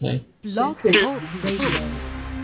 Okay. Blog Talk Radio.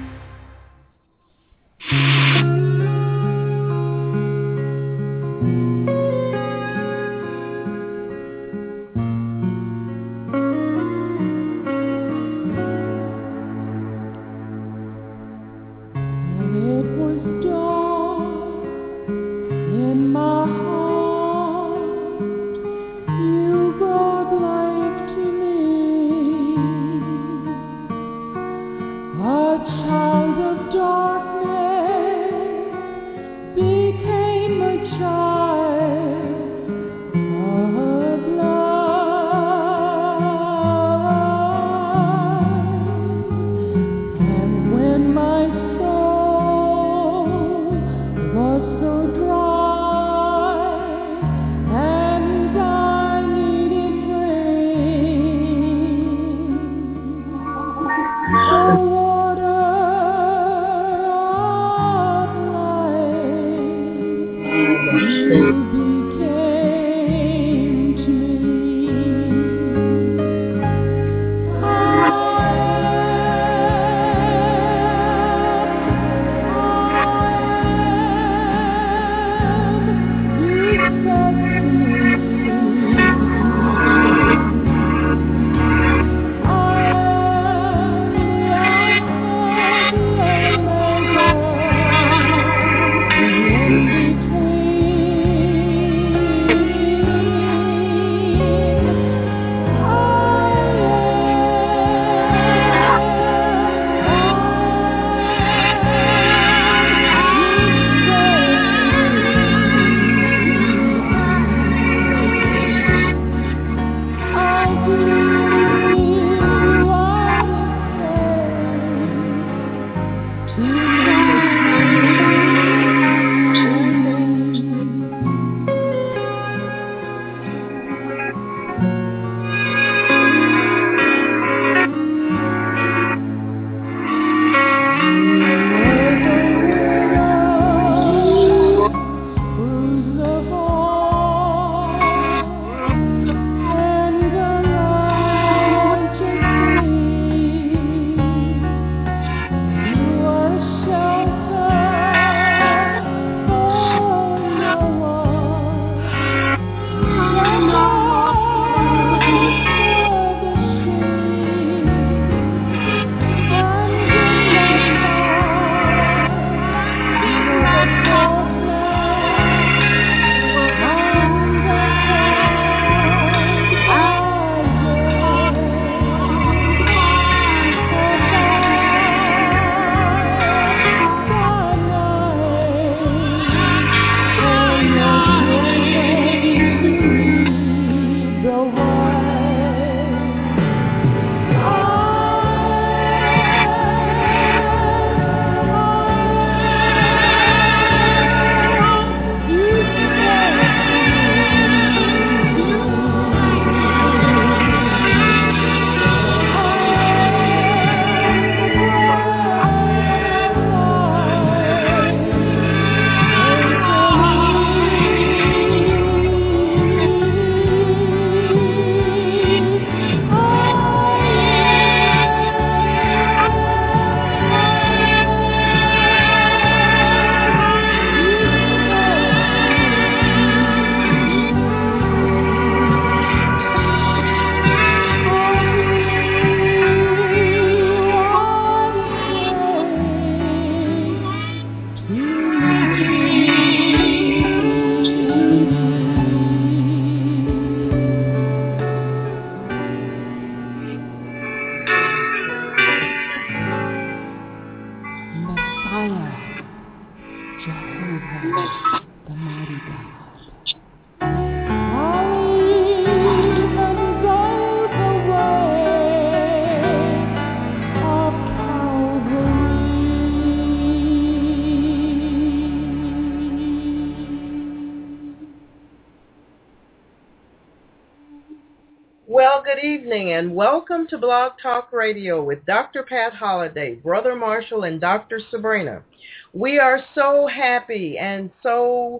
Well, good evening and welcome to Blog Talk Radio with Dr. Pat Holliday, Brother Marshall, and Dr. Sabrina. We are so happy and so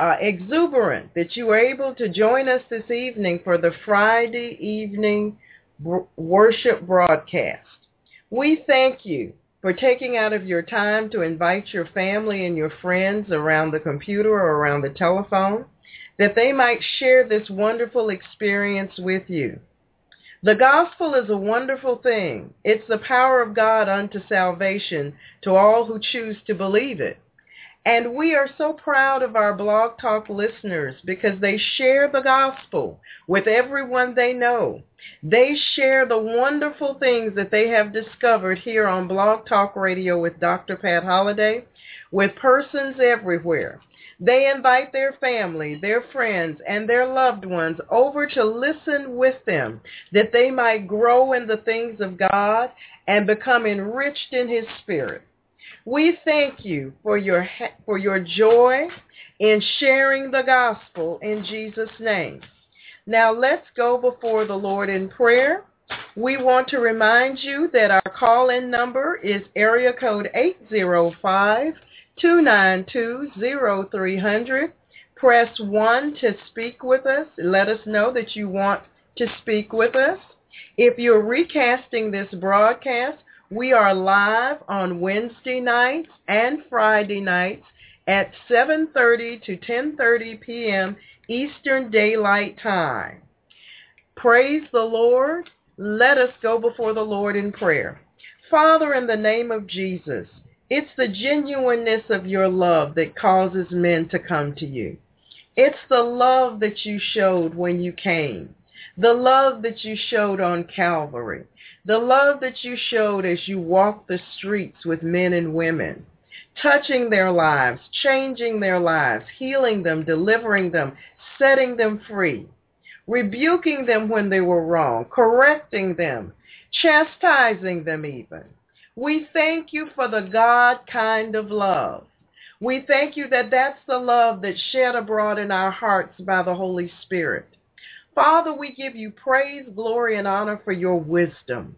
exuberant that you were able to join us this evening for the Friday evening worship broadcast. We thank you for taking out of your time to invite your family and your friends around the computer or around the telephone, that they might share this wonderful experience with you. The gospel is a wonderful thing. It's the power of God unto salvation to all who choose to believe it. And we are so proud of our Blog Talk listeners because they share the gospel with everyone they know. They share the wonderful things that they have discovered here on Blog Talk Radio with Dr. Pat Holliday, with persons everywhere. They invite their family, their friends, and their loved ones over to listen with them, that they might grow in the things of God and become enriched in His Spirit. We thank you for your joy in sharing the gospel in Jesus' name. Now let's go before the Lord in prayer. We want to remind you that our call-in number is area code 805-292-0300. Press 1 to speak with us. Let us know that you want to speak with us. If you're recasting this broadcast, we are live on Wednesday nights and Friday nights at 7:30 to 10:30 p.m. Eastern Daylight Time. Praise the Lord. Let us go before the Lord in prayer. Father, in the name of Jesus, it's the genuineness of your love that causes men to come to you. It's the love that you showed when you came, the love that you showed on Calvary, the love that you showed as you walked the streets with men and women, touching their lives, changing their lives, healing them, delivering them, setting them free, rebuking them when they were wrong, correcting them, chastising them even. We thank you for the God kind of love. We thank you that that's the love that's shed abroad in our hearts by the Holy Spirit. Father, we give you praise, glory, and honor for your wisdom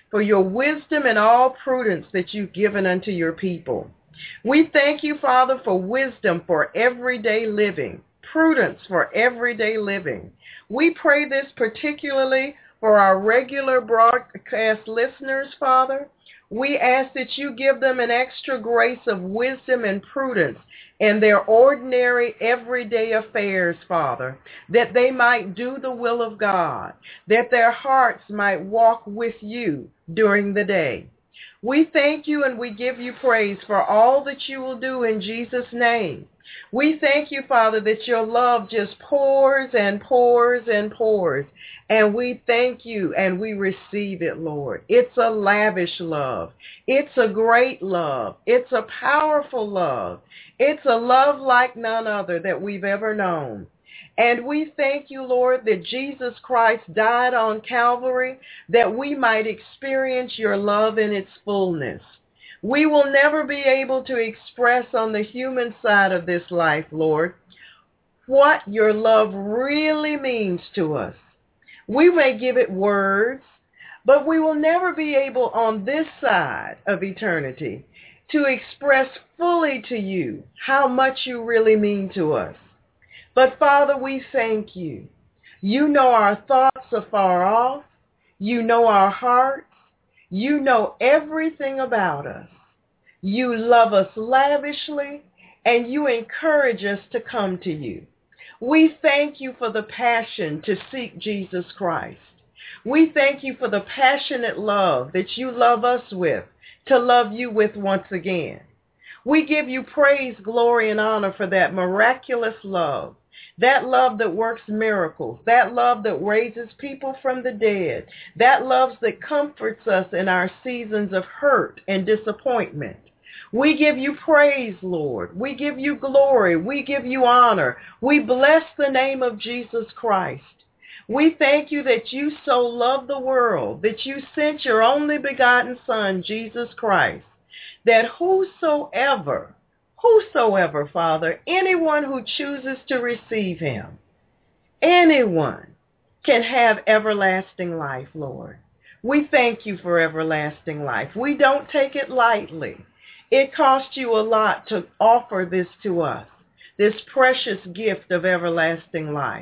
and all prudence that you've given unto your people. We thank you, Father, for wisdom for everyday living, prudence for everyday living. We pray this particularly for our regular broadcast listeners, Father. We ask that you give them an extra grace of wisdom and prudence in their ordinary, everyday affairs, Father, that they might do the will of God, that their hearts might walk with you during the day. We thank you and we give you praise for all that you will do in Jesus' name. We thank you, Father, that your love just pours and pours and pours. And we thank you and we receive it, Lord. It's a lavish love. It's a great love. It's a powerful love. It's a love like none other that we've ever known. And we thank you, Lord, that Jesus Christ died on Calvary that we might experience your love in its fullness. We will never be able to express on the human side of this life, Lord, what your love really means to us. We may give it words, but we will never be able on this side of eternity to express fully to you how much you really mean to us. But Father, we thank you. You know our thoughts afar off. You know our hearts. You know everything about us. You love us lavishly, and you encourage us to come to you. We thank you for the passion to seek Jesus Christ. We thank you for the passionate love that you love us with, to love you with once again. We give you praise, glory, and honor for that miraculous love, that love that works miracles, that love that raises people from the dead, that love that comforts us in our seasons of hurt and disappointment. We give you praise, Lord. We give you glory. We give you honor. We bless the name of Jesus Christ. We thank you that you so loved the world, that you sent your only begotten Son, Jesus Christ, that whosoever, Father, anyone who chooses to receive him, anyone can have everlasting life, Lord. We thank you for everlasting life. We don't take it lightly. It cost you a lot to offer this to us, this precious gift of everlasting life.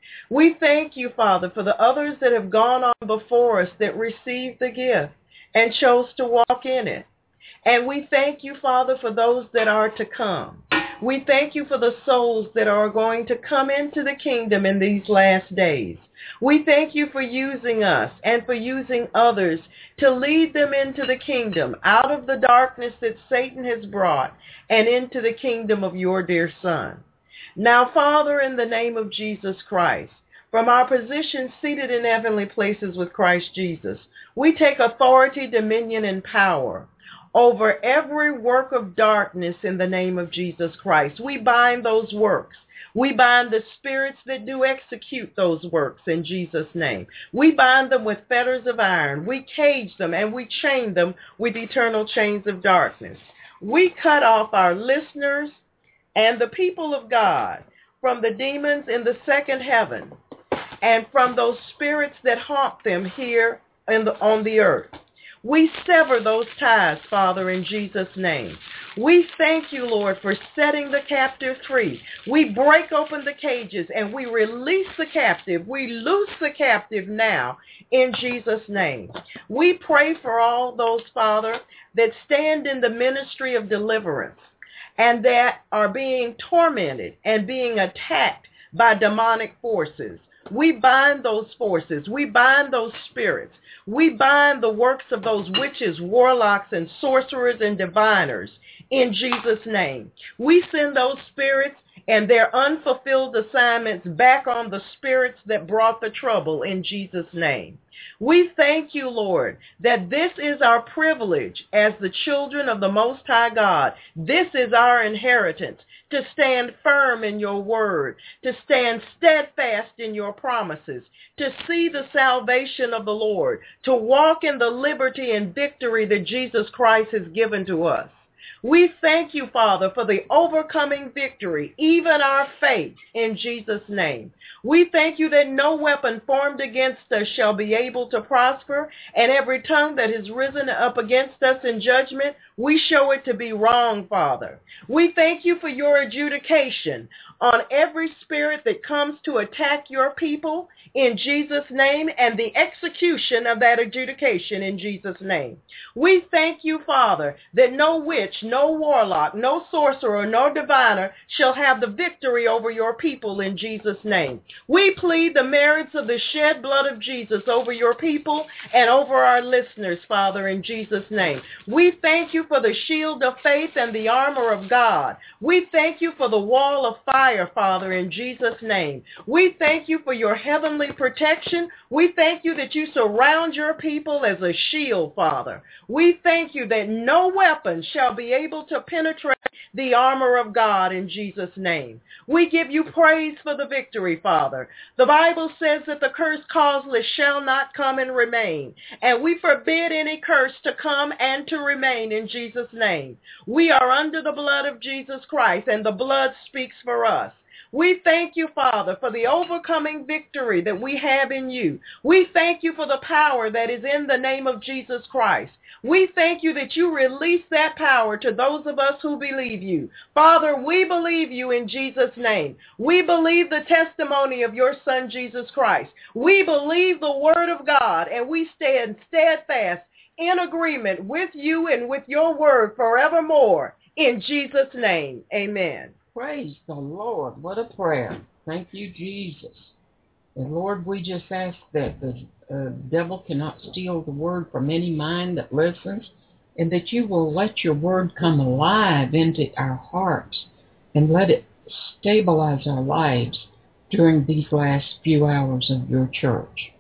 We thank you, Father, for the others that have gone on before us that received the gift and chose to walk in it. And we thank you, Father, for those that are to come. We thank you for the souls that are going to come into the kingdom in these last days. We thank you for using us and for using others to lead them into the kingdom, out of the darkness that Satan has brought, and into the kingdom of your dear Son. Now, Father, in the name of Jesus Christ, from our position seated in heavenly places with Christ Jesus, we take authority, dominion, and power over every work of darkness in the name of Jesus Christ. We bind those works. We bind the spirits that do execute those works in Jesus' name. We bind them with fetters of iron. We cage them and we chain them with eternal chains of darkness. We cut off our listeners and the people of God from the demons in the second heaven and from those spirits that haunt them here on the earth. We sever those ties, Father, in Jesus' name. We thank you, Lord, for setting the captive free. We break open the cages and we release the captive. We loose the captive now in Jesus' name. We pray for all those, Father, that stand in the ministry of deliverance and that are being tormented and being attacked by demonic forces. We bind those forces. We bind those spirits. We bind the works of those witches, warlocks, and sorcerers and diviners in Jesus' name. We send those spirits and their unfulfilled assignments back on the spirits that brought the trouble in Jesus' name. We thank you, Lord, that this is our privilege as the children of the Most High God. This is our inheritance, to stand firm in your word, to stand steadfast in your promises, to see the salvation of the Lord, to walk in the liberty and victory that Jesus Christ has given to us. We thank you, Father, for the overcoming victory, even our faith, in Jesus' name. We thank you that no weapon formed against us shall be able to prosper, and every tongue that has risen up against us in judgment, we show it to be wrong, Father. We thank you for your adjudication on every spirit that comes to attack your people in Jesus' name, and the execution of that adjudication in Jesus' name. We thank you, Father, that no witch, no warlock, no sorcerer, no diviner shall have the victory over your people in Jesus' name. We plead the merits of the shed blood of Jesus over your people and over our listeners, Father, in Jesus' name. We thank you for the shield of faith and the armor of God. We thank you for the wall of fire, Father, in Jesus' name. We thank you for your heavenly protection. We thank you that you surround your people as a shield, Father. We thank you that no weapon shall be able to penetrate the armor of God in Jesus' name. We give you praise for the victory, Father. The Bible says that the curse causeless shall not come and remain, and we forbid any curse to come and to remain in Jesus' name. We are under the blood of Jesus Christ, and the blood speaks for us. We thank you, Father, for the overcoming victory that we have in you. We thank you for the power that is in the name of Jesus Christ. We thank you that you release that power to those of us who believe you. Father, we believe you in Jesus' name. We believe the testimony of your Son, Jesus Christ. We believe the word of God, and we stand steadfast in agreement with you and with your word forevermore. In Jesus' name, amen. Praise the Lord. What a prayer. Thank you, Jesus. And Lord, we just ask that the devil cannot steal the word from any mind that listens, and that you will let your word come alive into our hearts and let it stabilize our lives during these last few hours of your church.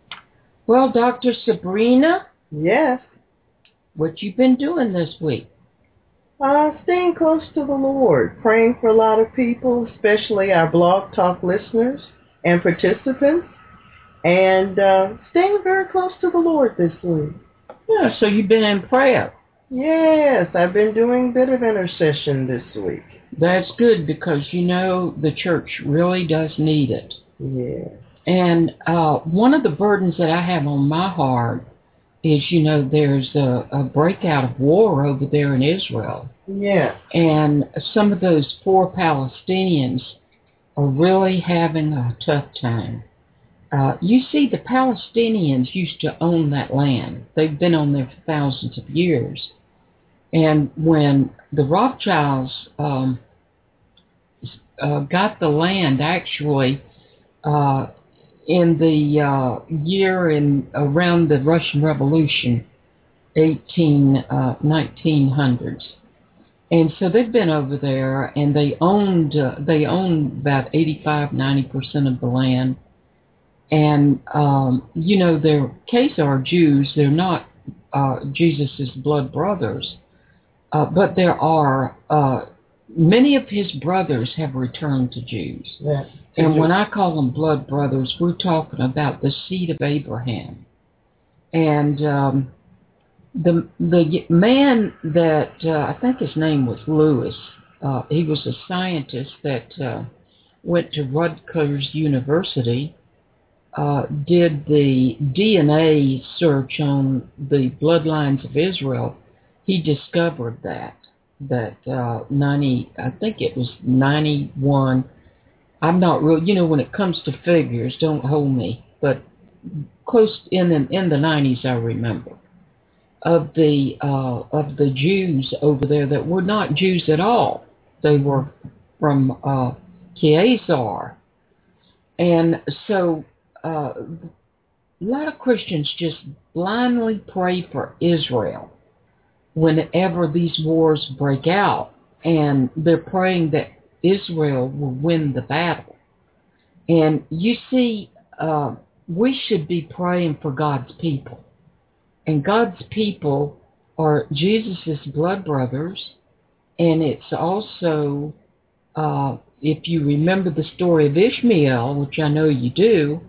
Well, Dr. Sabrina? Yes. What you been doing this week? Staying close to the Lord, praying for a lot of people, especially our Blog Talk listeners and participants, and staying very close to the Lord this week. Yeah, so you've been in prayer. Yes, I've been doing a bit of intercession this week. That's good, because, you know, the church really does need it. Yes. And one of the burdens that I have on my heart is, you know, there's a breakout of war over there in Israel. Yes. And some of those poor Palestinians are really having a tough time. You see, the Palestinians used to own that land. They've been on there for thousands of years. And when the Rothschilds got the land, actually, in the year around the Russian Revolution, 1900s. And so they've been over there, and they owned about 85-90% of the land. And their Khazar Jews, they're not Jesus's blood brothers, but there are many of his brothers have returned to Jews. Yeah. And when I call them blood brothers, we're talking about the seed of Abraham. And the man that I think his name was Lewis, he was a scientist that went to Rutgers University, did the DNA search on the bloodlines of Israel. He discovered that 90, I think it was 91. I'm not real, when it comes to figures, don't hold me, but close in the 90s, I remember, of the Jews over there that were not Jews at all. They were from Khazar. And so a lot of Christians just blindly pray for Israel whenever these wars break out, and they're praying that Israel will win the battle. And you see, we should be praying for God's people. And God's people are Jesus' blood brothers, and it's also, if you remember the story of Ishmael, which I know you do,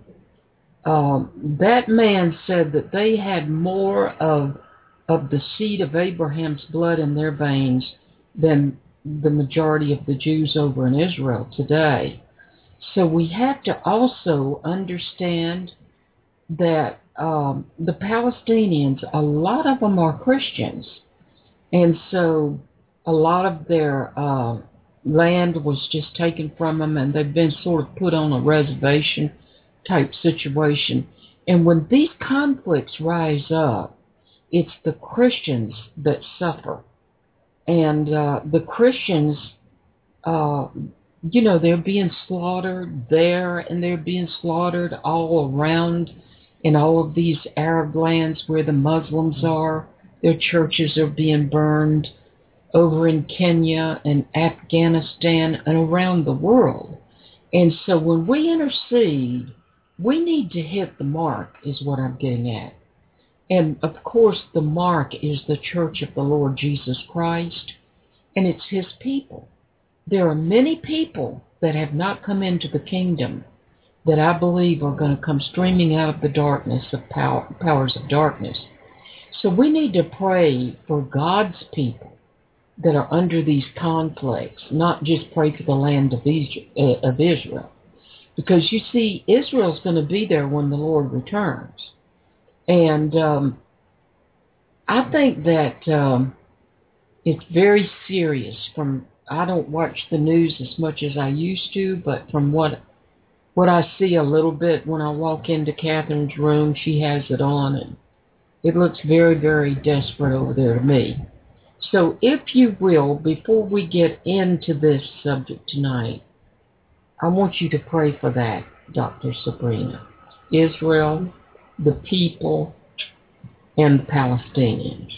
that man said that they had more of the seed of Abraham's blood in their veins than the majority of the Jews over in Israel today. So we have to also understand that the Palestinians, a lot of them are Christians. And so a lot of their land was just taken from them, and they've been sort of put on a reservation type situation. And when these conflicts rise up, it's the Christians that suffer. And the Christians, they're being slaughtered there, and they're being slaughtered all around in all of these Arab lands where the Muslims are. Their churches are being burned over in Kenya and Afghanistan and around the world. And so when we intercede, we need to hit the mark, is what I'm getting at. And of course, the mark is the church of the Lord Jesus Christ, and it's his people. There are many people that have not come into the kingdom that I believe are going to come streaming out of the darkness of powers of darkness. So we need to pray for God's people that are under these conflicts, not just pray for the land of Israel. Because you see, Israel's going to be there when the Lord returns. And I think that it's very serious. I don't watch the news as much as I used to, but from what I see a little bit when I walk into Catherine's room, she has it on, and it looks very, very desperate over there to me. So if you will, before we get into this subject tonight, I want you to pray for that, Dr. Sabrina. Israel, the people, and the Palestinians.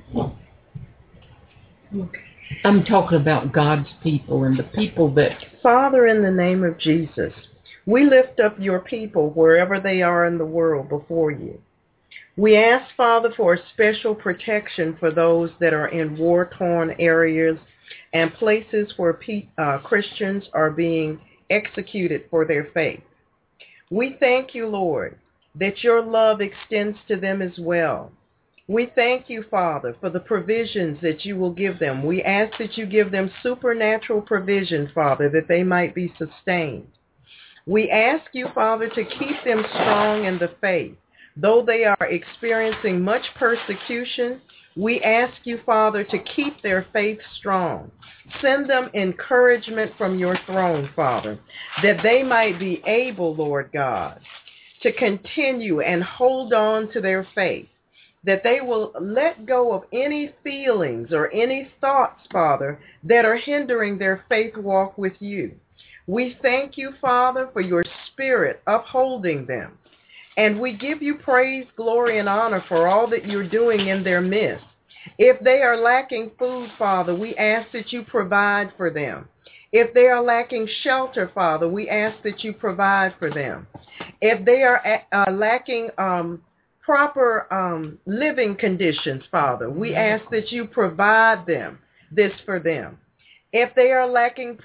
Okay. I'm talking about God's people and the people that... Father, in the name of Jesus, we lift up your people wherever they are in the world before you. We ask, Father, for a special protection for those that are in war-torn areas and places where Christians are being executed for their faith. We thank you, Lord, that your love extends to them as well. We thank you, Father, for the provisions that you will give them. We ask that you give them supernatural provision, Father, that they might be sustained. We ask you, Father, to keep them strong in the faith, Though they are experiencing much persecution, we ask you, Father, to keep their faith strong. Send them encouragement from your throne, Father, that they might be able, Lord God, to continue and hold on to their faith, that they will let go of any feelings or any thoughts, Father, that are hindering their faith walk with you. We thank you, Father, for your Spirit upholding them. And we give you praise, glory, and honor for all that you're doing in their midst. If they are lacking food, Father, we ask that you provide for them. If they are lacking shelter, Father, we ask that you provide for them. If they are lacking proper living conditions, Father, we ask that you provide this for them. If they are lacking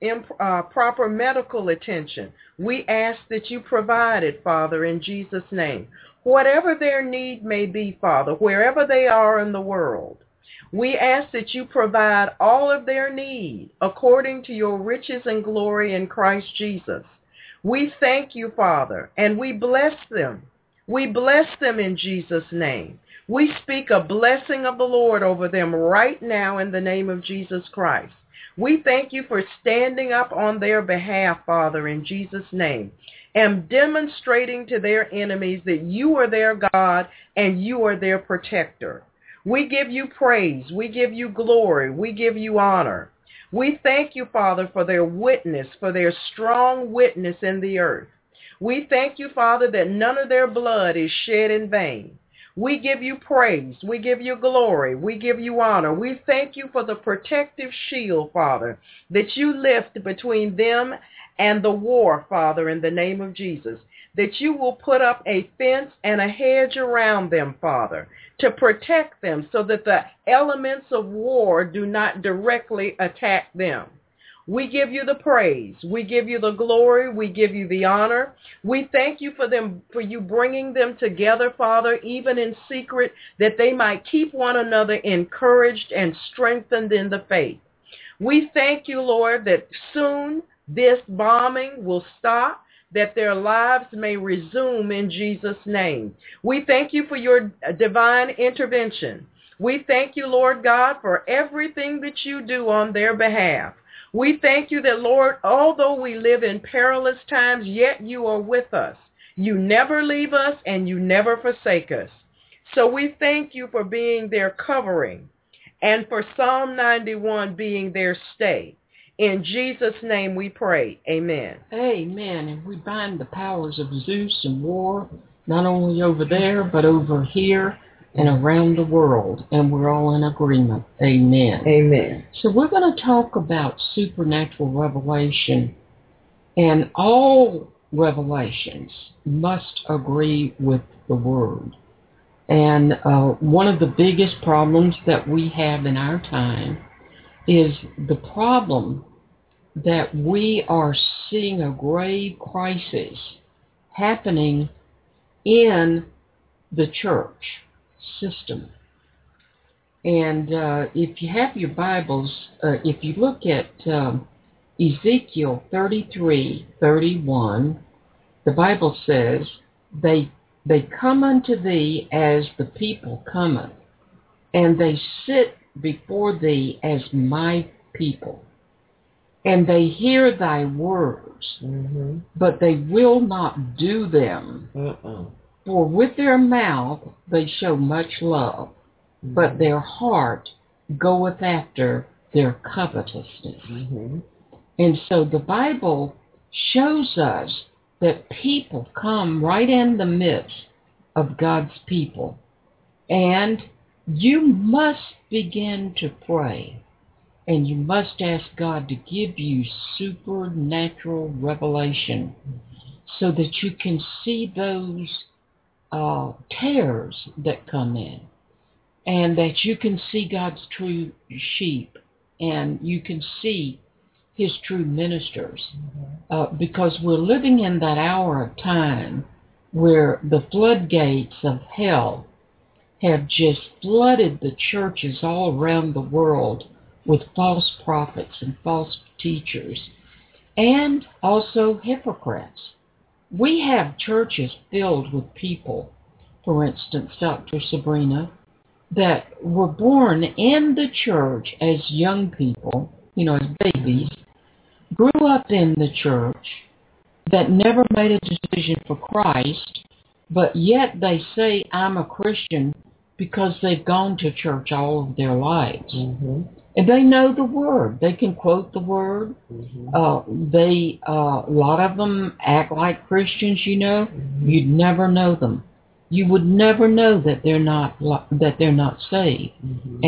proper medical attention, we ask that you provide it, Father, in Jesus' name. Whatever their need may be, Father, wherever they are in the world, we ask that you provide all of their need according to your riches and glory in Christ Jesus. We thank you, Father, and we bless them. We bless them in Jesus' name. We speak a blessing of the Lord over them right now in the name of Jesus Christ. We thank you for standing up on their behalf, Father, in Jesus' name, and demonstrating to their enemies that you are their God and you are their protector. We give you praise. We give you glory. We give you honor. We thank you, Father, for their witness, for their strong witness in the earth. We thank you, Father, that none of their blood is shed in vain. We give you praise. We give you glory. We give you honor. We thank you for the protective shield, Father, that you lift between them and the war, Father, in the name of Jesus, that you will put up a fence and a hedge around them, Father, to protect them so that the elements of war do not directly attack them. We give you the praise. We give you the glory. We give you the honor. We thank you for you bringing them together, Father, even in secret, that they might keep one another encouraged and strengthened in the faith. We thank you, Lord, that soon this bombing will stop, that their lives may resume in Jesus' name. We thank you for your divine intervention. We thank you, Lord God, for everything that you do on their behalf. We thank you that, Lord, although we live in perilous times, yet you are with us. You never leave us and you never forsake us. So we thank you for being their covering and for Psalm 91 being their stay. In Jesus' name we pray. Amen. Amen. And we bind the powers of Zeus and war, not only over there, but over here and around the world. And we're all in agreement. Amen. Amen. So we're going to talk about supernatural revelation. And all revelations must agree with the Word. And one of the biggest problems that we have in our time is the problem that we are seeing a grave crisis happening in the church system. And if you have your Bibles, if you look at Ezekiel 33:31, the Bible says, They come unto thee as the people cometh, and they sit before thee as my people. And they hear thy words, but they will not do them. For with their mouth they show much love, but their heart goeth after their covetousness. And so the Bible shows us that people come right in the midst of God's people. And you must begin to pray. And you must ask God to give you supernatural revelation so that you can see those tares that come in, and that you can see God's true sheep, and you can see his true ministers. Because we're living in that hour of time where the floodgates of hell have just flooded the churches all around the world with false prophets and false teachers, and also hypocrites. We have churches filled with people for instance, Dr. Sabrina, that were born in the church as young people, as babies, grew up in the church, that never made a decision for Christ, but yet they say, I'm a Christian because they've gone to church all of their lives. Mm-hmm. And they know the Word. They can quote the Word. Mm-hmm. A lot of them act like Christians, Mm-hmm. You'd never know them. You would never know that they're not saved Mm-hmm.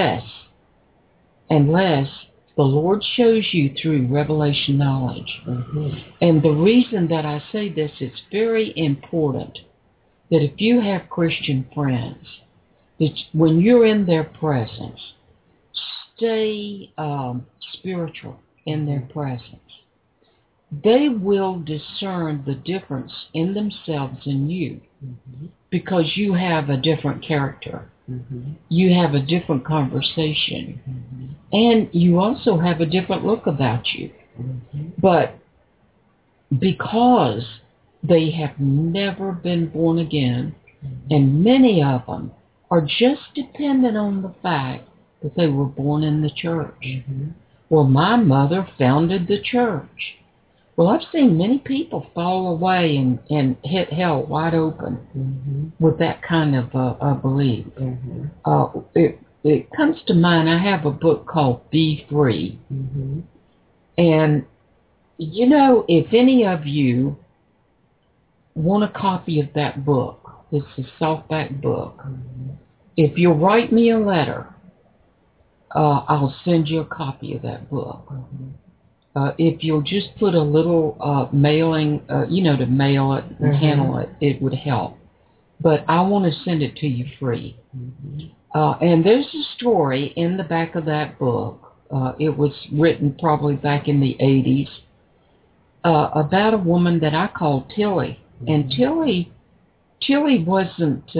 unless the Lord shows you through revelation knowledge. Mm-hmm. And the reason that I say this, it's very important that if you have Christian friends, that when you're in their presence, stay spiritual in their presence. They will discern the difference in themselves and you, Mm-hmm. because you have a different character. Mm-hmm. You have a different conversation. Mm-hmm. And you also have a different look about you. Mm-hmm. But because they have never been born again, Mm-hmm. and many of them are just dependent on the fact that they were born in the church. Mm-hmm. Well, my mother founded the church. Well, I've seen many people fall away and hit hell wide open Mm-hmm. with that kind of belief. Mm-hmm. It comes to mind, I have a book called Be Free. Mm-hmm. And, if any of you want a copy of that book, it's a softback book. Mm-hmm. If you'll write me a letter, I'll send you a copy of that book. Mm-hmm. If you'll just put a little mailing, to mail it and Mm-hmm. handle it, it would help. But I want to send it to you free. Mm-hmm. And there's a story in the back of that book. It was written probably back in the 80s about a woman that I call Tilly. Mm-hmm. And Tilly wasn't,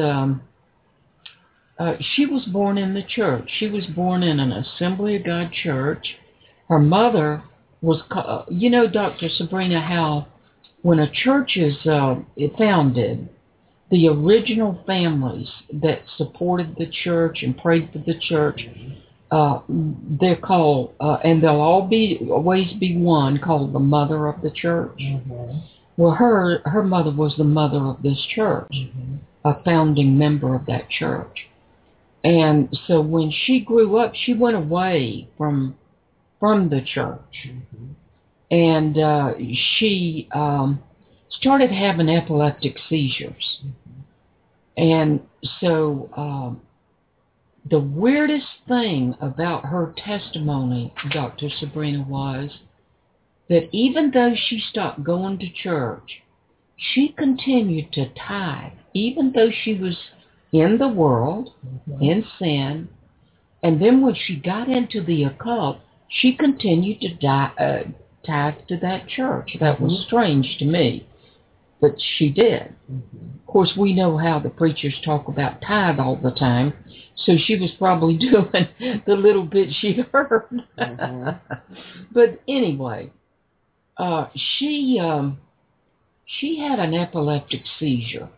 she was born in the church. She was born in an Assembly of God church. Her mother was, Dr. Sabrina, how when a church is founded, the original families that supported the church and prayed for the church, they're called, and they'll always be one, called the mother of the church. Mm-hmm. Well, her mother was the mother of this church, Mm-hmm. a founding member of that church. And so when she grew up, she went away from the church. Mm-hmm. And she started having epileptic seizures. Mm-hmm. And so the weirdest thing about her testimony, Dr. Sabrina, was that even though she stopped going to church, she continued to tithe, even though she was in the world, Mm-hmm. in sin. And then when she got into the occult, she continued to tithe to that church. That was strange to me, but she did. Mm-hmm. Of course, we know how the preachers talk about tithe all the time, so she was probably doing the little bit she'd heard. Mm-hmm. But anyway, she had an epileptic seizure,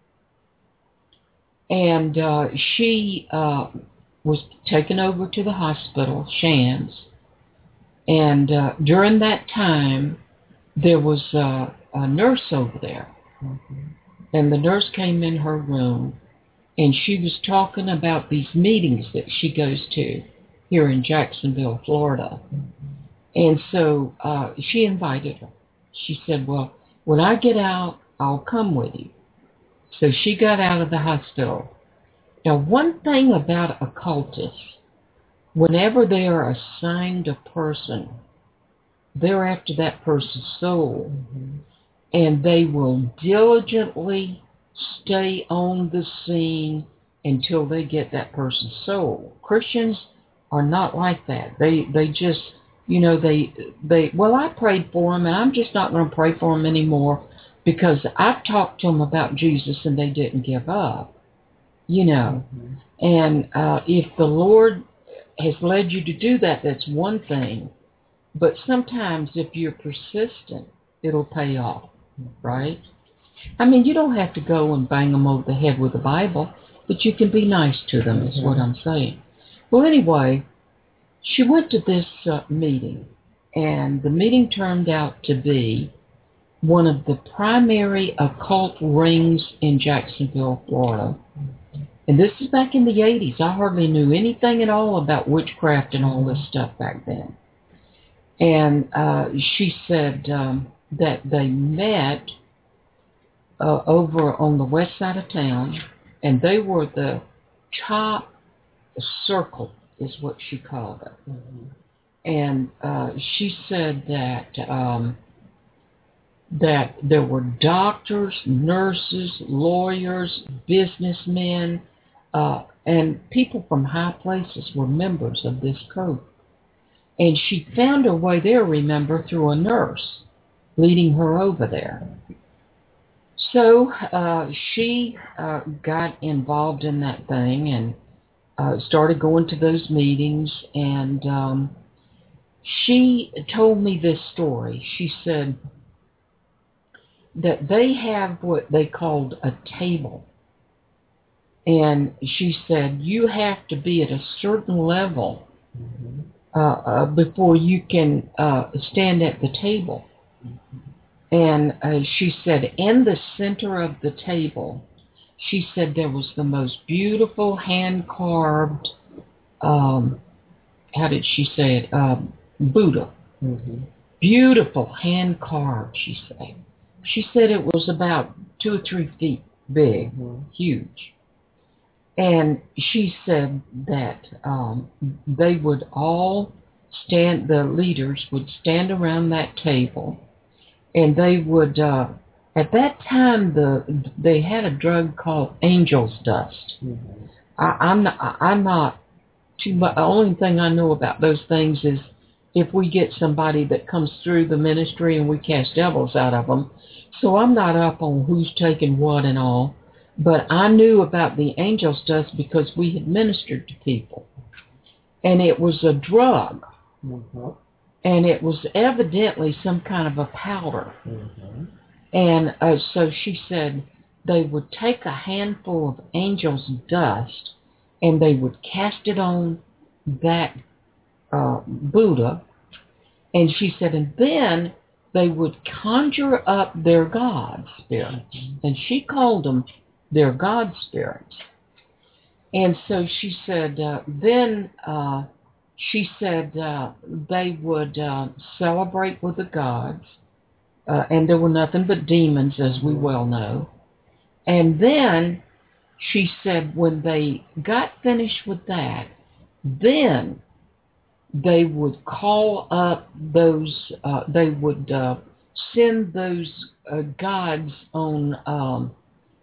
and she was taken over to the hospital, Shands, and during that time, there was a nurse over there. Mm-hmm. And the nurse came in her room, and she was talking about these meetings that she goes to here in Jacksonville, Florida. Mm-hmm. And so she invited her. She said, well, when I get out, I'll come with you. So she got out of the hospital. Now, one thing about occultists, whenever they are assigned a person, they're after that person's soul. Mm-hmm. And they will diligently stay on the scene until they get that person's soul. Christians are not like that. They just, well, I prayed for them, and I'm just not going to pray for them anymore because I've talked to them about Jesus and they didn't give up, Mm-hmm. And if the Lord has led you to do that, that's one thing. But sometimes if you're persistent, it'll pay off. Right? I mean, you don't have to go and bang them over the head with the Bible, but you can be nice to them, is what I'm saying. Well, anyway, she went to this meeting, and the meeting turned out to be one of the primary occult rings in Jacksonville, Florida. And this is back in the 80s. I hardly knew anything at all about witchcraft and all this stuff back then. And she said that they met over on the west side of town, and they were the top circle, is what she called it. And she said that there were doctors, nurses, lawyers, businessmen, and people from high places were members of this code. And she found her way there, remember, through a nurse leading her over there. So she got involved in that thing and started going to those meetings. And she told me this story. She said that they have what they called a table. And she said, you have to be at a certain level before you can stand at the table. And she said, in the center of the table, she said there was the most beautiful hand-carved, how did she say it, Buddha. Beautiful hand-carved, she said. She said it was about 2 or 3 feet big, huge. And she said that they would all stand, the leaders would stand around that table, and they would, at that time, they had a drug called angel's dust. I'm not too much, the only thing I know about those things is if we get somebody that comes through the ministry and we cast devils out of them. So I'm not up on who's taking what and all. But I knew about the angel's dust because we had ministered to people. And it was a drug. And it was evidently some kind of a powder. And so she said they would take a handful of angel's dust and they would cast it on that Buddha. And she said, and then they would conjure up their god spirits. And she called them their god spirits. And so she said, then she said they would celebrate with the gods, and there were nothing but demons, as we well know. And then she said when they got finished with that, then they would call up those, they would send those gods on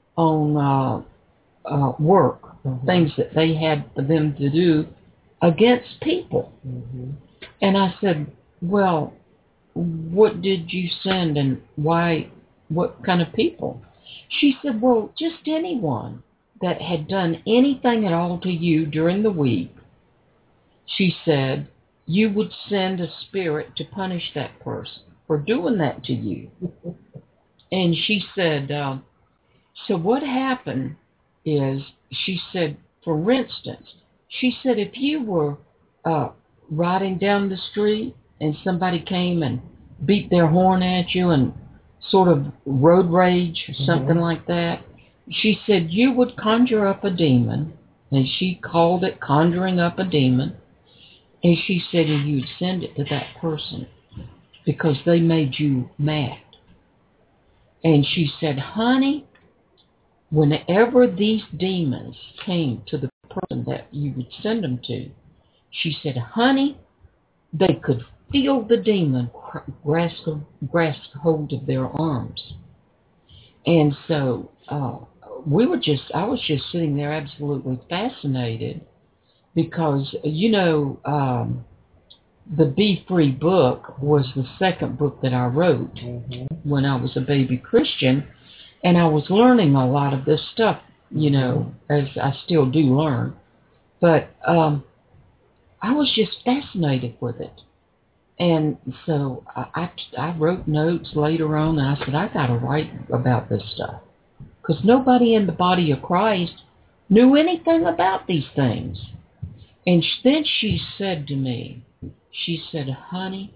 work, things that they had for them to do against people. And I said, well, what did you send and why, what kind of people? She said, well, just anyone that had done anything at all to you during the week. She said, you would send a spirit to punish that person for doing that to you. And she said, so what happened is, she said, for instance, she said if you were riding down the street and somebody came and beat their horn at you and sort of road rage or something like that, she said you would conjure up a demon, and she called it conjuring up a demon, and she said and you'd send it to that person because they made you mad. And she said, honey, whenever these demons came to the person that you would send them to, she said, honey, they could feel the demon grasp hold of their arms. And so I was just sitting there absolutely fascinated because, you know, the Be Free book was the second book that I wrote when I was a baby Christian. And I was learning a lot of this stuff, you know, as I still do learn. But I was just fascinated with it. And so I wrote notes later on, and I said, I got to write about this stuff. Because nobody in the body of Christ knew anything about these things. And then she said to me, she said, honey,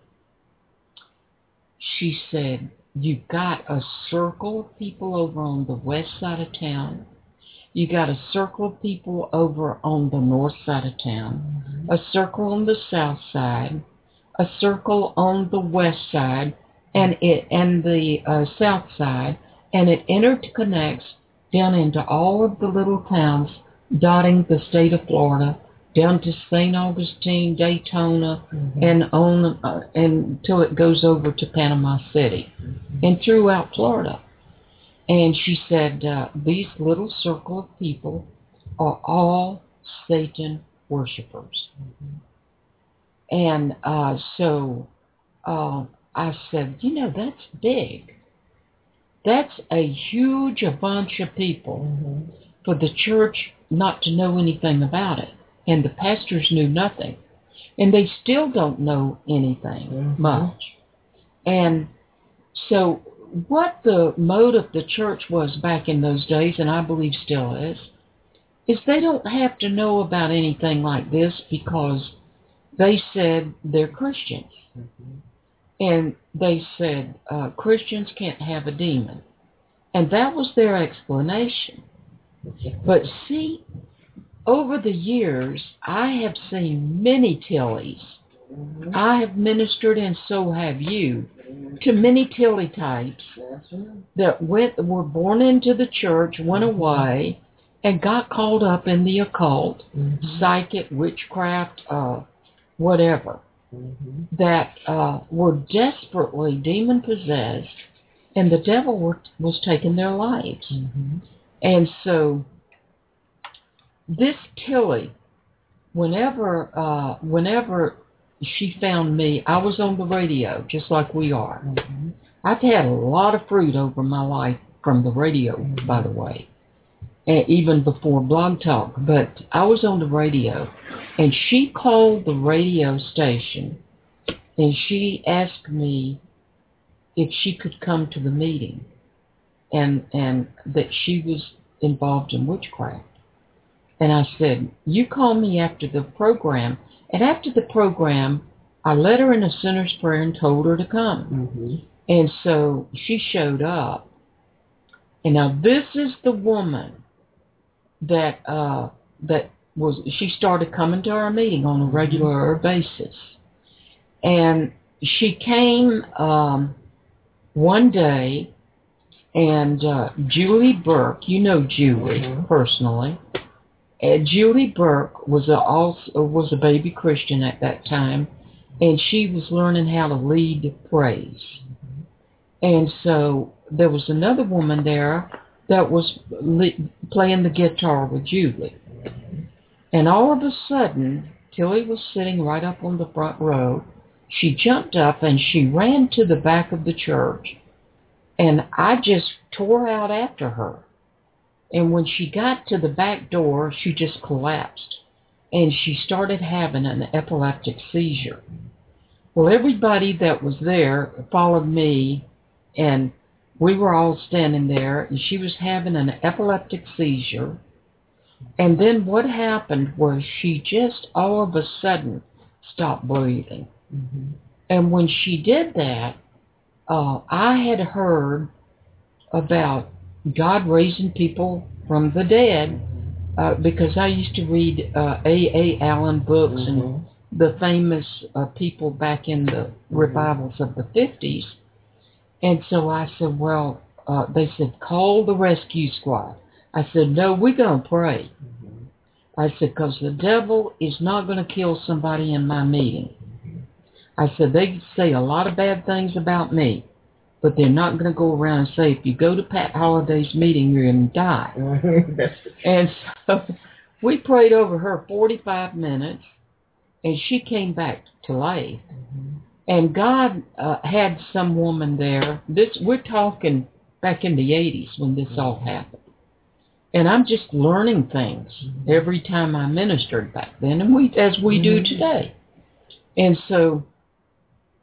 she said, you've got a circle of people over on the west side of town. You got a circle of people over on the north side of town, a circle on the south side, a circle on the west side, and the south side, and it interconnects down into all of the little towns dotting the state of Florida, down to St. Augustine, Daytona, and on until it goes over to Panama City, and throughout Florida. And she said, these little circle of people are all Satan worshipers. And so I said, that's big. That's a huge bunch of people for the church not to know anything about it. And the pastors knew nothing. And they still don't know anything much. And so what the mode of the church was back in those days, and I believe still is they don't have to know about anything like this because they said they're Christians. And they said Christians can't have a demon. And that was their explanation. But see, over the years, I have seen many Tillies. I have ministered, and so have you, to many Tilly types that were born into the church, went away, and got caught up in the occult, psychic, witchcraft, whatever, that were desperately demon-possessed, and the devil was taking their lives. And so this Tilly, whenever she found me, I was on the radio, just like we are. I've had a lot of fruit over my life from the radio, by the way, and even before Blog Talk. But I was on the radio, and she called the radio station, and she asked me if she could come to the meeting, and that she was involved in witchcraft. And I said, you call me after the program. And after the program, I led her in a sinner's prayer and told her to come. And so she showed up. And now this is the woman that she started coming to our meeting on a regular basis. And she came one day, and Julie Burke, you know Julie personally. Julie Burke was a baby Christian at that time, and she was learning how to lead praise. And so there was another woman there that was playing the guitar with Julie. And all of a sudden, Tilly was sitting right up on the front row. She jumped up and she ran to the back of the church, and I just tore out after her. And when she got to the back door, she just collapsed. And she started having an epileptic seizure. Well, everybody that was there followed me, and we were all standing there, and she was having an epileptic seizure. And then what happened was she just all of a sudden stopped breathing. And when she did that, I had heard about God raising people from the dead, because I used to read A. Allen books and the famous people back in the revivals of the 50s. And so I said, well, they said, call the rescue squad. I said, no, we're going to pray. I said, because the devil is not going to kill somebody in my meeting. I said, they say a lot of bad things about me, but they're not going to go around and say, if you go to Pat Holliday's meeting, you're going to die. And so we prayed over her 45 minutes, and she came back to life. And God had some woman there. We're talking back in the 80s when this all happened. And I'm just learning things every time I ministered back then, and as we do today. And so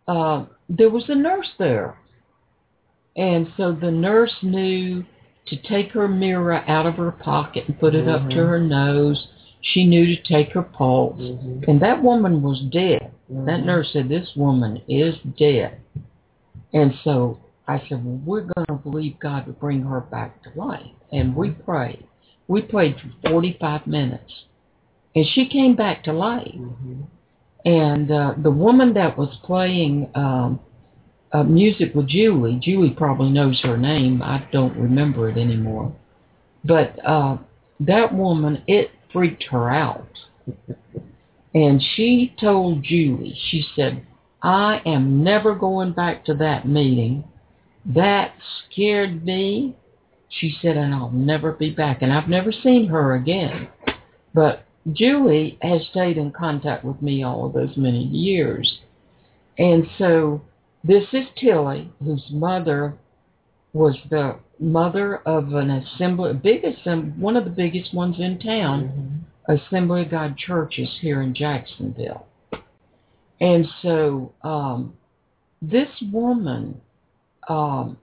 there was a nurse there. And so the nurse knew to take her mirror out of her pocket and put it up to her nose. She knew to take her pulse. And that woman was dead. That nurse said, this woman is dead. And so I said, well, we're going to believe God to bring her back to life. And we prayed. We prayed for 45 minutes. And she came back to life. And the woman that was playing music with Julie probably knows her name. I don't remember it anymore. But that woman, it freaked her out. And she told Julie, she said, I am never going back to that meeting. That scared me. She said, and I'll never be back. And I've never seen her again. But Julie has stayed in contact with me all of those many years. And so this is Tilly, whose mother was the mother of an assembly, one of the biggest ones in town, Assembly of God churches here in Jacksonville. And so this woman, God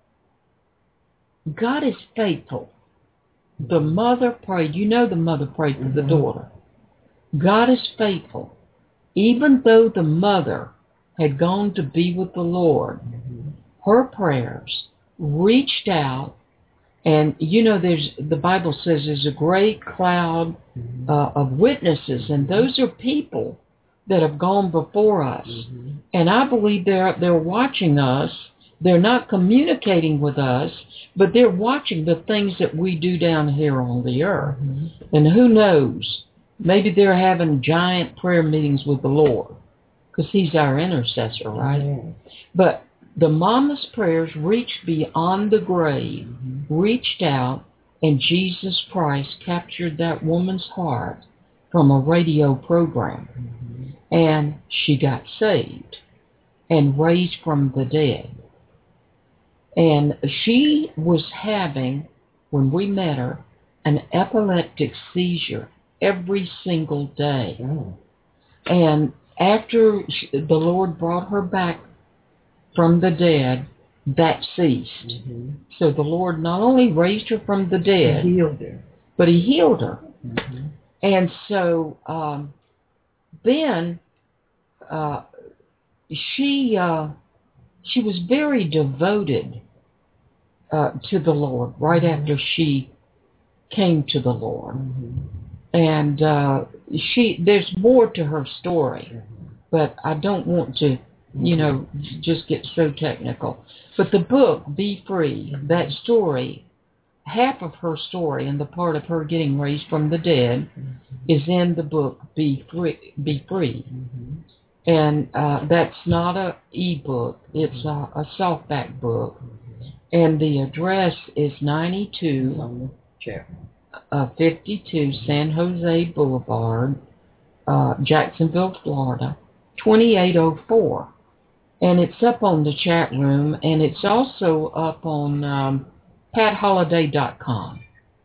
is faithful. The mother prayed. You know the mother prayed for the daughter. God is faithful. Even though the mother had gone to be with the Lord, her prayers reached out. And, you know, the Bible says there's a great cloud of witnesses. And those are people that have gone before us. And I believe they're up there watching us. They're not communicating with us, but they're watching the things that we do down here on the earth. And who knows, maybe they're having giant prayer meetings with the Lord, because he's our intercessor, right? But the mama's prayers reached beyond the grave, reached out, and Jesus Christ captured that woman's heart from a radio program. And she got saved and raised from the dead. And she was having, when we met her, an epileptic seizure every single day. And after the Lord brought her back from the dead, that ceased. So the Lord not only raised her from the dead, He healed her. But he healed her. And so then she was very devoted to the Lord right after she came to the Lord. And there's more to her story, but I don't want to, just get so technical. But the book, Be Free, that story, half of her story and the part of her getting raised from the dead is in the book, Be Free. Be Free. And that's not an e-book, it's a softback book. And the address is 52 San Jose Boulevard, Jacksonville, Florida, 2804. And it's up on the chat room, and it's also up on PatHoliday.com.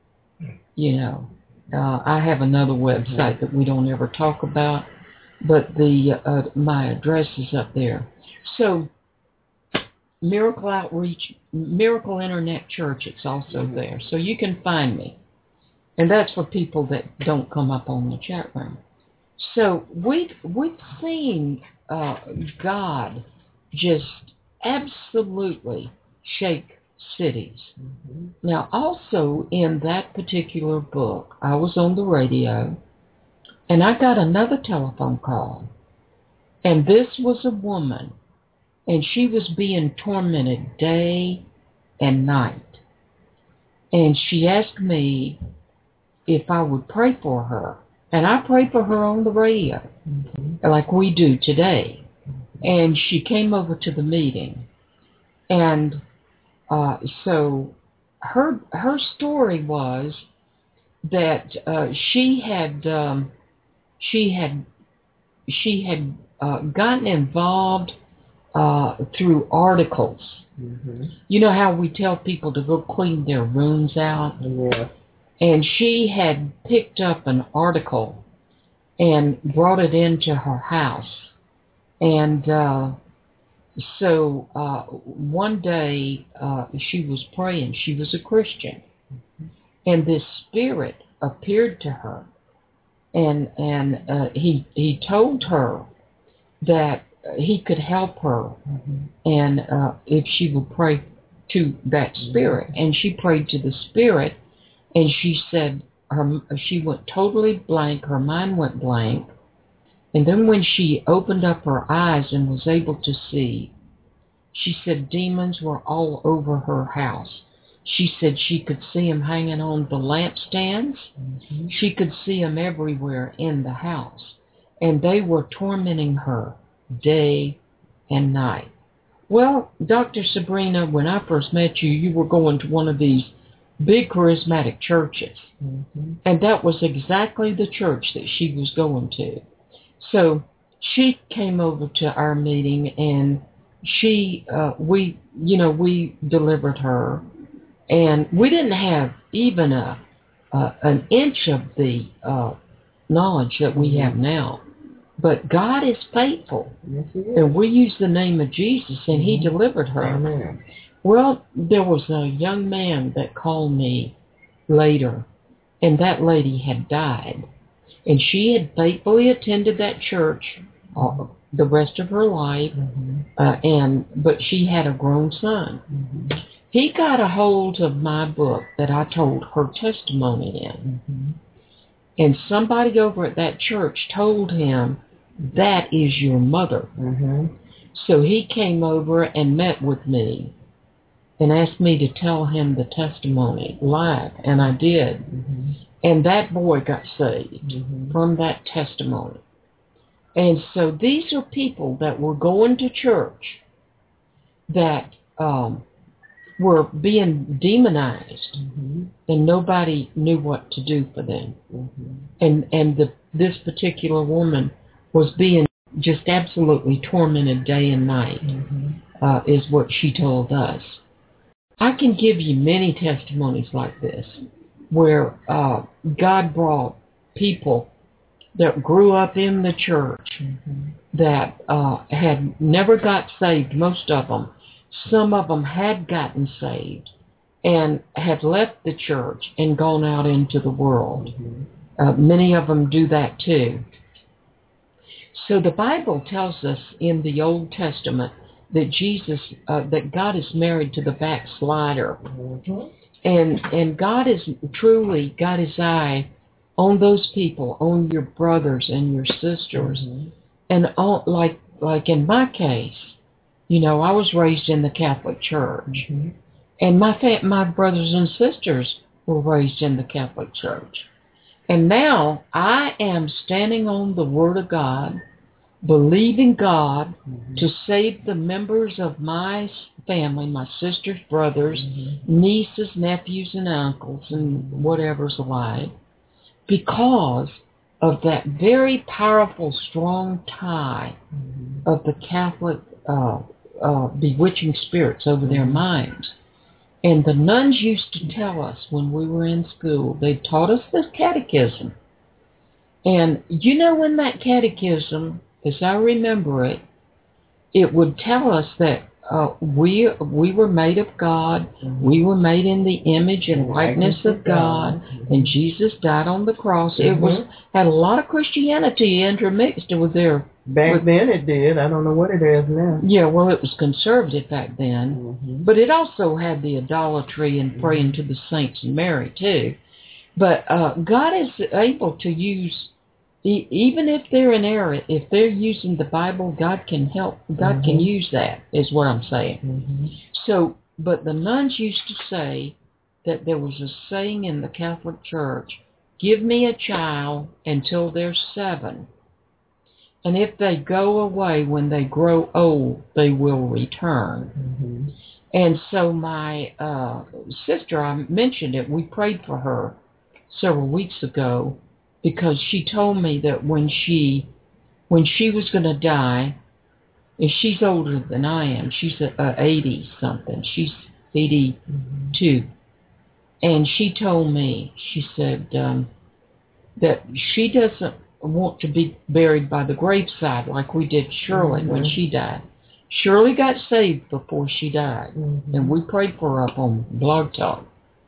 I have another website that we don't ever talk about, but my address is up there. So Miracle Outreach, Miracle Internet Church, it's also there. So you can find me. And that's for people that don't come up on the chat room. So we've seen God just absolutely shake cities. Now, also in that particular book, I was on the radio, and I got another telephone call. And this was a woman, and she was being tormented day and night. And she asked me if I would pray for her. And I prayed for her on the radio, like we do today. And she came over to the meeting. And so her story was that she had gotten involved through articles. You know how we tell people to go clean their rooms out? And she had picked up an article and brought it into her house. And So one day she was praying. She was a Christian, and this spirit appeared to her, and he told her that he could help her, and if she would pray to that spirit. And she prayed to the spirit, and she said she went totally blank. Her mind went blank. And then when she opened up her eyes and was able to see, she said demons were all over her house. She said she could see them hanging on the lampstands. She could see them everywhere in the house. And they were tormenting her day and night. Well, Dr. Sabrina, when I first met you, you were going to one of these big charismatic churches. And that was exactly the church that she was going to. So she came over to our meeting, and we delivered her, and we didn't have even an inch of the knowledge that we have now. But God is faithful, Yes, he is. and we used the name of Jesus, and He delivered her. Amen. Well, there was a young man that called me later, and that lady had died. And she had faithfully attended that church the rest of her life, but she had a grown son. He got a hold of my book that I told her testimony in. And somebody over at that church told him, that is your mother. So he came over and met with me and asked me to tell him the testimony live, and I did. And that boy got saved from that testimony. And so these are people that were going to church that were being demonized, and nobody knew what to do for them. And this particular woman was being just absolutely tormented day and night, is what she told us. I can give you many testimonies like this, where God brought people that grew up in the church that had never got saved, most of them. Some of them had gotten saved and had left the church and gone out into the world. Many of them do that too. So the Bible tells us in the Old Testament that that God is married to the backslider. And God has truly got His eye on those people, on your brothers and your sisters. And like in my case, I was raised in the Catholic Church. And my brothers and sisters were raised in the Catholic Church. And now I am standing on the Word of God, believing God to save the members of my family, my sisters, brothers, nieces, nephews, and uncles, and whatever's alive, because of that very powerful, strong tie of the Catholic bewitching spirits over their minds. And the nuns used to tell us when we were in school, they taught us this catechism. And in that catechism, as I remember it, it would tell us that we were made of God, we were made in the image and likeness of God, and Jesus died on the cross. It had a lot of Christianity intermixed with there. Back then it did. I don't know what it is now. Yeah, well, it was conservative back then. But it also had the idolatry and praying to the saints and Mary, too. But God is able to use, even if they're in error, if they're using the Bible, God can help. God can use that, is what I'm saying. So, but the nuns used to say that there was a saying in the Catholic Church, give me a child until they're 7. And if they go away when they grow old, they will return. And so my sister, I mentioned it, we prayed for her several weeks ago, because she told me that when she was going to die, and she's older than I am, she's 80-something, she's 82, and she told me, she said that she doesn't want to be buried by the graveside like we did Shirley when she died. Shirley got saved before she died, and we prayed for her up on Blog Talk.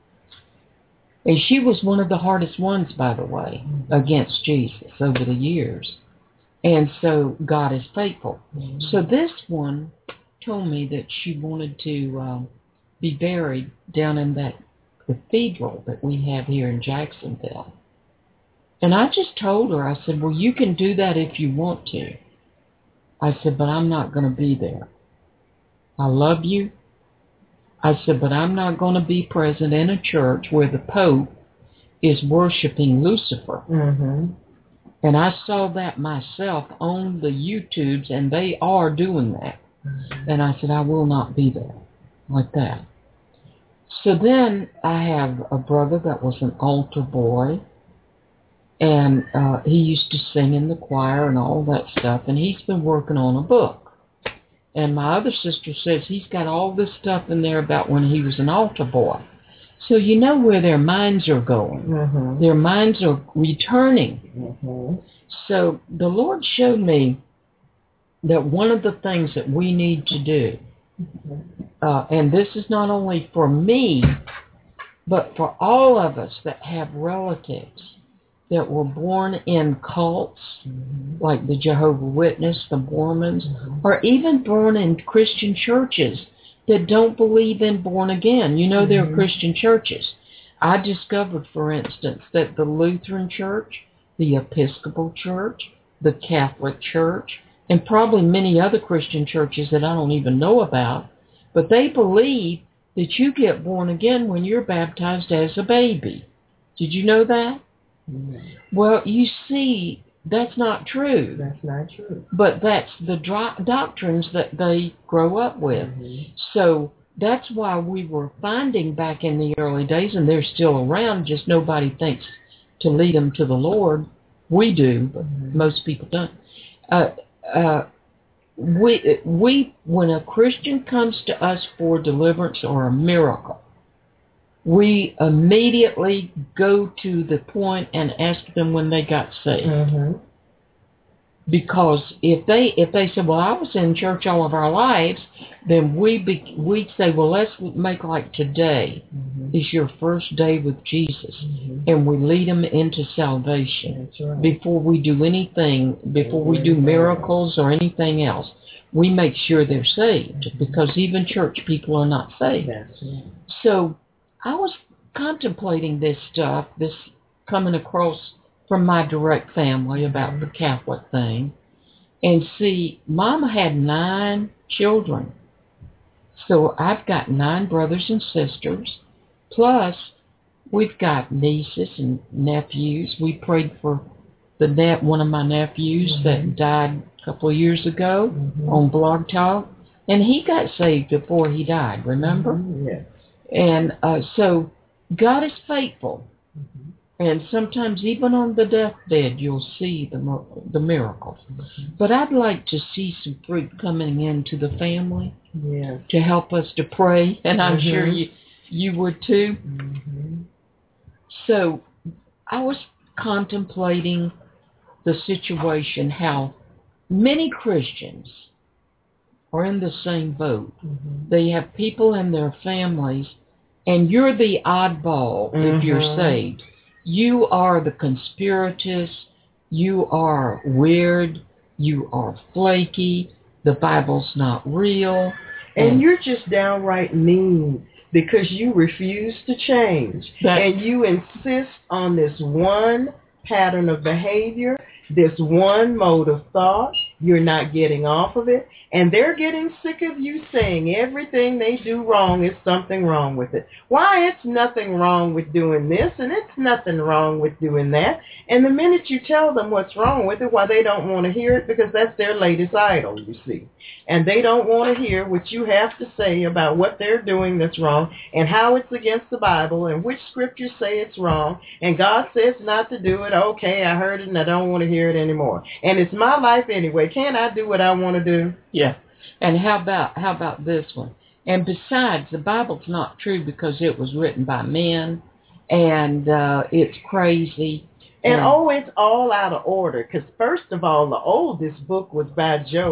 And she was one of the hardest ones, by the way, against Jesus over the years. And so God is faithful. So this one told me that she wanted to be buried down in that cathedral that we have here in Jacksonville. And I just told her, I said, well, you can do that if you want to. I said, but I'm not going to be there. I love you. I said, but I'm not going to be present in a church where the Pope is worshiping Lucifer. And I saw that myself on the YouTubes, and they are doing that. And I said, I will not be there like that. So then I have a brother that was an altar boy, and he used to sing in the choir and all that stuff, and he's been working on a book. And my other sister says he's got all this stuff in there about when he was an altar boy. So you know where their minds are going. Their minds are returning. So the Lord showed me that one of the things that we need to do, and this is not only for me, but for all of us that have relatives that were born in cults, like the Jehovah's Witness, the Mormons, or even born in Christian churches that don't believe in born again. You know, there are Christian churches. I discovered, for instance, that the Lutheran Church, the Episcopal Church, the Catholic Church, and probably many other Christian churches that I don't even know about, but they believe that you get born again when you're baptized as a baby. Did you know that? Well, you see, that's not true. That's not true. But that's the doctrines that they grow up with. So that's why we were finding back in the early days, and they're still around, just nobody thinks to lead them to the Lord. We do, but most people don't. When a Christian comes to us for deliverance or a miracle, we immediately go to the point and ask them when they got saved. Because if they say, well, I was in church all of our lives, then we'd say, well, let's make like today is your first day with Jesus. And we lead them into salvation. Before we do anything, before we do miracles or anything else. We make sure they're saved, because even church people are not saved. So I was contemplating this stuff, this coming across from my direct family about the Catholic thing. And see, Mama had 9 children. So I've got 9 brothers and sisters. Plus, we've got nieces and nephews. We prayed for one of my nephews that died a couple of years ago on Blog Talk. And he got saved before he died, remember? Yes. And so God is faithful. And sometimes even on the deathbed, you'll see the miracles. But I'd like to see some fruit coming into the family to help us to pray. And I'm sure you would too. So I was contemplating the situation, how many Christians are in the same boat. They have people in their families, and you're the oddball if you're saved. You are the conspirators. You are weird. You are flaky. The Bible's not real. And you're just downright mean because you refuse to change. And you insist on this one pattern of behavior, this one mode of thought. You're not getting off of it. And they're getting sick of you saying everything they do wrong is something wrong with it. Why, it's nothing wrong with doing this, and it's nothing wrong with doing that. And the minute you tell them what's wrong with it, why, they don't want to hear it, because that's their latest idol, you see. And they don't want to hear what you have to say about what they're doing that's wrong, and how it's against the Bible, and which scriptures say it's wrong, and God says not to do it. Okay, I heard it, and I don't want to hear it anymore. And it's my life anyway. Can't I do what I want to do? Yeah. And how about this one? And besides, the Bible's not true because it was written by men, and it's crazy. And it's all out of order. Because first of all, the oldest book was by Job.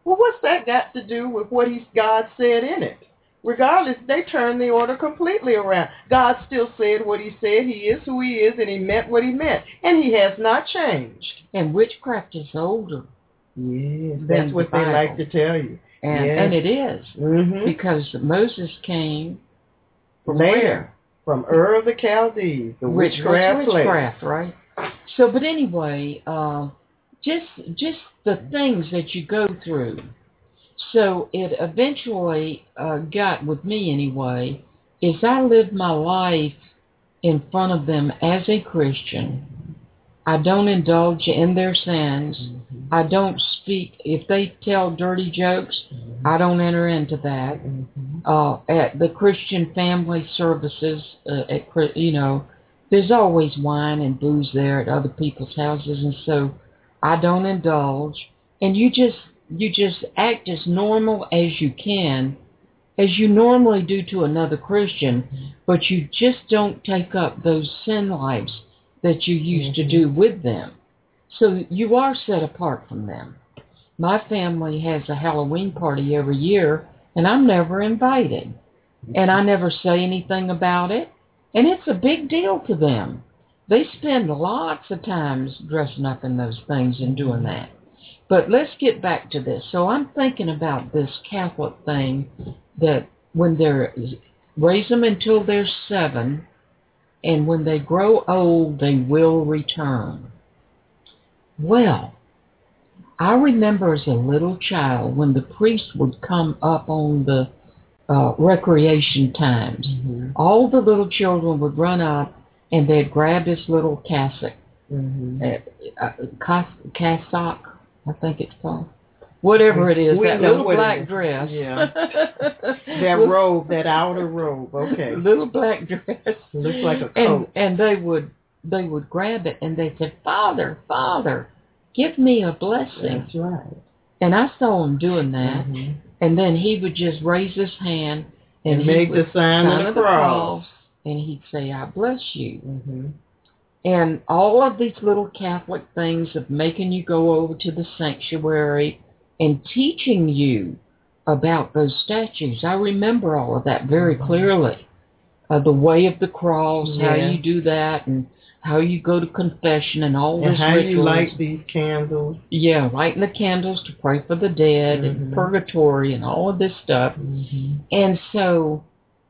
Well, what's that got to do with what God said in it? Regardless, they turned the order completely around. God still said what he said. He is who he is, and he meant what he meant. And he has not changed. And witchcraft is older. Yes, that's what they like to tell you. And it is. Mm-hmm. Because Moses came from later. Where? From Ur of the Chaldees, the witchcraft place. Right? So, but anyway, just the things that you go through. So it eventually got, with me anyway, is I lived my life in front of them as a Christian. I don't indulge in their sins. Mm-hmm. I don't speak. If they tell dirty jokes, mm-hmm. I don't enter into that. Mm-hmm. At the Christian family services, there's always wine and booze there at other people's houses, and so I don't indulge. And you just act as normal as you can, as you normally do to another Christian, but you just don't take up those sin lives that you used to do with them. So you are set apart from them. My family has a Halloween party every year, and I'm never invited. And I never say anything about it, and it's a big deal to them. They spend lots of times dressing up in those things and doing that. But let's get back to this. So I'm thinking about this Catholic thing that when they're, raise them until they're 7, and when they grow old, they will return. Well, I remember as a little child when the priest would come up on the recreation times, all the little children would run up and they'd grab this little cassock, cassock, I think it's called. Whatever it is, that little black dress. Yeah. That robe, that outer robe, okay. Little black dress. Looks like a coat. And they would grab it and they said, Father, give me a blessing. That's right. And I saw him doing that. And then he would just raise his hand and make the sign of the cross. And he'd say, I bless you. And all of these little Catholic things of making you go over to the sanctuary and teaching you about those statues. I remember all of that very clearly. The way of the cross, how you do that, and how you go to confession and all this how rituals. You light these candles. Yeah, lighting the candles to pray for the dead and purgatory and all of this stuff. And so,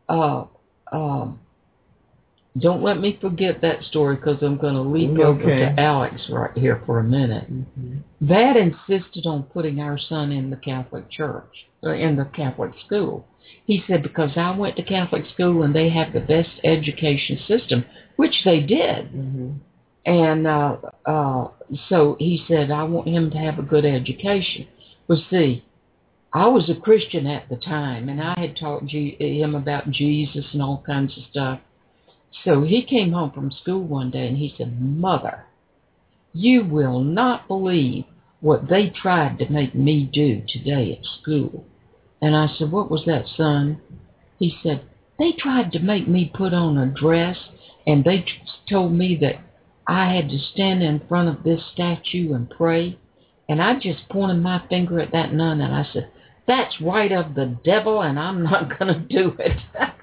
don't let me forget that story because I'm going to leap over to Alex right here for a minute. Dad insisted on putting our son in the Catholic church, in the Catholic school. He said because I went to Catholic school and they have the best education system, which they did. And so he said, I want him to have a good education. Well, see, I was a Christian at the time, and I had taught him about Jesus and all kinds of stuff. So he came home from school one day and he said, Mother, you will not believe what they tried to make me do today at school. And I said, what was that, son? He said, they tried to make me put on a dress and they told me that I had to stand in front of this statue and pray. And I just pointed my finger at that nun and I said, that's right of the devil and I'm not going to do it.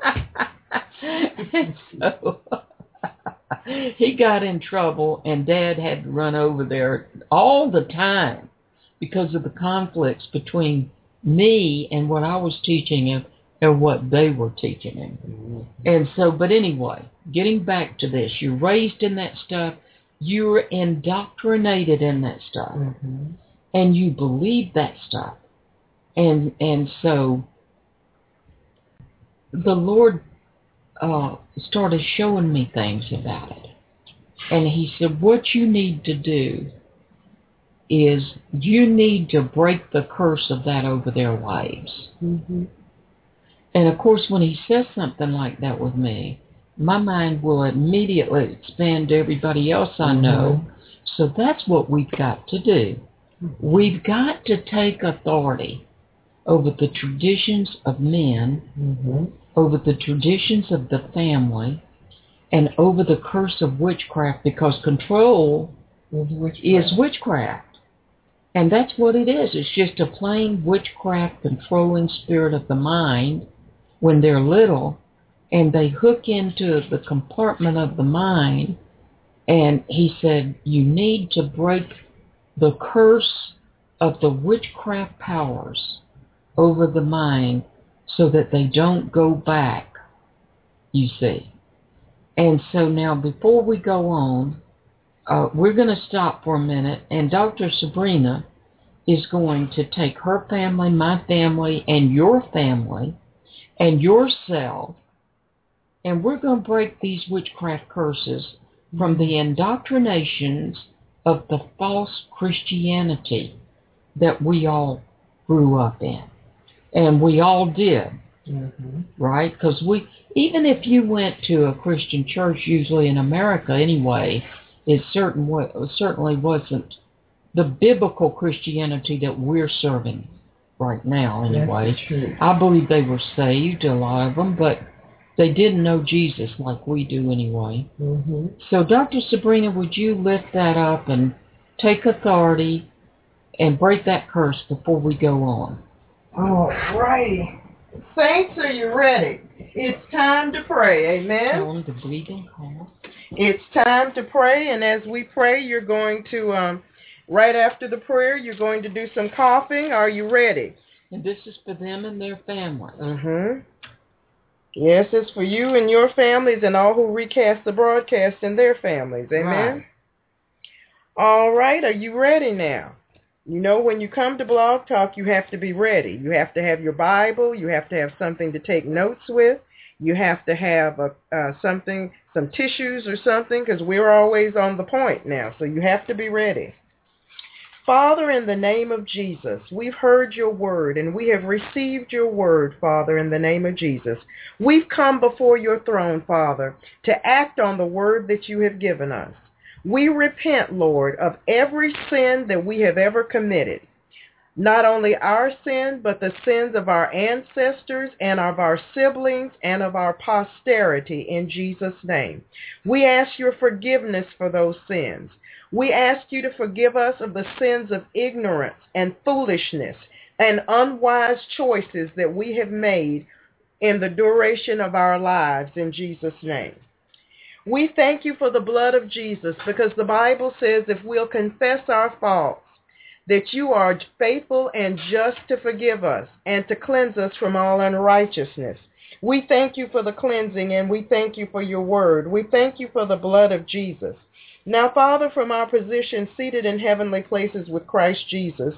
And so he got in trouble and Dad had to run over there all the time because of the conflicts between me and what I was teaching him and what they were teaching him. And so, but anyway, getting back to this, you're raised in that stuff, you're indoctrinated in that stuff, and you believe that stuff. And so the Lord started showing me things about it. And he said, what you need to do is you need to break the curse of that over their lives. And of course, when he says something like that with me, my mind will immediately expand to everybody else I know. So that's what we've got to do. We've got to take authority over the traditions of men, over the traditions of the family, and over the curse of witchcraft, because control is witchcraft. And that's what it is. It's just a plain witchcraft controlling spirit of the mind when they're little, and they hook into the compartment of the mind. And he said, you need to break the curse of the witchcraft powers over the mind so that they don't go back, you see. And so now, before we go on, we're going to stop for a minute, and Dr. Sabrina is going to take her family, my family, and your family, and yourself, and we're going to break these witchcraft curses from the indoctrinations of the false Christianity that we all grew up in. And we all did, right? Because even if you went to a Christian church, usually in America anyway, it certainly wasn't the biblical Christianity that we're serving right now anyway. I believe they were saved, a lot of them, but they didn't know Jesus like we do anyway. So Dr. Sabrina, would you lift that up and take authority and break that curse before we go on? All righty. Saints, are you ready? It's time to pray. Amen? Tell them to breathe and cough. It's time to pray, and as we pray, you're going to, right after the prayer, you're going to do some coughing. Are you ready? And this is for them and their family. Yes, it's for you and your families and all who recast the broadcast and their families. Amen? Right. All right, are you ready now? You know, when you come to Blog Talk, you have to be ready. You have to have your Bible. You have to have something to take notes with. You have to have some tissues or something, because we're always on the point now. So you have to be ready. Father, in the name of Jesus, we've heard your word, and we have received your word, Father, in the name of Jesus. We've come before your throne, Father, to act on the word that you have given us. We repent, Lord, of every sin that we have ever committed. Not only our sin, but the sins of our ancestors and of our siblings and of our posterity in Jesus' name. We ask your forgiveness for those sins. We ask you to forgive us of the sins of ignorance and foolishness and unwise choices that we have made in the duration of our lives in Jesus' name. We thank you for the blood of Jesus, because the Bible says if we'll confess our faults, that you are faithful and just to forgive us and to cleanse us from all unrighteousness. We thank you for the cleansing, and we thank you for your word. We thank you for the blood of Jesus. Now, Father, from our position seated in heavenly places with Christ Jesus,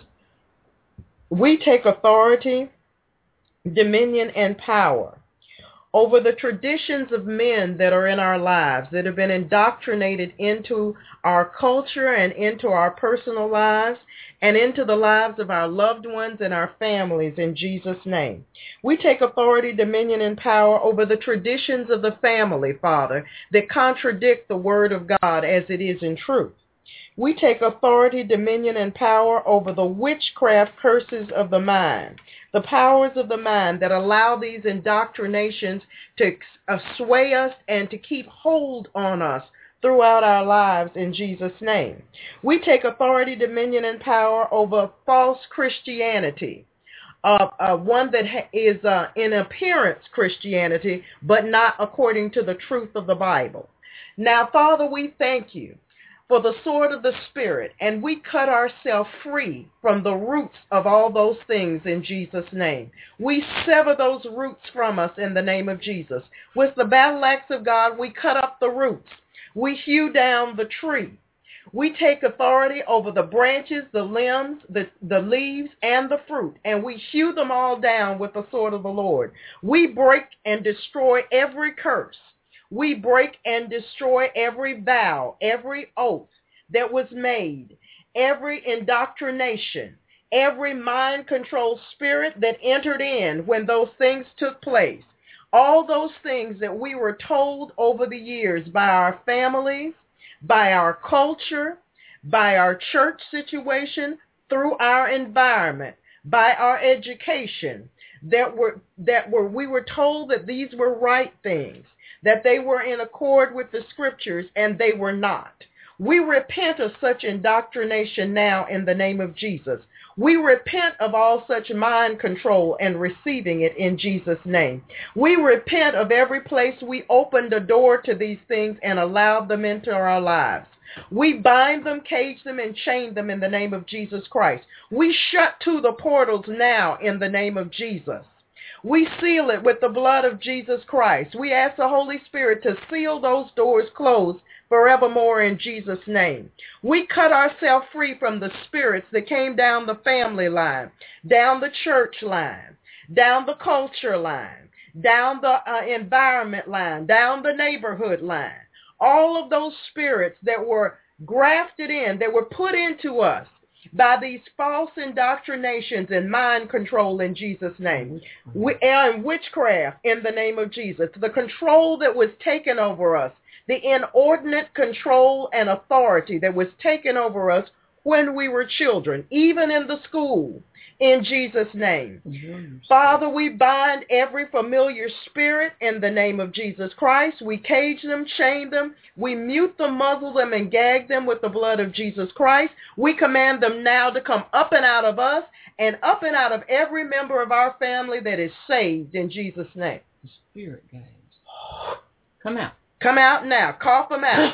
we take authority, dominion, and power over the traditions of men that are in our lives, that have been indoctrinated into our culture and into our personal lives and into the lives of our loved ones and our families in Jesus' name. We take authority, dominion, and power over the traditions of the family, Father, that contradict the word of God as it is in truth. We take authority, dominion, and power over the witchcraft curses of the mind, the powers of the mind that allow these indoctrinations to sway us and to keep hold on us throughout our lives in Jesus' name. We take authority, dominion, and power over false Christianity, one that is in appearance Christianity, but not according to the truth of the Bible. Now, Father, we thank you for the sword of the Spirit, and we cut ourselves free from the roots of all those things in Jesus' name. We sever those roots from us in the name of Jesus. With the battle axe of God, we cut up the roots. We hew down the tree. We take authority over the branches, the limbs, the leaves, and the fruit, and we hew them all down with the sword of the Lord. We break and destroy every curse. We break and destroy every vow, every oath that was made, every indoctrination, every mind-controlled spirit that entered in when those things took place. All those things that we were told over the years by our families, by our culture, by our church situation, through our environment, by our education, we were told that these were right things, that they were in accord with the scriptures, and they were not. We repent of such indoctrination now in the name of Jesus. We repent of all such mind control and receiving it in Jesus' name. We repent of every place we opened the door to these things and allowed them into our lives. We bind them, cage them, and chain them in the name of Jesus Christ. We shut to the portals now in the name of Jesus. We seal it with the blood of Jesus Christ. We ask the Holy Spirit to seal those doors closed forevermore in Jesus' name. We cut ourselves free from the spirits that came down the family line, down the church line, down the culture line, down the environment line, down the neighborhood line. All of those spirits that were grafted in, that were put into us by these false indoctrinations and mind control in Jesus' name. And witchcraft in the name of Jesus. The control that was taken over us, the inordinate control and authority that was taken over us when we were children, even in the school, in Jesus' name. Father, we bind every familiar spirit in the name of Jesus Christ. We cage them, chain them. We mute them, muzzle them, and gag them with the blood of Jesus Christ. We command them now to come up and out of us and up and out of every member of our family that is saved in Jesus' name. The spirit guides. Come out. Come out now. Cough them out.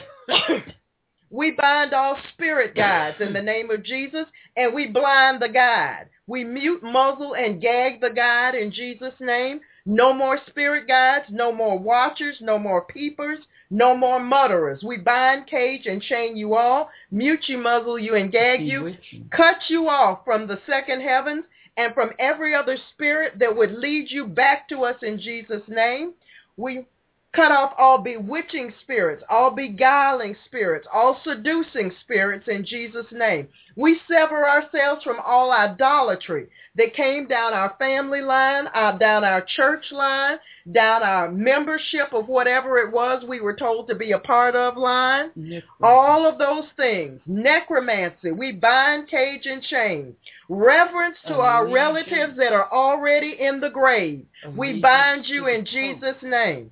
We bind all spirit guides in the name of Jesus, and we blind the guide. We mute, muzzle, and gag the guide in Jesus' name. No more spirit guides, no more watchers, no more peepers, no more mutterers. We bind, cage, and chain you all, mute you, muzzle you, and gag you, cut you off from the second heavens and from every other spirit that would lead you back to us in Jesus' name. We cut off all bewitching spirits, all beguiling spirits, all seducing spirits in Jesus' name. We sever ourselves from all idolatry that came down our family line, down our church line, down our membership of whatever it was we were told to be a part of line. All of those things. Necromancy. We bind, cage, and chain. Reverence to our relatives that are already in the grave. We bind you in Jesus' name.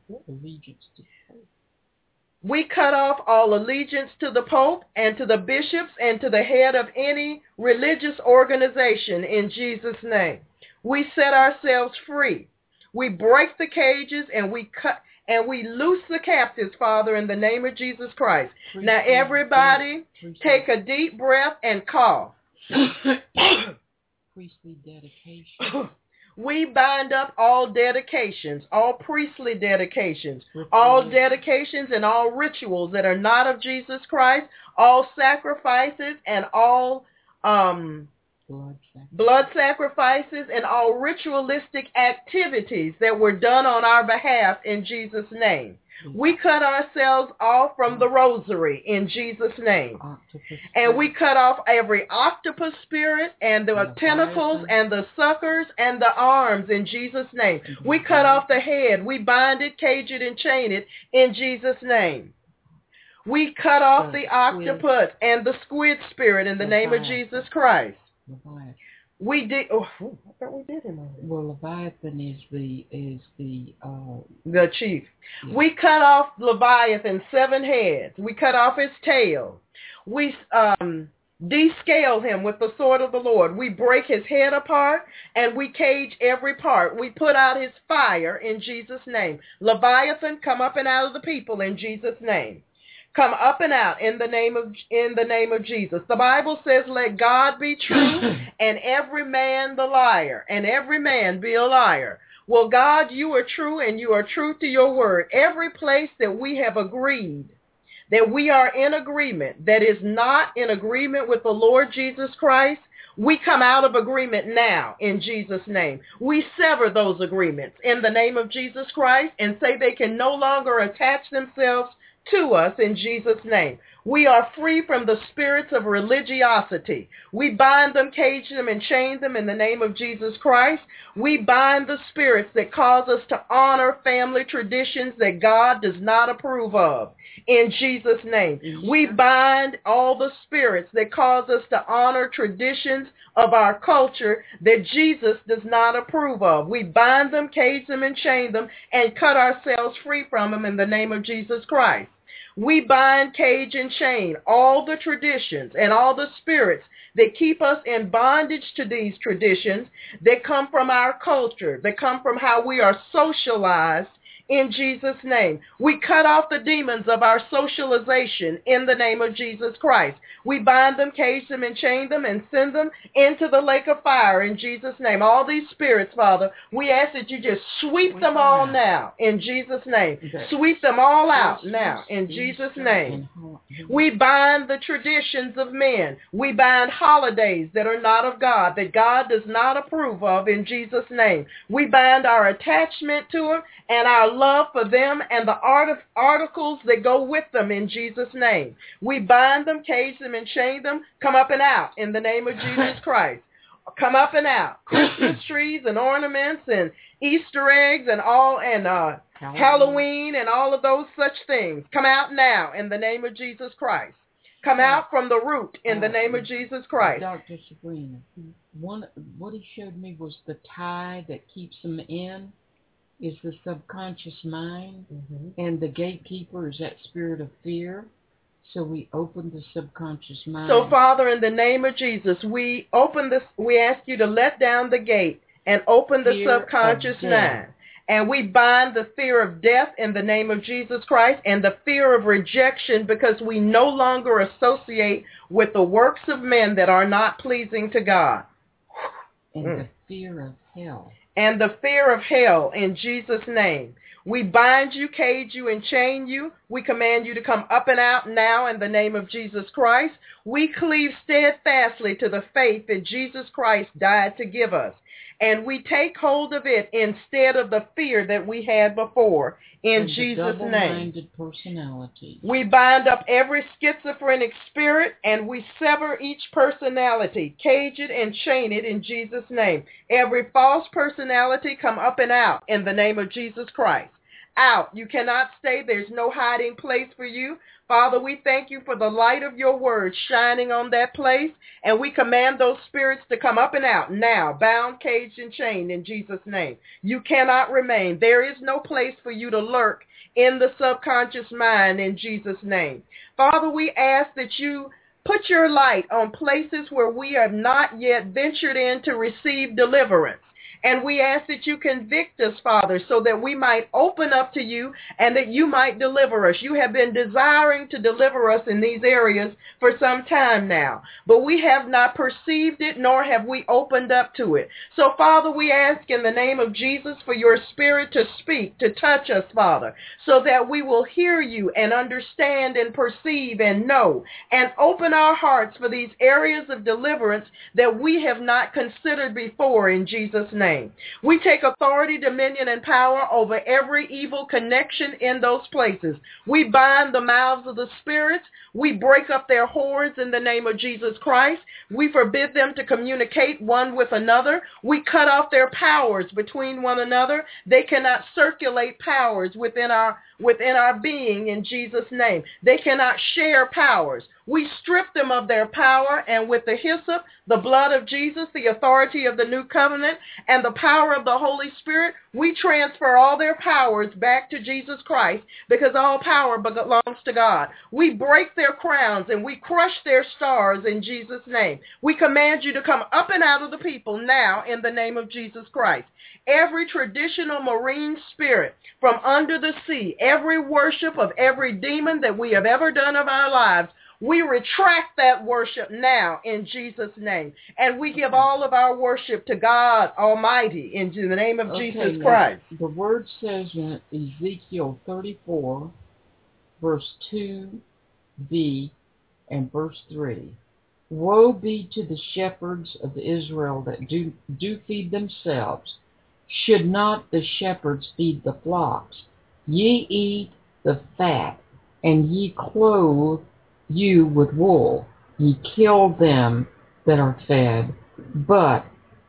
We cut off all allegiance to the Pope and to the bishops and to the head of any religious organization in Jesus' name. We set ourselves free. We break the cages and we loose the captives, Father, in the name of Jesus Christ. Now everybody take a deep breath and cough. Priestly dedication. We bind up all dedications, all priestly dedications, all dedications and all rituals that are not of Jesus Christ, all sacrifices and all blood sacrifices and all ritualistic activities that were done on our behalf in Jesus' name. We cut ourselves off from the rosary in Jesus' name. And we cut off every octopus spirit and the tentacles and the suckers and the arms in Jesus' name. We cut off the head. We bind it, cage it, and chain it in Jesus' name. We cut off the octopus and the squid spirit in the name of Jesus Christ. We did. Oh, I thought we did him already. Well, Leviathan is the chief. Yeah. We cut off Leviathan 7 heads. We cut off his tail. We descale him with the sword of the Lord. We break his head apart and we cage every part. We put out his fire in Jesus' name. Leviathan, come up and out of the people in Jesus' name. Come up and out in the name of Jesus. The Bible says, let God be true and every man the liar, and every man be a liar. Well, God, you are true and you are true to your word. Every place that we have agreed, that we are in agreement, that is not in agreement with the Lord Jesus Christ, we come out of agreement now in Jesus' name. We sever those agreements in the name of Jesus Christ and say they can no longer attach themselves to us in Jesus' name. We are free from the spirits of religiosity. We bind them, cage them, and chain them in the name of Jesus Christ. We bind the spirits that cause us to honor family traditions that God does not approve of in Jesus' name. We bind all the spirits that cause us to honor traditions of our culture that Jesus does not approve of. We bind them, cage them, and chain them, and cut ourselves free from them in the name of Jesus Christ. We bind, cage, and chain all the traditions and all the spirits that keep us in bondage to these traditions that come from our culture, that come from how we are socialized. In Jesus' name, we cut off the demons of our socialization in the name of Jesus Christ. We bind them, cage them, and chain them, and send them into the lake of fire in Jesus' name. All these spirits, Father, we ask that you just sweep them all now in Jesus' name. Sweep them all out now in Jesus' name. We bind the traditions of men. We bind holidays that are not of God, that God does not approve of in Jesus' name. We bind our attachment to them and our love for them and the articles that go with them in Jesus' name. We bind them, cage them, and chain them. Come up and out in the name of Jesus Christ. Come up and out. Christmas trees and ornaments and Easter eggs and all and Halloween and all of those such things. Come out now in the name of Jesus Christ. Come out from the root in the name of Jesus Christ. Dr. Sabrina, what he showed me was the tie that keeps them in is the subconscious mind, and the gatekeeper is that spirit of fear. So we open the subconscious mind. So, Father, in the name of Jesus, we ask you to let down the gate and open the subconscious mind. And we bind the fear of death in the name of Jesus Christ and the fear of rejection because we no longer associate with the works of men that are not pleasing to God. And the fear of hell. And the fear of hell in Jesus' name. We bind you, cage you, and chain you. We command you to come up and out now in the name of Jesus Christ. We cleave steadfastly to the faith that Jesus Christ died to give us. And we take hold of it instead of the fear that we had before in Jesus' name. Double-minded personality. We bind up every schizophrenic spirit and we sever each personality, cage it and chain it in Jesus' name. Every false personality come up and out in the name of Jesus Christ. Out. You cannot stay. There's no hiding place for you. Father, we thank you for the light of your word shining on that place, and we command those spirits to come up and out now, bound, caged, and chained in Jesus' name. You cannot remain. There is no place for you to lurk in the subconscious mind in Jesus' name. Father, we ask that you put your light on places where we have not yet ventured in to receive deliverance. And we ask that you convict us, Father, so that we might open up to you and that you might deliver us. You have been desiring to deliver us in these areas for some time now, but we have not perceived it, nor have we opened up to it. So, Father, we ask in the name of Jesus for your Spirit to speak, to touch us, Father, so that we will hear you and understand and perceive and know and open our hearts for these areas of deliverance that we have not considered before in Jesus' name. We take authority, dominion, and power over every evil connection in those places. We bind the mouths of the spirits. We break up their horns in the name of Jesus Christ. We forbid them to communicate one with another. We cut off their powers between one another. They cannot circulate powers within our being in Jesus' name. They cannot share powers. We strip them of their power, and with the hyssop, the blood of Jesus, the authority of the new covenant, and the power of the Holy Spirit, we transfer all their powers back to Jesus Christ because all power belongs to God. We break their crowns and we crush their stars in Jesus' name. We command you to come up and out of the people now in the name of Jesus Christ. Every traditional marine spirit from under the sea, every worship of every demon that we have ever done of our lives, we retract that worship now in Jesus' name. And we give all of our worship to God Almighty in the name of Jesus Christ. The word says in Ezekiel 34, verse 2b and verse 3, woe be to the shepherds of Israel that do feed themselves. Should not the shepherds feed the flocks? Ye eat the fat, and ye clothe you with wool. Ye kill them that are fed, but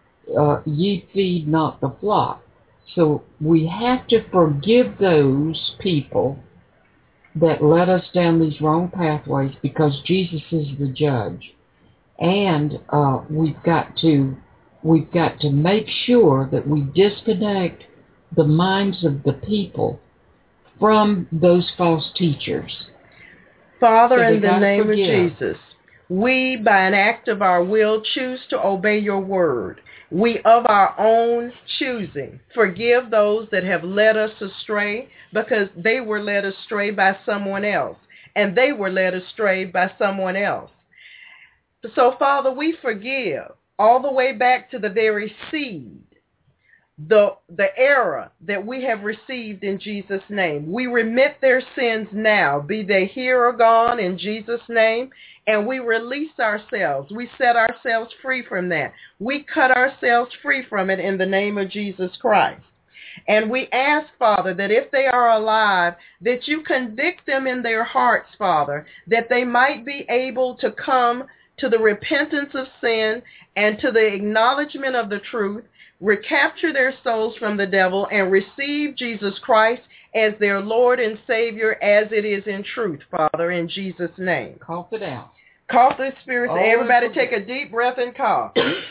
ye feed not the flock. So we have to forgive those people that led us down these wrong pathways because Jesus is the judge. And we've got to make sure that we disconnect the minds of the people from those false teachers. Father, So they in the gotta name forgive. of Jesus, we, by an act of our will, choose to obey your word. We, of our own choosing, forgive those that have led us astray because they were led astray by someone else, and they were led astray by someone else. So, Father, we forgive all the way back to the very seed, the error that we have received in Jesus' name. We remit their sins now, be they here or gone, in Jesus' name, and we release ourselves. We set ourselves free from that. We cut ourselves free from it in the name of Jesus Christ. And we ask, Father, that if they are alive, that you convict them in their hearts, Father, that they might be able to come to the repentance of sin and to the acknowledgement of the truth, recapture their souls from the devil, and receive Jesus Christ as their Lord and Savior as it is in truth, Father, in Jesus' name. Cough it out. Cough the spirits. Oh, Everybody take a deep breath and cough.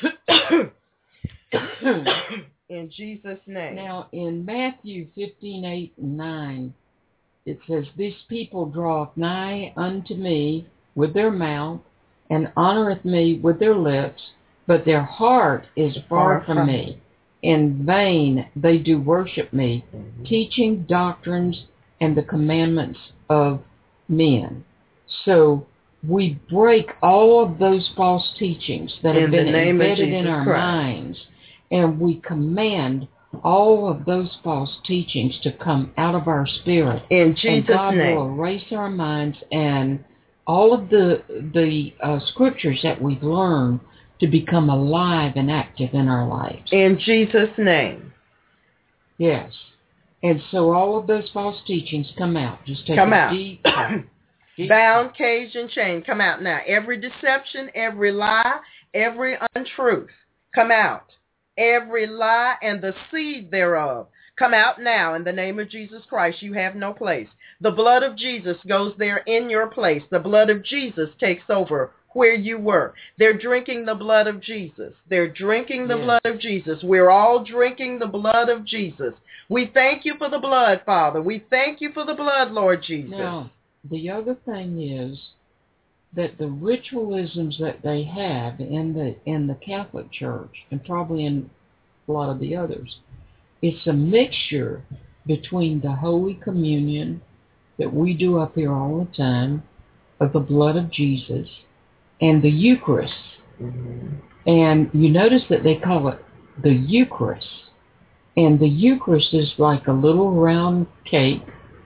In Jesus' name. Now, in Matthew 15:8 and 9, it says, These people draweth nigh unto me with their mouth, and honoreth me with their lips, but their heart is far from me. In vain they do worship me, teaching doctrines and the commandments of men. So we break all of those false teachings that have been embedded in our minds, and we command all of those false teachings to come out of our spirit. In Jesus' and God name. will erase our minds and all of the scriptures that we've learned to become alive and active in our lives. In Jesus' name. Yes. And so all of those false teachings come out. Just take Come a out. deep Bound, caged, and chained. Come out now. Every deception, every lie, every untruth. Come out. Every lie and the seed thereof. Come out now in the name of Jesus Christ. You have no place. The blood of Jesus goes there in your place. The blood of Jesus takes over where you were. They're drinking the blood of Jesus. They're drinking the blood of Jesus. We're all drinking the blood of Jesus. We thank you for the blood, Father. We thank you for the blood, Lord Jesus. Now, the other thing is that the ritualisms that they have in the Catholic Church, and probably in a lot of the others, it's a mixture between the Holy Communion that we do up here all the time, of the blood of Jesus, and the Eucharist. Mm-hmm. And you notice that they call it the Eucharist. And the Eucharist is like a little round cake.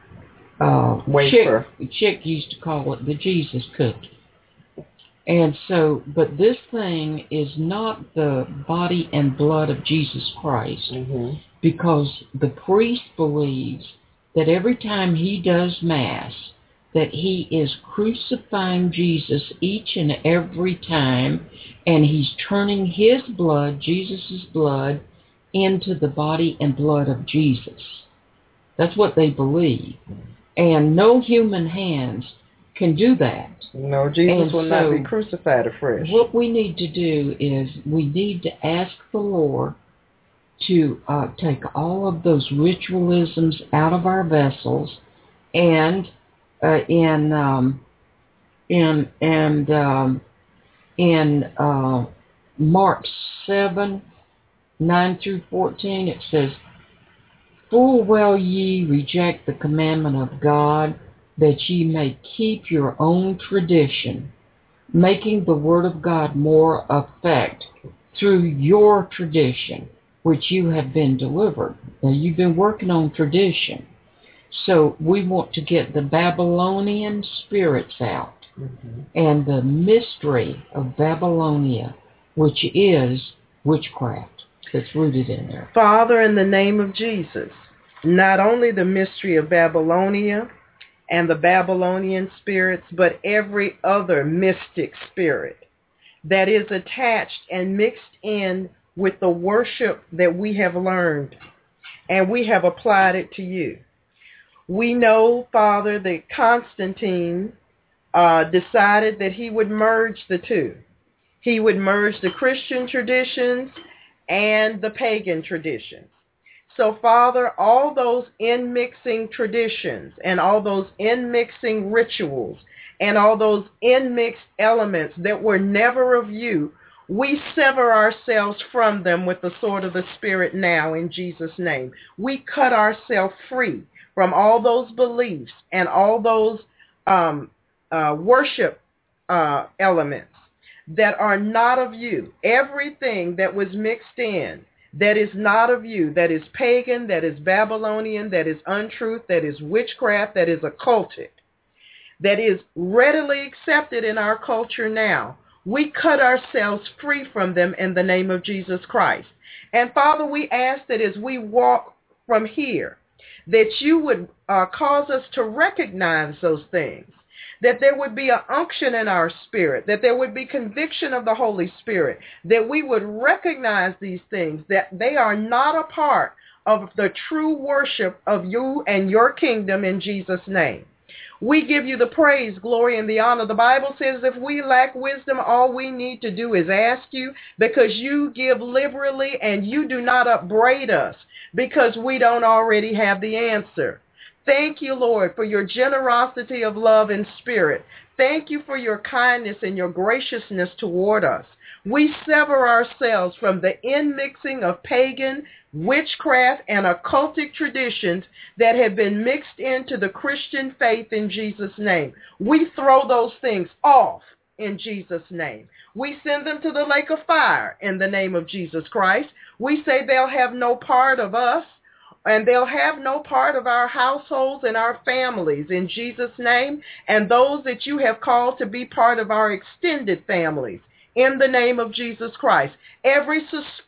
Wafer. Chick used to call it the Jesus cookie. And so, but this thing is not the body and blood of Jesus Christ, because the priest believes that every time he does Mass, that he is crucifying Jesus each and every time, and he's turning his blood, Jesus' blood, into the body and blood of Jesus. That's what they believe. And no human hands can do that. No, Jesus will not be crucified afresh. What we need to do is we need to ask the Lord to take all of those ritualisms out of our vessels, and in Mark 7:9-14, it says, Full well ye reject the commandment of God, that ye may keep your own tradition, making the word of God more effect through your tradition, which you have been delivered. Now, you've been working on tradition. So we want to get the Babylonian spirits out, and the mystery of Babylonia, which is witchcraft, that's rooted in there. Father, in the name of Jesus, not only the mystery of Babylonia and the Babylonian spirits, but every other mystic spirit that is attached and mixed in with the worship that we have learned, and we have applied it to you. We know, Father, that Constantine decided that he would merge the two. He would merge the Christian traditions and the pagan traditions. So, Father, all those in-mixing traditions and all those in-mixing rituals and all those inmixed elements that were never of you, we sever ourselves from them with the sword of the Spirit now in Jesus' name. We cut ourselves free from all those beliefs and all those worship elements that are not of you. Everything that was mixed in that is not of you, that is pagan, that is Babylonian, that is untruth, that is witchcraft, that is occultic, that is readily accepted in our culture now. We cut ourselves free from them in the name of Jesus Christ. And Father, we ask that as we walk from here, that you would cause us to recognize those things, that there would be an unction in our spirit, that there would be conviction of the Holy Spirit, that we would recognize these things, that they are not a part of the true worship of you and your kingdom in Jesus' name. We give you the praise, glory, and the honor. The Bible says if we lack wisdom, all we need to do is ask you, because you give liberally and you do not upbraid us because we don't already have the answer. Thank you, Lord, for your generosity of love and spirit. Thank you for your kindness and your graciousness toward us. We sever ourselves from the inmixing of pagan, witchcraft, and occultic traditions that have been mixed into the Christian faith in Jesus' name. We throw those things off in Jesus' name. We send them to the lake of fire in the name of Jesus Christ. We say they'll have no part of us, and they'll have no part of our households and our families in Jesus' name, and those that you have called to be part of our extended families in the name of Jesus Christ. Every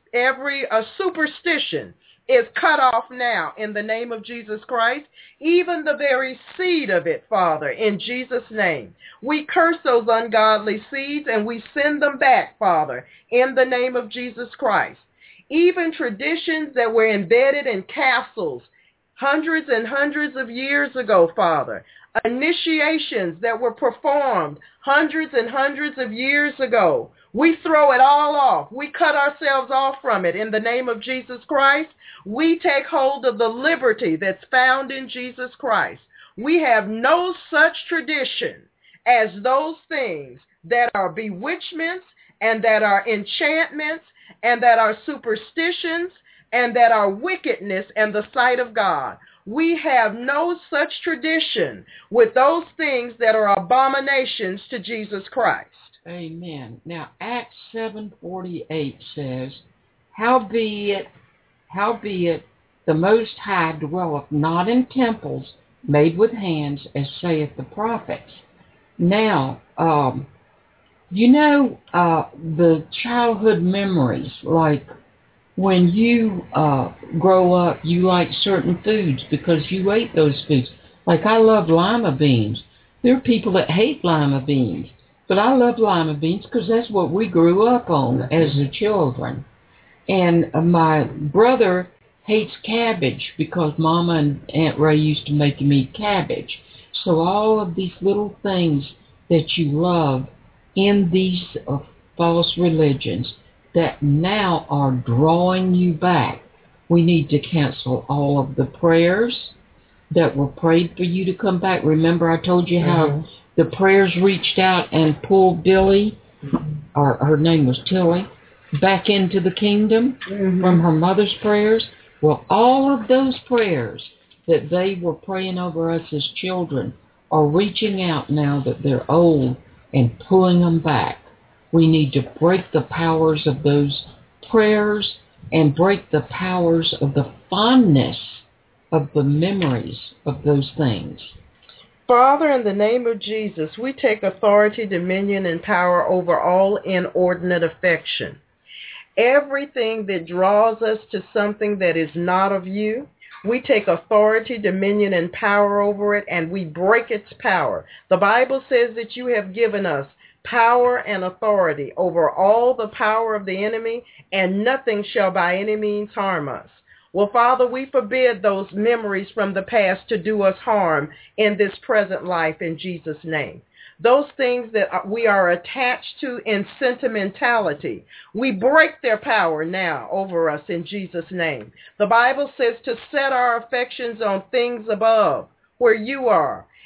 superstition is cut off now in the name of Jesus Christ, even the very seed of it, Father, in Jesus' name. We curse those ungodly seeds and we send them back, Father, in the name of Jesus Christ. Even traditions that were embedded in castles hundreds and hundreds of years ago, Father, initiations that were performed hundreds and hundreds of years ago, we throw it all off. We cut ourselves off from it in the name of Jesus Christ. We take hold of the liberty that's found in Jesus Christ. We have no such tradition as those things that are bewitchments and that are enchantments and that are superstitions and that are wickedness in the sight of God. We have no such tradition with those things that are abominations to Jesus Christ. Amen. Now, Acts 7:48 says, Howbeit the Most High dwelleth not in temples made with hands, as saith the prophets. Now, the childhood memories, like when you grow up, you like certain foods because you ate those foods. Like I love lima beans. There are people that hate lima beans, but I love lima beans because that's what we grew up on as the children. And my brother hates cabbage because Mama and Aunt Ray used to make him eat cabbage. So all of these little things that you love in these false religions that now are drawing you back, we need to cancel all of the prayers that were prayed for you to come back. Remember I told you how the prayers reached out and pulled Billy, or her name was Tilly, back into the kingdom from her mother's prayers? Well, all of those prayers that they were praying over us as children are reaching out now that they're old and pulling them back. We need to break the powers of those prayers and break the powers of the fondness of the memories of those things. Father, in the name of Jesus, we take authority, dominion, and power over all inordinate affection. Everything that draws us to something that is not of you, we take authority, dominion, and power over it, and we break its power. The Bible says that you have given us power and authority over all the power of the enemy, and nothing shall by any means harm us. Well, Father, we forbid those memories from the past to do us harm in this present life in Jesus' name. Those things that we are attached to in sentimentality, we break their power now over us in Jesus' name. The Bible says to set our affections on things above, where you are,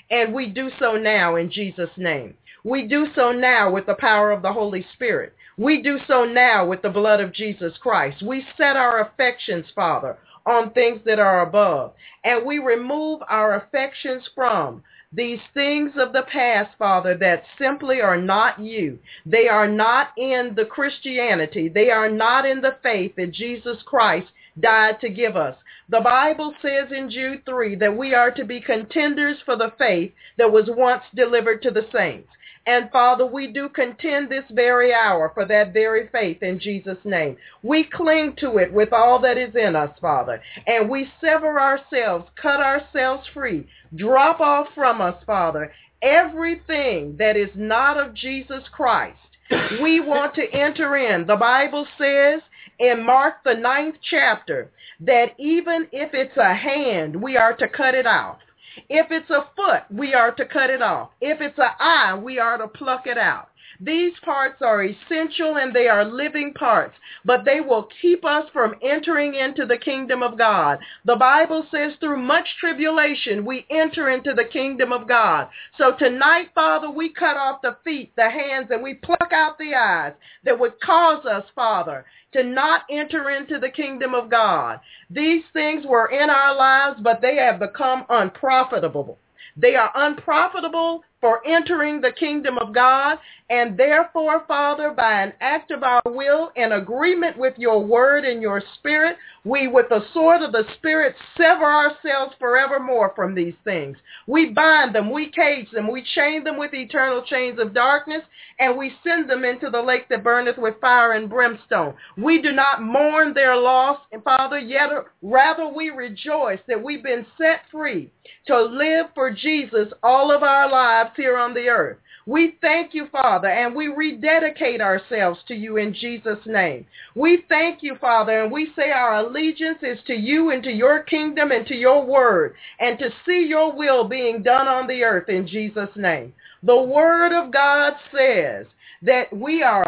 And we do so now in Jesus' name. We do so now with the power of the Holy Spirit. We do so now with the blood of Jesus Christ. We set our affections, Father, on things that are above. And we remove our affections from these things of the past, Father, that simply are not you. They are not in the Christianity. They are not in the faith that Jesus Christ died to give us. The Bible says in Jude 3 that we are to be contenders for the faith that was once delivered to the saints. And Father, we do contend this very hour for that very faith in Jesus' name. We cling to it with all that is in us, Father, and we sever ourselves, cut ourselves free, drop off from us, Father, everything that is not of Jesus Christ. We want to enter in. The Bible says in Mark the 9th chapter that even if it's a hand, we are to cut it off. If it's a foot, we are to cut it off. If it's an eye, we are to pluck it out. These parts are essential and they are living parts, but they will keep us from entering into the kingdom of God. The Bible says through much tribulation we enter into the kingdom of God. So tonight, Father, we cut off the feet, the hands, and we pluck out the eyes that would cause us, Father, to not enter into the kingdom of God. These things were in our lives, but they have become unprofitable. They are unprofitable for entering the kingdom of God, and therefore, Father, by an act of our will, in agreement with your word and your spirit, we, with the sword of the Spirit, sever ourselves forevermore from these things. We bind them, we cage them, we chain them with eternal chains of darkness, and we send them into the lake that burneth with fire and brimstone. We do not mourn their loss, Father, yet rather we rejoice that we've been set free to live for Jesus all of our lives here on the earth. We thank you, Father, and we rededicate ourselves to you in Jesus' name. We thank you, Father, and we say our allegiance is to you and to your kingdom and to your word, and to see your will being done on the earth in Jesus' name. The word of God says that we are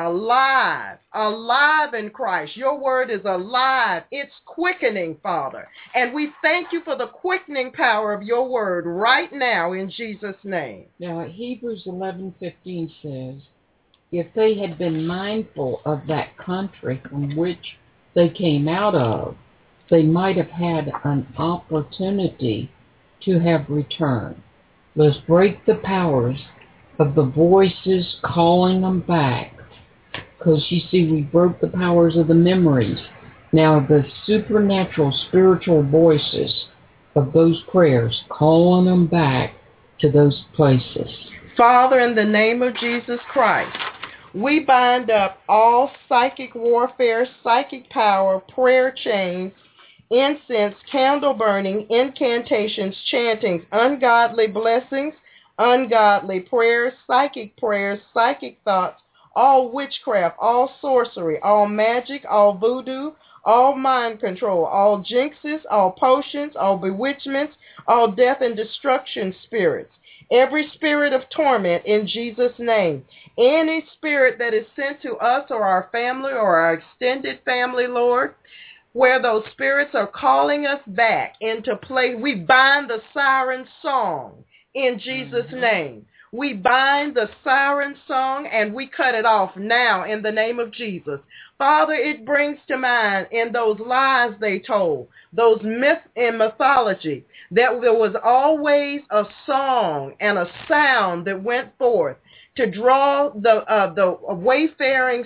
alive in Christ. Your word is alive. It's quickening, Father. And we thank you for the quickening power of your word right now in Jesus' name. Now, Hebrews 11:15 says, if they had been mindful of that country from which they came out of, they might have had an opportunity to have returned. Let's break the powers of the voices calling them back. Because, you see, we broke the powers of the memories. Now, the supernatural spiritual voices of those prayers calling them back to those places. Father, in the name of Jesus Christ, we bind up all psychic warfare, psychic power, prayer chains, incense, candle burning, incantations, chantings, ungodly blessings, ungodly prayers, psychic thoughts, all witchcraft, all sorcery, all magic, all voodoo, all mind control, all jinxes, all potions, all bewitchments, all death and destruction spirits. Every spirit of torment in Jesus' name. Any spirit that is sent to us or our family or our extended family, Lord, where those spirits are calling us back into play, we bind the siren song in Jesus' name. We bind the siren song and we cut it off now in the name of Jesus. Father, it brings to mind in those lies they told, those myths and mythology, that there was always a song and a sound that went forth to draw the wayfaring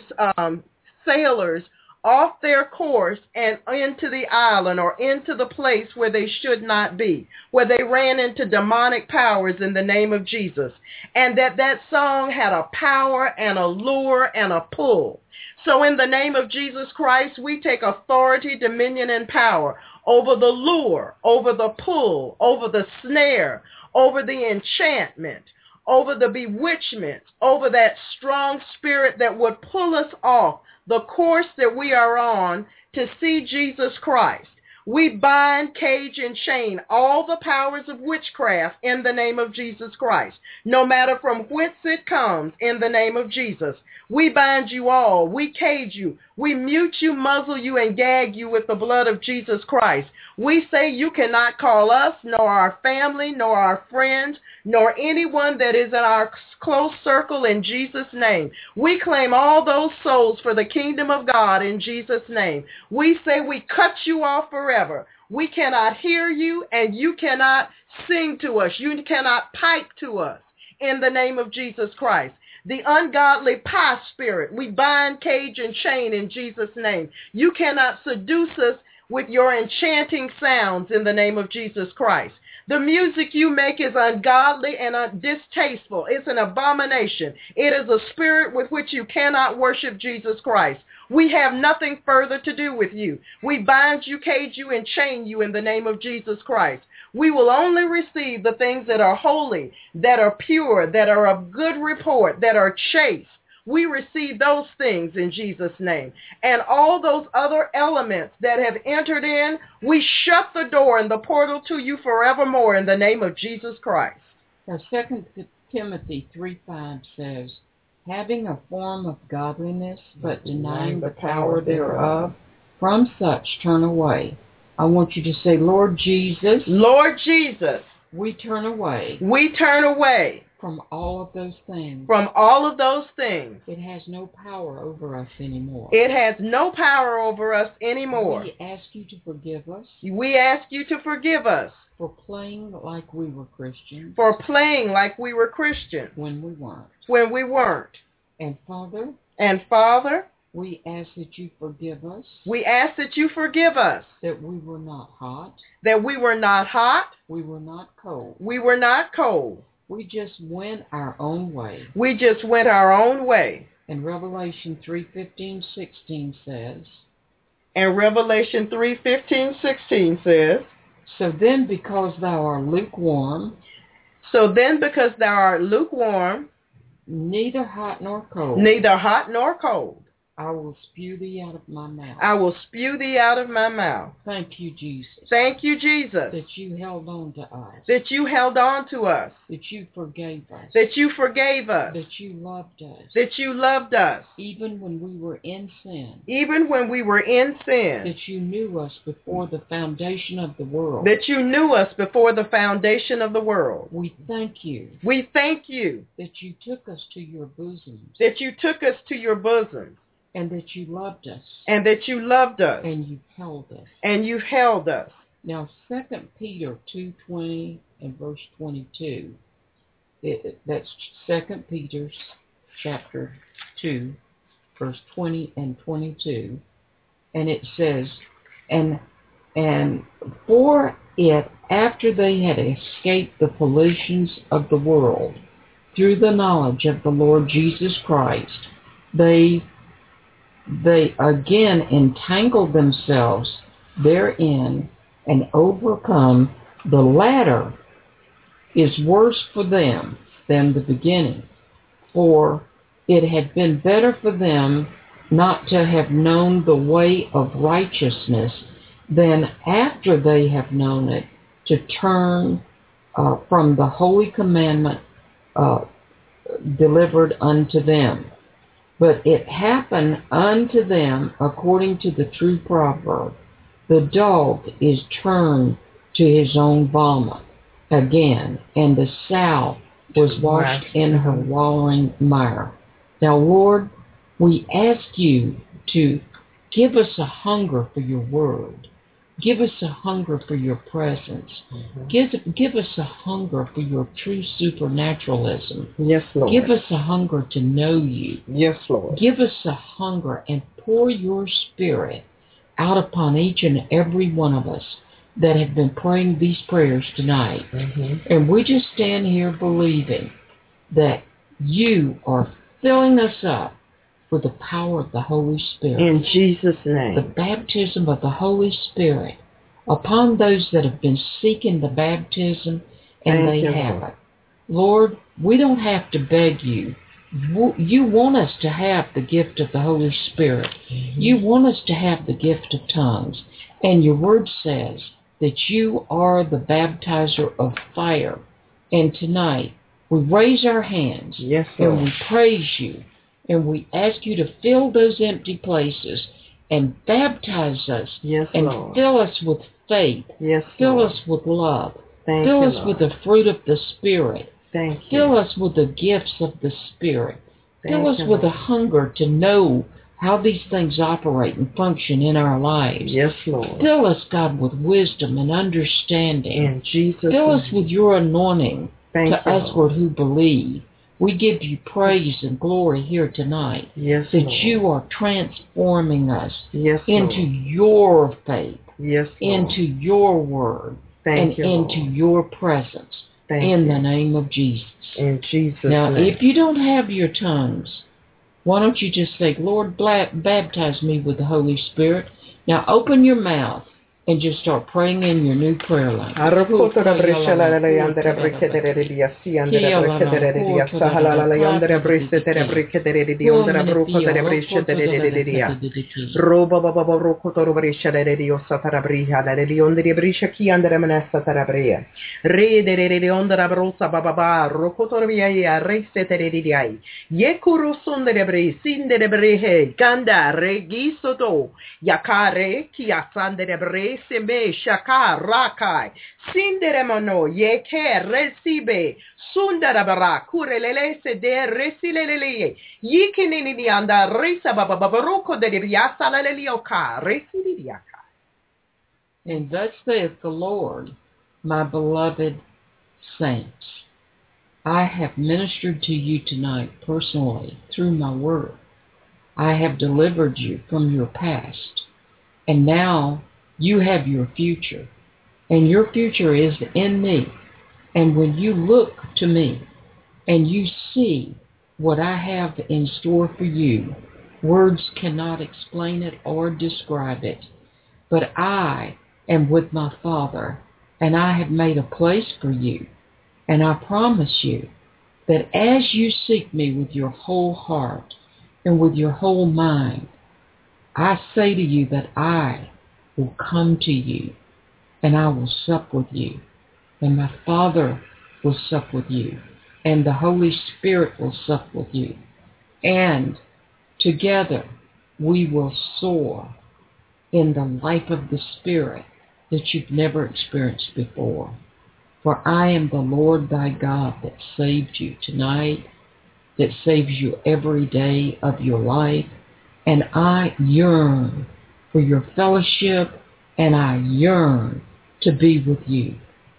sailors off their course and into the island or into the place where they should not be, where they ran into demonic powers in the name of Jesus. And that song had a power and a lure and a pull. So in the name of Jesus Christ, we take authority, dominion, and power over the lure, over the pull, over the snare, over the enchantment, over the bewitchment, over that strong spirit that would pull us off the course that we are on to see Jesus Christ. We bind, cage, and chain all the powers of witchcraft in the name of Jesus Christ, no matter from whence it comes, in the name of Jesus. We bind you all. We cage you. We mute you, muzzle you, and gag you with the blood of Jesus Christ. We say you cannot call us, nor our family, nor our friends, nor anyone that is in our close circle in Jesus' name. We claim all those souls for the kingdom of God in Jesus' name. We say we cut you off forever. We cannot hear you, and you cannot sing to us. You cannot pipe to us in the name of Jesus Christ. The ungodly pie spirit, we bind, cage, and chain in Jesus' name. You cannot seduce us with your enchanting sounds in the name of Jesus Christ. The music you make is ungodly and distasteful. It's an abomination. It is a spirit with which you cannot worship Jesus Christ. We have nothing further to do with you. We bind you, cage you, and chain you in the name of Jesus Christ. We will only receive the things that are holy, that are pure, that are of good report, that are chaste. We receive those things in Jesus' name. And all those other elements that have entered in, we shut the door and the portal to you forevermore in the name of Jesus Christ. Now, 2 Timothy 3:5 says, having a form of godliness, but denying the power thereof, from such turn away. I want you to say, Lord Jesus. Lord Jesus. We turn away. We turn away. From all of those things. From all of those things. It has no power over us anymore. It has no power over us anymore. We ask you to forgive us. We ask you to forgive us. For playing like we were Christians. For playing like we were Christians. When we weren't. When we weren't. And Father. And Father. We ask that you forgive us. We ask that you forgive us. That we were not hot. That we were not hot. We were not cold. We were not cold. We just went our own way. We just went our own way. And Revelation 3:15-16 says. And Revelation 3:15-16 says. So then because thou art lukewarm. So then because thou art lukewarm. Neither hot nor cold. Neither hot nor cold. I will spew thee out of my mouth. I will spew thee out of my mouth. Thank you, Jesus. Thank you, Jesus. That you held on to us. That you held on to us. That you forgave us. That you forgave us. That you loved us. That you loved us. Even when we were in sin. Even when we were in sin. That you knew us before the foundation of the world. That you knew us before the foundation of the world. We thank you. We thank you. That you took us to your bosoms. That you took us to your bosoms. And that you loved us. And that you loved us. And you held us. And you held us. Now, 2 Peter 2:20 and verse 22. That's 2 Peter chapter 2, verse 20 and 22. And it says, and for it, after they had escaped the pollutions of the world, through the knowledge of the Lord Jesus Christ, they again entangled themselves therein and overcome. The latter is worse for them than the beginning, for it had been better for them not to have known the way of righteousness than after they have known it to turn from the holy commandment delivered unto them. But it happened unto them according to the true proverb, the dog is turned to his own vomit again, and the sow was washed in her wallowing mire. Now, Lord, we ask you to give us a hunger for your word. Give us a hunger for your presence. Give us a hunger for your true supernaturalism. Yes, Lord. Give us a hunger to know you. Yes, Lord. Give us a hunger and pour your spirit out upon each and every one of us that have been praying these prayers tonight. And we just stand here believing that you are filling us up with the power of the Holy Spirit. In Jesus' name. The baptism of the Holy Spirit upon those that have been seeking the baptism and they have it. Lord, we don't have to beg you You want us to have the gift of the Holy Spirit. You want us to have the gift of tongues. And your word says that you are the baptizer of fire. And tonight, we raise our hands Yes, and Lord. we praise you. And we ask you to fill those empty places and baptize us. Yes, and Lord. fill us with faith. Yes, Fill Lord. us with love. Thank Fill you, us Lord. with the fruit of the Spirit. Thank you. Fill us with the gifts of the Spirit. Fill Thank us you, with a Lord. hunger to know how these things operate and function in our lives. Yes, Lord. Fill us, God, with wisdom and understanding. In Jesus' Fill us name. with your anointing Thank to you, us, Lord. Lord, who believe. We give you praise and glory here tonight Yes, that Lord. you are transforming us Yes, into Lord. your faith, Yes, Lord. into your word, Thank you, into Lord. your presence. Thank in you. the name of Jesus. In Jesus' Now, name. if you don't have your tongues, why don't you just say, Lord, baptize me with the Holy Spirit. Now open your mouth and just start praying in your new prayer language. Ganda regisoto yakare kiasande bre seme shaka rakai sinderemono yeke resibe sundara kurelele se de resilele yikinini anda resa babaroko de biasa lelioka resiliaka. And thus saith the Lord, my beloved saints, I have ministered to you tonight personally through my word. I have delivered you from your past, and now you have your future, and your future is in me. And when you look to me and you see what I have in store for you, words cannot explain it or describe it. But I am with my Father, and I have made a place for you. And I promise you that as you seek me with your whole heart and with your whole mind, I say to you that I will come to you, and I will sup with you, and my Father will sup with you, and the Holy Spirit will sup with you. And together we will soar in the life of the Spirit that you've never experienced before. For I am the Lord thy God that saved you tonight, that saves you every day of your life. And I yearn for your fellowship, and I yearn to be with you.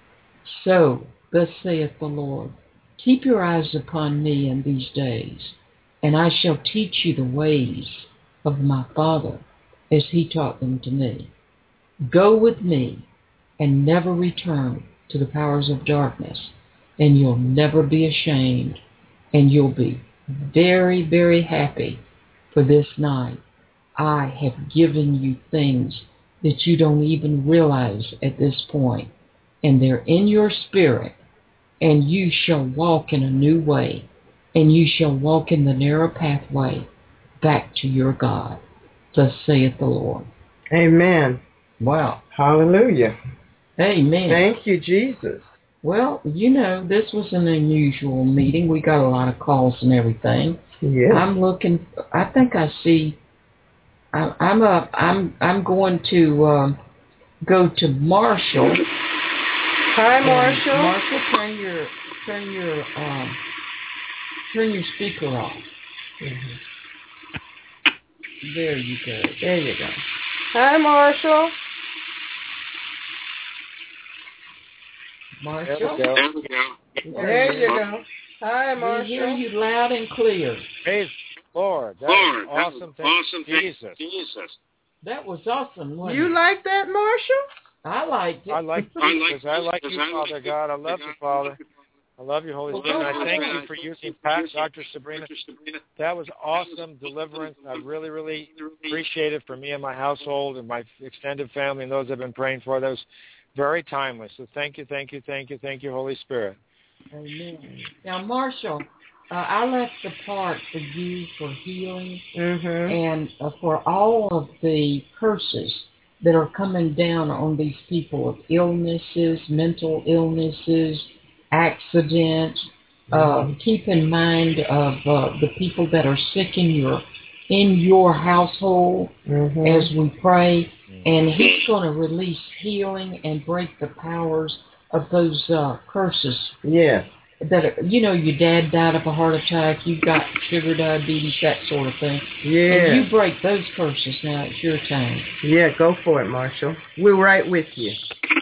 So, thus saith the Lord, keep your eyes upon me in these days, and I shall teach you the ways of my Father as he taught them to me. Go with me and never return to the powers of darkness, and you'll never be ashamed, and you'll be very, very happy. For this night, I have given you things that you don't even realize at this point, and they're in your spirit, and you shall walk in a new way, and you shall walk in the narrow pathway back to your God. Thus saith the Lord. Amen. Wow. Hallelujah. Amen. Thank you, Jesus. Well, this was an unusual meeting. We got a lot of calls and everything. Yes. I think I see. I'm going to go to Marshall. Hi, Marshall. Marshall, turn your speaker off. Mm-hmm. There you go. There you go. Hi, Marshall. Marshall. There we go. There you go. Hi, Marshall. We hear you loud and clear. Praise the Lord. That was awesome. Thank you, Jesus. That was awesome, wasn't You it? like that, Marshall? I liked it. I like you, because I like you, Father God. I love you, Father. I love you, Holy Spirit. And I thank you for using Dr. Sabrina. That was awesome deliverance. I really, really appreciate it for me and my household and my extended family and those I've been praying for. That was very timely. So thank you, Holy Spirit. Amen. Now, Marshall, I left the part for you for healing Mhm. and for all of the curses that are coming down on these people of illnesses, mental illnesses, accidents. Keep in mind of the people that are sick in your household as we pray, and He's going to release healing and break the powers of those curses. Yes. That your dad died of a heart attack, you've got sugar diabetes, that sort of thing. Yeah. And you break those curses now. It's your time. Yeah, go for it, Marshall. We're right with you.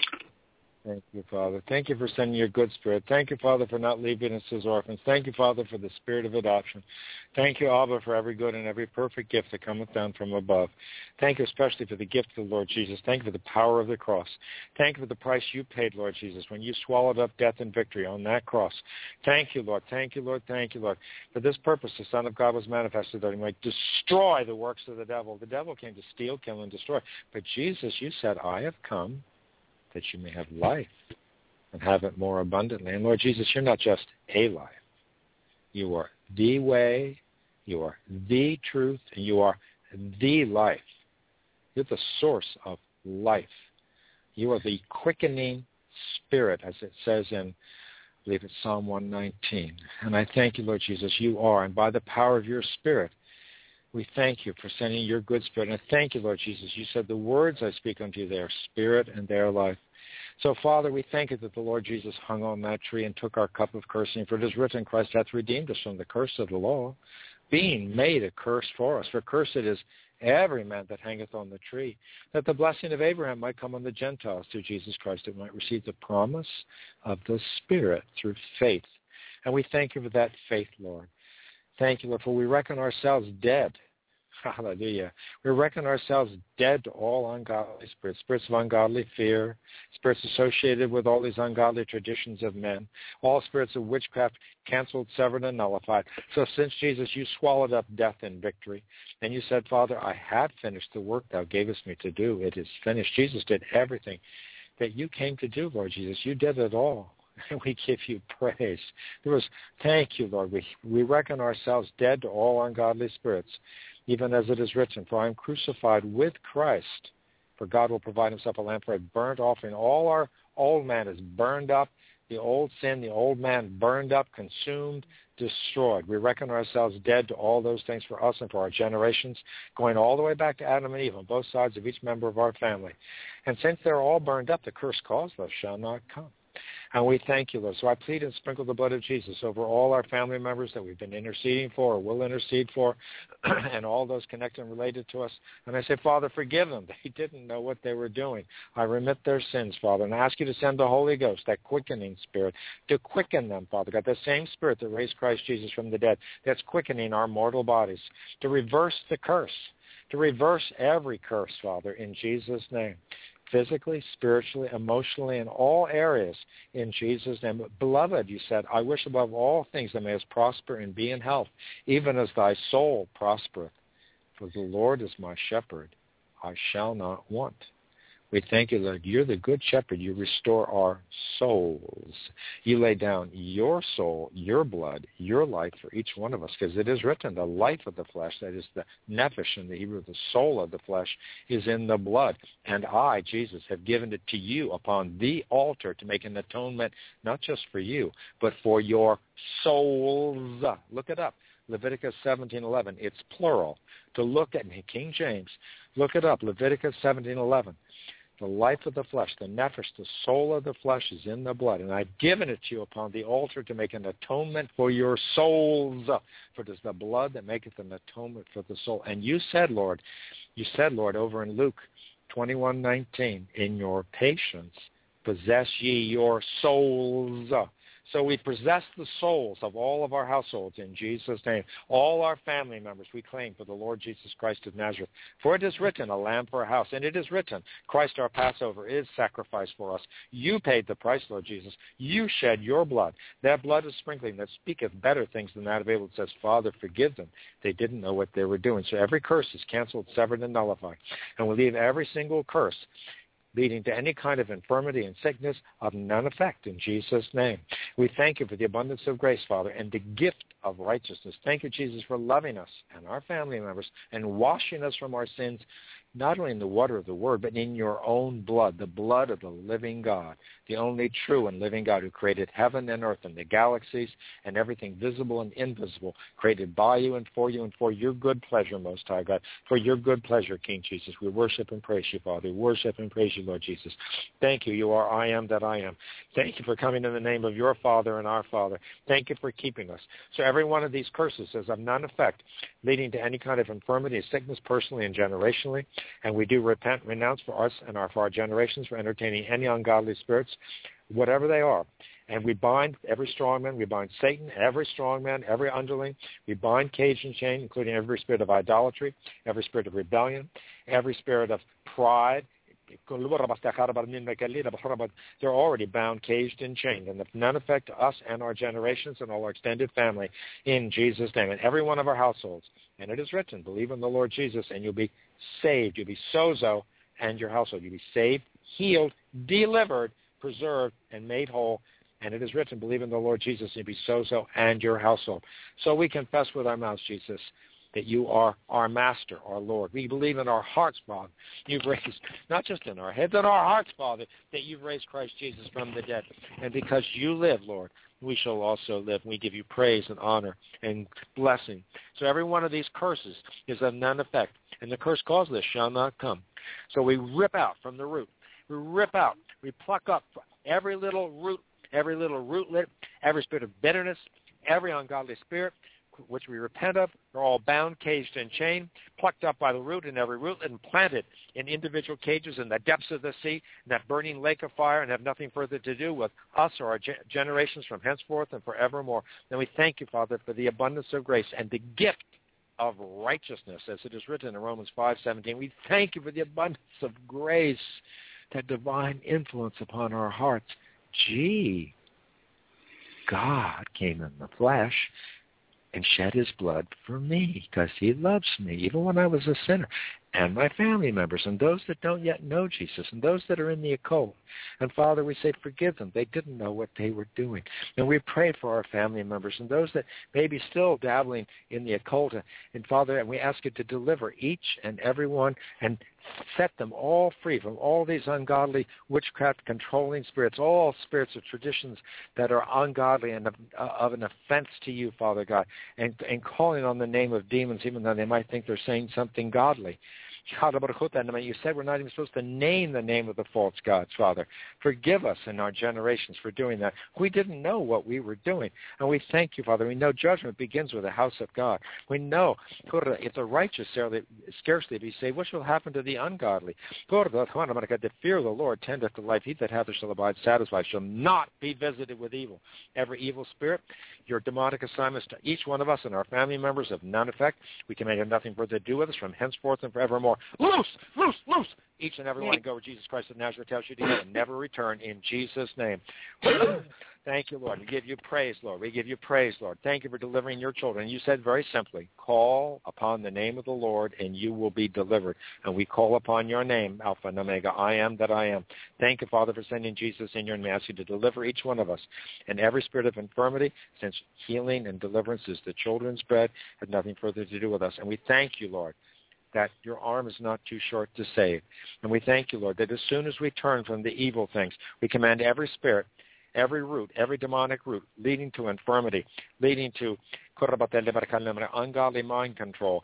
Thank you, Father. Thank you for sending your good spirit. Thank you, Father, for not leaving us as orphans. Thank you, Father, for the spirit of adoption. Thank you, Abba, for every good and every perfect gift that cometh down from above. Thank you especially for the gift of the Lord Jesus. Thank you for the power of the cross. Thank you for the price you paid, Lord Jesus, when you swallowed up death and victory on that cross. Thank you, Lord. Thank you, Lord. Thank you, Lord. For this purpose, the Son of God was manifested that he might destroy the works of the devil. The devil came to steal, kill, and destroy. But Jesus, you said, I have come that you may have life and have it more abundantly. And Lord Jesus, you're not just a life. You are the way, you are the truth, and you are the life. You're the source of life. You are the quickening spirit, as it says in, I believe it's Psalm 119. And I thank you, Lord Jesus, you are. And by the power of your spirit, we thank you for sending your good spirit. And I thank you, Lord Jesus. You said the words I speak unto you, they are spirit and they are life. So, Father, we thank you that the Lord Jesus hung on that tree and took our cup of cursing. For it is written, Christ hath redeemed us from the curse of the law, being made a curse for us. For cursed is every man that hangeth on the tree, that the blessing of Abraham might come on the Gentiles through Jesus Christ, that might receive the promise of the Spirit through faith. And we thank you for that faith, Lord. Thank you, Lord, for we reckon ourselves dead. Hallelujah. We reckon ourselves dead to all ungodly spirits, spirits of ungodly fear, spirits associated with all these ungodly traditions of men, all spirits of witchcraft canceled, severed, and nullified. So since, Jesus, you swallowed up death in victory, and you said, Father, I have finished the work thou gavest me to do. It is finished. Jesus did everything that you came to do, Lord Jesus. You did it all. And we give you praise. Thank you, Lord. We reckon ourselves dead to all ungodly spirits, even as it is written, for I am crucified with Christ. For God will provide himself a lamb for a burnt offering. All our old man is burned up. The old sin, the old man burned up, consumed, destroyed. We reckon ourselves dead to all those things for us and for our generations, going all the way back to Adam and Eve on both sides of each member of our family. And since they're all burned up, the curse causeless shall not come. And we thank you, Lord. So I plead and sprinkle the blood of Jesus over all our family members that we've been interceding for or will intercede for, and all those connected and related to us. And I say, Father, forgive them. They didn't know what they were doing. I remit their sins, Father, and I ask you to send the Holy Ghost, that quickening spirit, to quicken them, Father God, the same spirit that raised Christ Jesus from the dead, that's quickening our mortal bodies, to reverse the curse, to reverse every curse, Father, in Jesus' name. Physically, spiritually, emotionally, in all areas, in Jesus' name. Beloved, you said, I wish above all things thou mayest prosper and be in health, even as thy soul prospereth. For the Lord is my shepherd, I shall not want. We thank you, Lord. You're the good shepherd. You restore our souls. You lay down your soul, your blood, your life for each one of us, because it is written, the life of the flesh, that is the nephesh in the Hebrew, the soul of the flesh, is in the blood. And I, Jesus, have given it to you upon the altar to make an atonement, not just for you, but for your souls. Look it up. Leviticus 17:11. It's plural. To look at King James. Look it up. Leviticus 17:11. The life of the flesh, the nephesh, the soul of the flesh is in the blood. And I've given it to you upon the altar to make an atonement for your souls. For it is the blood that maketh an atonement for the soul. And you said, Lord, over in Luke 21:19, in your patience possess ye your souls. So we possess the souls of all of our households in Jesus' name. All our family members we claim for the Lord Jesus Christ of Nazareth. For it is written, a lamb for a house. And it is written, Christ our Passover is sacrificed for us. You paid the price, Lord Jesus. You shed your blood. That blood is sprinkling that speaketh better things than that of Abel. It says, Father, forgive them. They didn't know what they were doing. So every curse is canceled, severed, and nullified. And we leave every single curse leading to any kind of infirmity and sickness of none effect in Jesus' name. We thank you for the abundance of grace, Father, and the gift of righteousness. Thank you, Jesus, for loving us and our family members and washing us from our sins, not only in the water of the Word, but in your own blood, the blood of the living God, the only true and living God who created heaven and earth and the galaxies and everything visible and invisible, created by you and for your good pleasure, Most High God, for your good pleasure, King Jesus. We worship and praise you, Father. We worship and praise you, Lord Jesus. Thank you. You are I am that I am. Thank you for coming in the name of your Father and our Father. Thank you for keeping us. So every one of these curses is of none effect, leading to any kind of infirmity and sickness personally and generationally. And we do repent, renounce for us and for our generations for entertaining any ungodly spirits, whatever they are. And we bind every strong man. We bind Satan, every strong man, every underling. We bind cage and chain, including every spirit of idolatry, every spirit of rebellion, every spirit of pride. They're already bound, caged, and chained, and of none affect us and our generations and all our extended family in Jesus' name, and every one of our households. And it is written, believe in the Lord Jesus, and you'll be saved. You'll be sozo and your household. You'll be saved, healed, delivered, preserved, and made whole. And it is written, believe in the Lord Jesus, and you'll be sozo and your household. So we confess with our mouths, Jesus, that you are our Master, our Lord. We believe in our hearts, Father. You've raised, not just in our heads, in our hearts, Father, that you've raised Christ Jesus from the dead. And because you live, Lord, we shall also live. We give you praise and honor and blessing. So every one of these curses is of none effect, and the curse causeless shall not come. So we rip out from the root. We rip out. We pluck up every little rootlet, every spirit of bitterness, every ungodly spirit, which we repent of, are all bound, caged, and chained, plucked up by the root in every rootlet and planted in individual cages in the depths of the sea, in that burning lake of fire, and have nothing further to do with us or our generations from henceforth and forevermore. And we thank you, Father, for the abundance of grace and the gift of righteousness, as it is written in Romans 5:17. We thank you for the abundance of grace, that divine influence upon our hearts. Gee, God came in the flesh and shed his blood for me because he loves me, even when I was a sinner, and my family members, and those that don't yet know Jesus, and those that are in the occult. And Father, we say, forgive them. They didn't know what they were doing. And we pray for our family members and those that may be still dabbling in the occult. And Father, and we ask you to deliver each and every one and set them all free from all these ungodly witchcraft controlling spirits, all spirits of traditions that are ungodly and of an offense to you, Father God, and calling on the name of demons even though they might think they're saying something godly. You said we're not even supposed to name the name of the false gods, Father. Forgive us in our generations for doing that. We didn't know what we were doing. And we thank you, Father. We know judgment begins with the house of God. We know if the righteous scarcely be saved, what shall happen to the ungodly? The fear of the Lord tendeth to life. He that hath shall abide satisfied, shall not be visited with evil. Every evil spirit, your demonic assignments to each one of us and our family members of none effect. We can make nothing further to do with us from henceforth and forevermore. Loose, loose, loose. Each and every one go where Jesus Christ of Nazareth tells you to go and never return in Jesus' name. Thank you, Lord. We give you praise, Lord. We give you praise, Lord. Thank you for delivering your children. You said very simply, call upon the name of the Lord and you will be delivered. And we call upon your name, Alpha and Omega, I am that I am. Thank you, Father, for sending Jesus in your name. I ask you to deliver each one of us. And every spirit of infirmity, since healing and deliverance is the children's bread, has nothing further to do with us. And we thank you, Lord, that your arm is not too short to save. And we thank you, Lord, that as soon as we turn from the evil things, we command every spirit, every root, every demonic root, leading to infirmity, leading to ungodly mind control,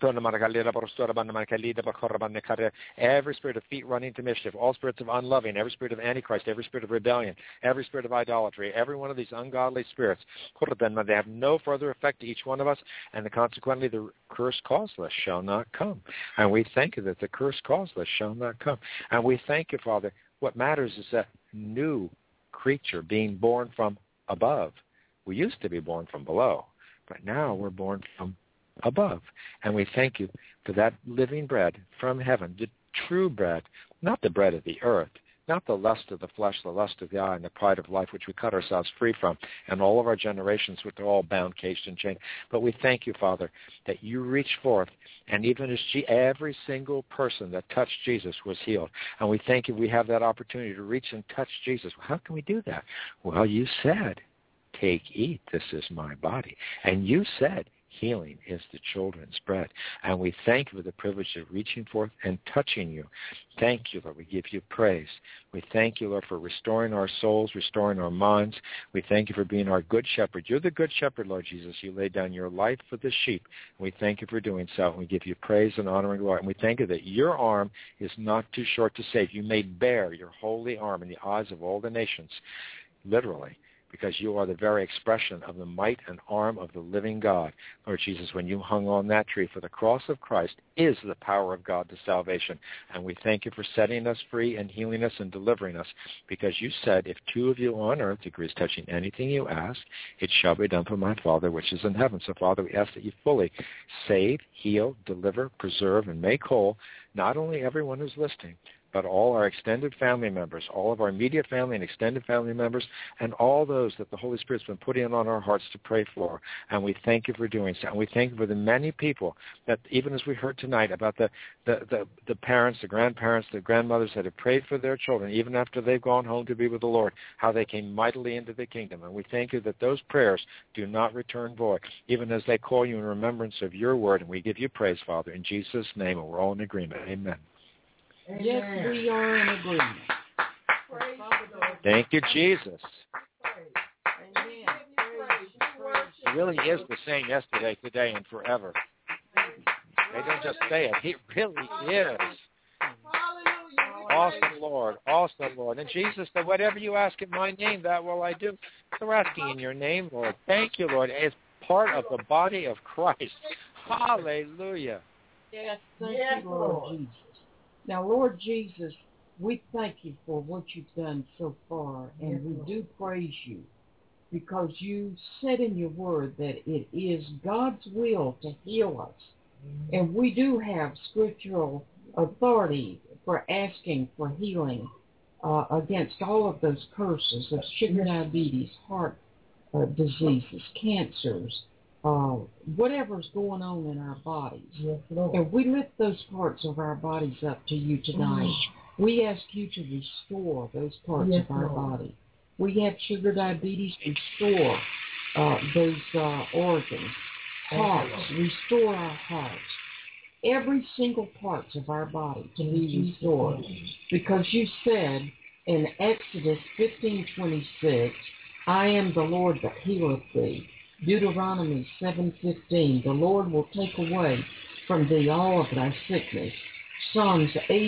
every spirit of feet running to mischief, all spirits of unloving, every spirit of antichrist, every spirit of rebellion, every spirit of idolatry, every one of these ungodly spirits, they have no further effect to each one of us, and consequently the curse causeless shall not come. And we thank you that the curse causeless shall not come. And we thank you, Father, what matters is a new creature being born from above. We used to be born from below, but now we're born from above. And we thank you for that living bread from heaven, the true bread, not the bread of the earth, not the lust of the flesh, the lust of the eye, and the pride of life, which we cut ourselves free from, and all of our generations, which are all bound, caged, and chained. But we thank you, Father, that you reach forth, and even as every single person that touched Jesus was healed. And we thank you we have that opportunity to reach and touch Jesus. Well, how can we do that? Well, you said take, eat, this is my body. And you said, healing is the children's bread. And we thank you for the privilege of reaching forth and touching you. Thank you, Lord. We give you praise. We thank you, Lord, for restoring our souls, restoring our minds. We thank you for being our good shepherd. You're the good shepherd, Lord Jesus. You laid down your life for the sheep. We thank you for doing so. And we give you praise and honor and glory. And we thank you that your arm is not too short to save. You made bare your holy arm in the eyes of all the nations, literally, because you are the very expression of the might and arm of the living God. Lord Jesus, when you hung on that tree, for the cross of Christ is the power of God to salvation. And we thank you for setting us free and healing us and delivering us, because you said, if two of you on earth agrees touching anything you ask, it shall be done for my Father which is in heaven. So, Father, we ask that you fully save, heal, deliver, preserve, and make whole not only everyone who's listening, but all our extended family members, all of our immediate family and extended family members, and all those that the Holy Spirit's been putting on our hearts to pray for. And we thank you for doing so. And we thank you for the many people that, even as we heard tonight, about the parents, the grandparents, the grandmothers that have prayed for their children, even after they've gone home to be with the Lord, how they came mightily into the kingdom. And we thank you that those prayers do not return void, even as they call you in remembrance of your word. And we give you praise, Father, in Jesus' name, and we're all in agreement. Amen. Amen. Yes, we are in agreement. Praise the Lord. Thank you, Jesus. Amen. He really is the same yesterday, today, and forever. They don't just say it. He really is. Awesome, Lord. Awesome, Lord. And Jesus said, whatever you ask in my name, that will I do. So we're asking in your name, Lord. Thank you, Lord. It's part of the body of Christ. Hallelujah. Yes, thank you, Lord Jesus. Now, Lord Jesus, we thank you for what you've done so far, and we do praise you, because you said in your word that it is God's will to heal us. And we do have scriptural authority for asking for healing against all of those curses of sugar diabetes, heart diseases, cancers, whatever's going on in our bodies. Yes, Lord. And we lift those parts of our bodies up to you tonight. We ask you to restore those parts Yes, of our Lord. body. We have sugar diabetes, restore those organs. Hearts, restore our hearts. Every single part of our body to be restored. Because you said in Exodus 15:26, I am the Lord that healeth thee. Deuteronomy 7:15, the Lord will take away from thee all of thy sickness. Psalms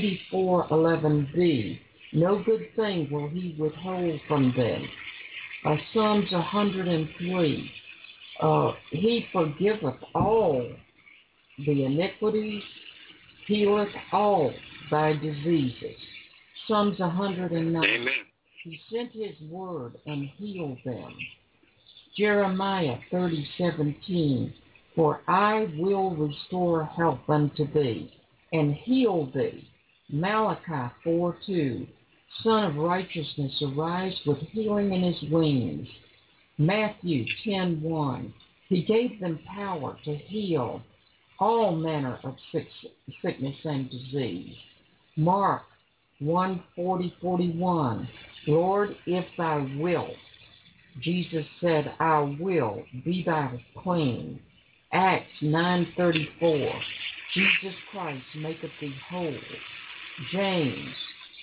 84:11b, no good thing will he withhold from them. Psalms 103, he forgiveth all the iniquities, healeth all thy diseases. Psalms 109, Amen. he sent his word and healed them. Jeremiah 30:17, for I will restore health unto thee, and heal thee. Malachi 4:2, Son of righteousness, arise with healing in his wings. Matthew 10:1, he gave them power to heal all manner of sickness and disease. Mark 1:40-41, Lord, if thou wilt. Jesus said, I will, be thou clean. Acts 9:34, Jesus Christ maketh thee whole. James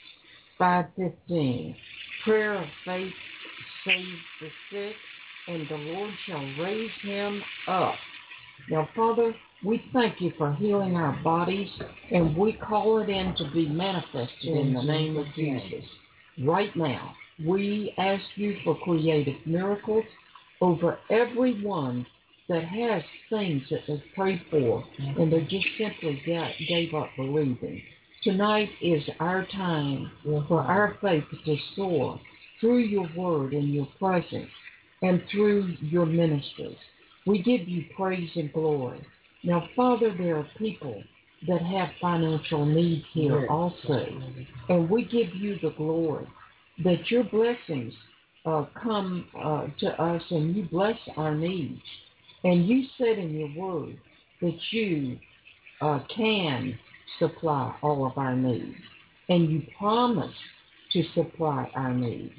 5:15, prayer of faith saves the sick, and the Lord shall raise him up. Now, Father, we thank you for healing our bodies, and we call it in to be manifested in the name of Jesus. Right now, we ask you for creative miracles over everyone that has things that they've prayed for, and they just simply gave up believing. Tonight is our time for our faith to soar through your word and your presence and through your ministries. We give you praise and glory. Now, Father, there are people that have financial needs here also, and we give you the glory that your blessings come to us and you bless our needs. And you said in your word that you can supply all of our needs, and you promise to supply our needs.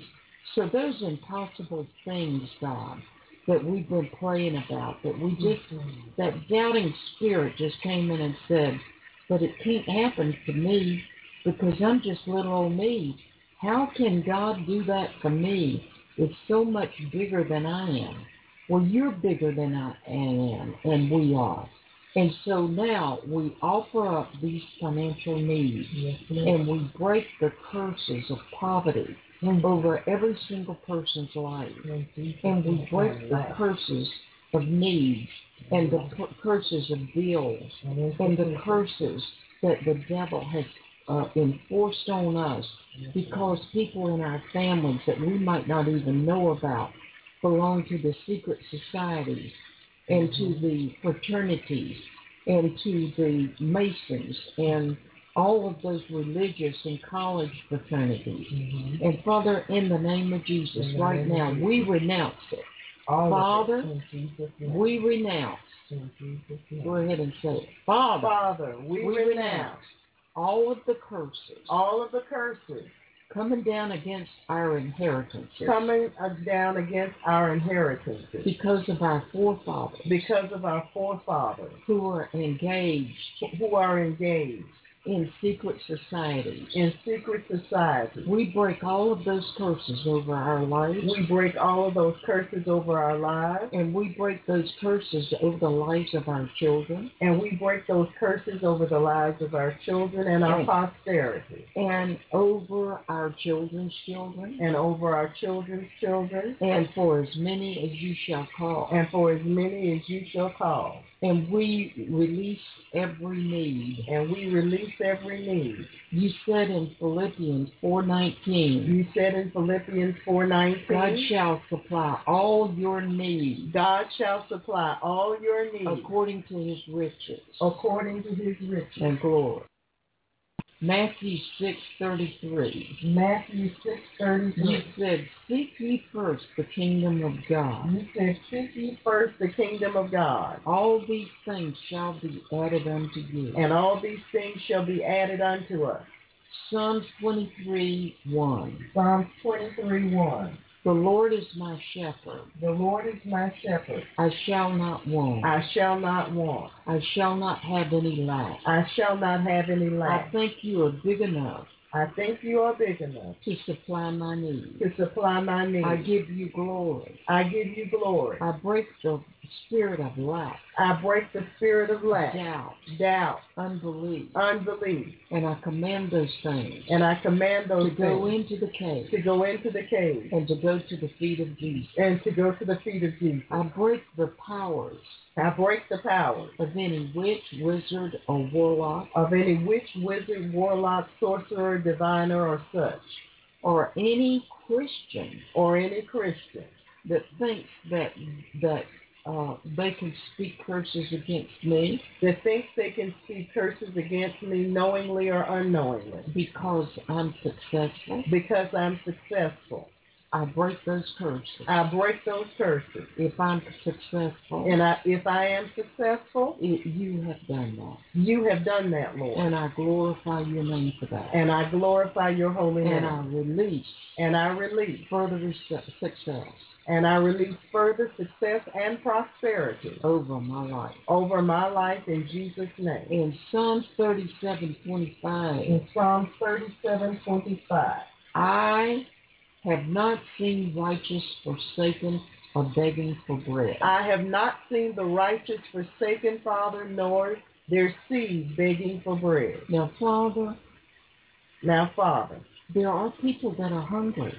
So those impossible things, God, that we've been praying about, that doubting spirit just came in and said, but it can't happen to me because I'm just little old me. How can God do that for me? It's so much bigger than I am. Well, you're bigger than I am, and we are. And so now we offer up these financial needs, and we break the curses of poverty over every single person's life. And we break the curses of needs and the curses of bills and the curses that the devil has enforced on us because people in our families that we might not even know about belong to the secret societies and to the fraternities and to the Masons and all of those religious and college fraternities. And Father, in the name of Jesus, right now, we renounce it. Father, we renounce. Go ahead and say it. Father, we renounce all of the curses coming down against our inheritances. Because of our forefathers. Who are engaged. In secret societies. We break all of those curses over our lives. And we break those curses over the lives of our children. And our posterity. And over our children's children. And for as many as you shall call. And we release every need. You said in Philippians 4:19. God shall supply all your needs. According to his riches. And glory. Matthew 6:33. You said, seek ye first the kingdom of God. All these things shall be added unto you. Psalms 23:1. The Lord is my shepherd. I shall not want. I shall not have any lack. I think you are big enough. To supply my needs. I give you glory. I break the spirit of lack. Doubt. Unbelief. And I command those things. To go into the cave. And to go to the feet of Jesus. I break the powers. Of any witch, wizard, or warlock. Sorcerer, diviner, or such. Or any Christian. That thinks that they can speak curses against me. Knowingly or unknowingly. Because I'm successful. I break those curses. If I'm successful. If I am successful. You have done that. You have done that, Lord. And I glorify your name for that. And I glorify your holy name. And I release. Further success. And I release further success and prosperity. Over my life. In Jesus' name. In Psalms 37:25. I have not seen righteous forsaken or begging for bread. I have not seen the righteous forsaken, Father, nor their seed begging for bread. Now, Father, there are people that are hungry.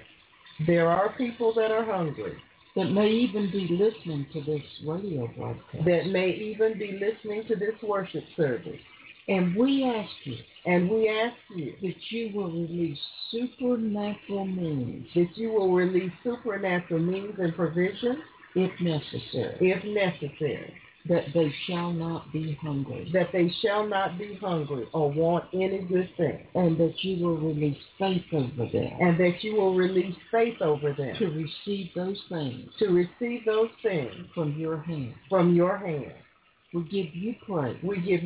That may even be listening to this radio broadcast. This worship service. And we ask you. That you will release supernatural means. And provision. If necessary. That they shall not be hungry. Or want any good thing. And that you will release faith over them. To receive those things. From your hand. We give you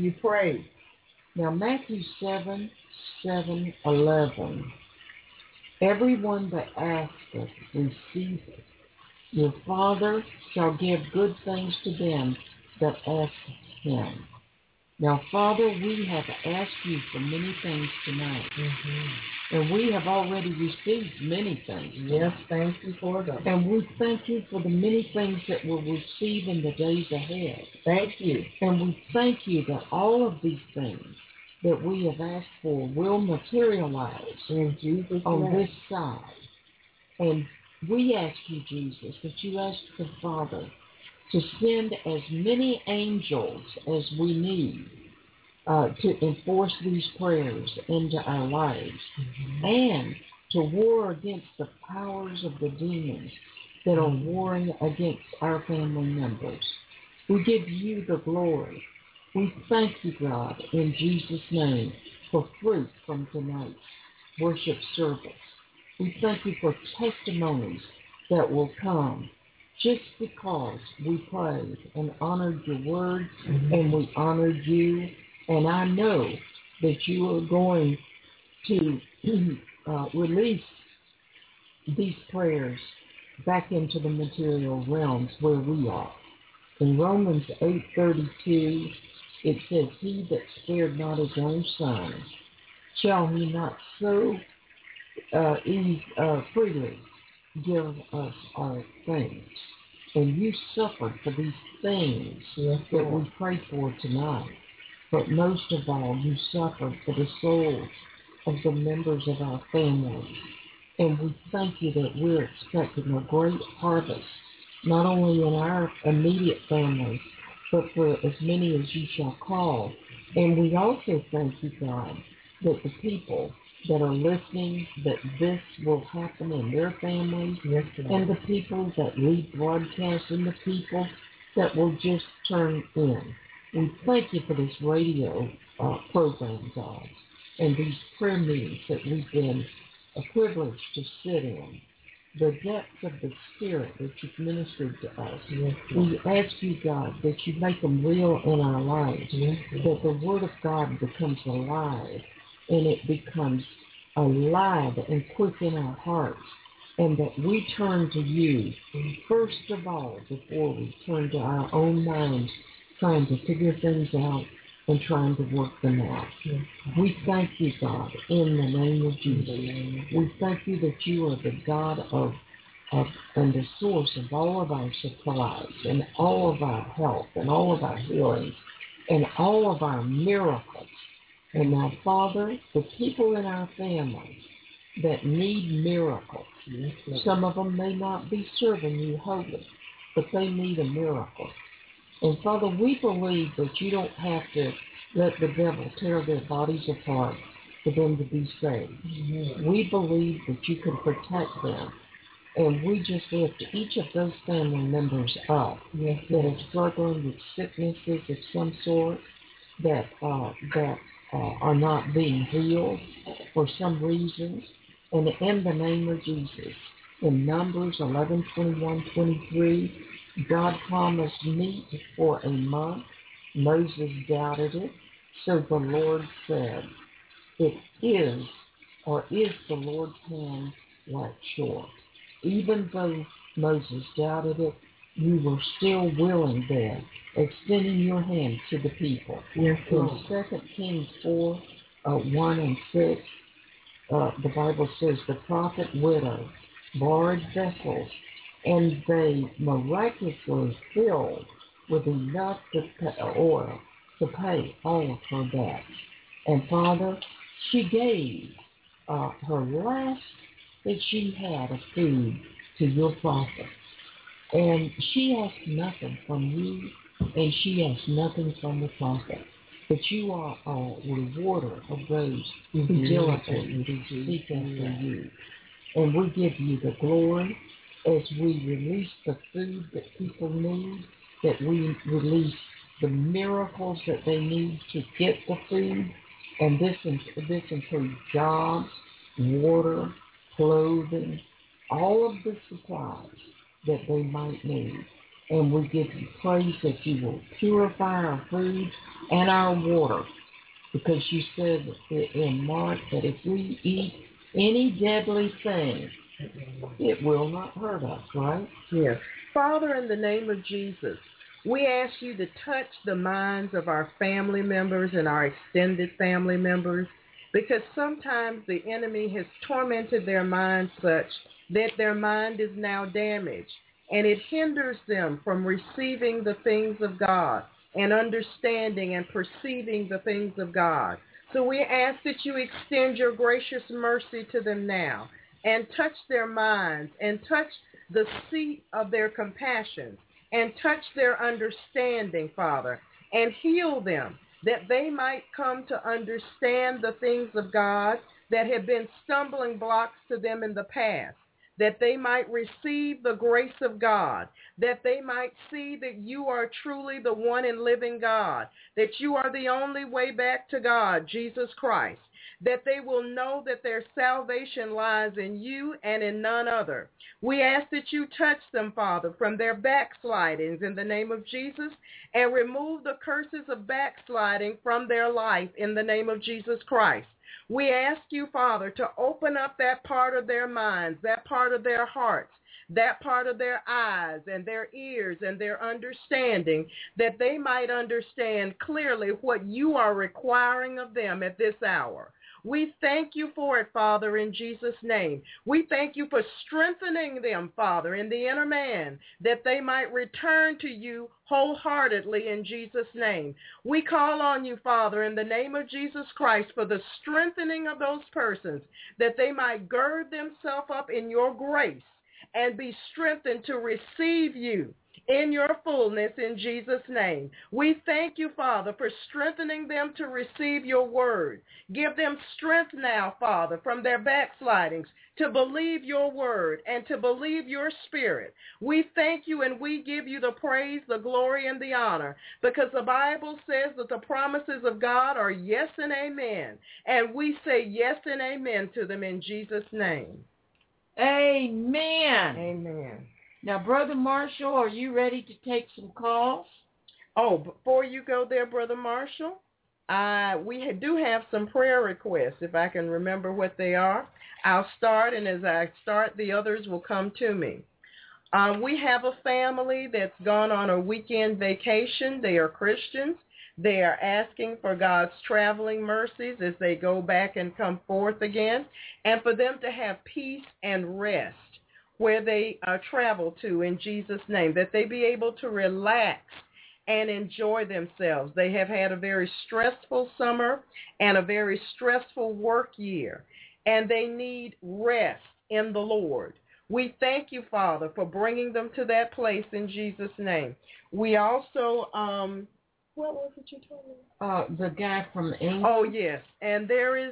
praise. Now Matthew 7:11. Everyone that asketh receiveth. Your Father shall give good things to them that ask him. Now, Father, we have asked you for many things tonight, and we have already received many things. Yes, thank you for them. And we thank you for the many things that we'll receive in the days ahead. Thank you. And we thank you that all of these things that we have asked for will materialize In Jesus' on name. this side. And we ask you, Jesus, that you ask the Father to send as many angels as we need to enforce these prayers into our lives and to war against the powers of the demons that are warring against our family members. We give you the glory. We thank you, God, in Jesus' name, for fruit from tonight's worship service. We thank you for testimonies that will come just because we prayed and honored your word and we honored you. And I know that you are going to release these prayers back into the material realms where we are. In Romans 8:32, it says, he that spared not his own son, shall he not so freely give us our things. And you suffered for these things that we pray for tonight. But most of all, you suffered for the souls of the members of our family. And we thank you that we're expecting a great harvest, not only in our immediate family, but for as many as you shall call. And we also thank you, God, that the people that are listening, that this will happen in their families, and the people that lead broadcasts and the people that will just turn in. We thank you for this radio program, God, and these prayer meetings that we've been privileged to sit in. The depths of the Spirit that you've ministered to us. We ask you, God, that you make them real in our lives, that the Word of God becomes alive, and it becomes alive and quick in our hearts, and that we turn to you first of all before we turn to our own minds, trying to figure things out and trying to work them out. We thank you, God, in the name of Jesus. We thank you that you are the God of and the source of all of our supplies and all of our health and all of our healings and all of our miracles. And now, Father, the people in our families that need miracles, some of them may not be serving you wholly, but they need a miracle. And Father, we believe that you don't have to let the devil tear their bodies apart for them to be saved. We believe that you can protect them. And we just lift each of those family members up that are struggling with sicknesses of some sort, that are not being healed for some reason. And in the name of Jesus, in Numbers 11:21-23, God promised meat for a month. Moses doubted it. So the Lord said, it is, or is the Lord's hand like short? Even though Moses doubted it, you were still willing there, extending your hand to the people. In 2 Kings 4:1-6, the Bible says the prophet widow borrowed vessels, and they miraculously filled with enough oil to pay all of her debts. And Father, she gave her last that she had of food to your prophet. And she asked nothing from you, and she asked nothing from the prophet. But you are a rewarder of those who diligently seek after you. And we give you the glory as we release the food that people need, that we release the miracles that they need to get the food. And this includes jobs, water, clothing, all of the supplies that they might need. And we give you praise that you will purify our food and our water, because you said in Mark that if we eat any deadly thing. It will not hurt us, right? Yes. Father, in the name of Jesus, we ask you to touch the minds of our family members and our extended family members, because sometimes the enemy has tormented their minds such that their mind is now damaged, and it hinders them from receiving the things of God and understanding and perceiving the things of God. So we ask that you extend your gracious mercy to them now and touch their minds and touch the seat of their compassion and touch their understanding, Father, and heal them that they might come to understand the things of God that have been stumbling blocks to them in the past, that they might receive the grace of God, that they might see that you are truly the one and living God, that you are the only way back to God, Jesus Christ, that they will know that their salvation lies in you and in none other. We ask that you touch them, Father, from their backslidings in the name of Jesus, and remove the curses of backsliding from their life in the name of Jesus Christ. We ask you, Father, to open up that part of their minds, that part of their hearts, that part of their eyes and their ears and their understanding, that they might understand clearly what you are requiring of them at this hour. We thank you for it, Father, in Jesus' name. We thank you for strengthening them, Father, in the inner man, that they might return to you wholeheartedly in Jesus' name. We call on you, Father, in the name of Jesus Christ, for the strengthening of those persons, that they might gird themselves up in your grace and be strengthened to receive you in your fullness in Jesus' name. We thank you, Father, for strengthening them to receive your word. Give them strength now, Father, from their backslidings to believe your word and to believe your spirit. We thank you and we give you the praise, the glory, and the honor, because the Bible says that the promises of God are yes and amen. And we say yes and amen to them in Jesus' name. Amen. Amen. Now, Brother Marshall, are you ready to take some calls? Oh, before you go there, Brother Marshall, we do have some prayer requests, if I can remember what they are. I'll start, and as I start, the others will come to me. We have a family that's gone on a weekend vacation. They are Christians. They are asking for God's traveling mercies as they go back and come forth again, and for them to have peace and rest where they travel to in Jesus' name, that they be able to relax and enjoy themselves. They have had a very stressful summer and a very stressful work year, and they need rest in the Lord. We thank you, Father, for bringing them to that place in Jesus' name. We also, what was it you told me? The guy from England. Oh, yes. And there is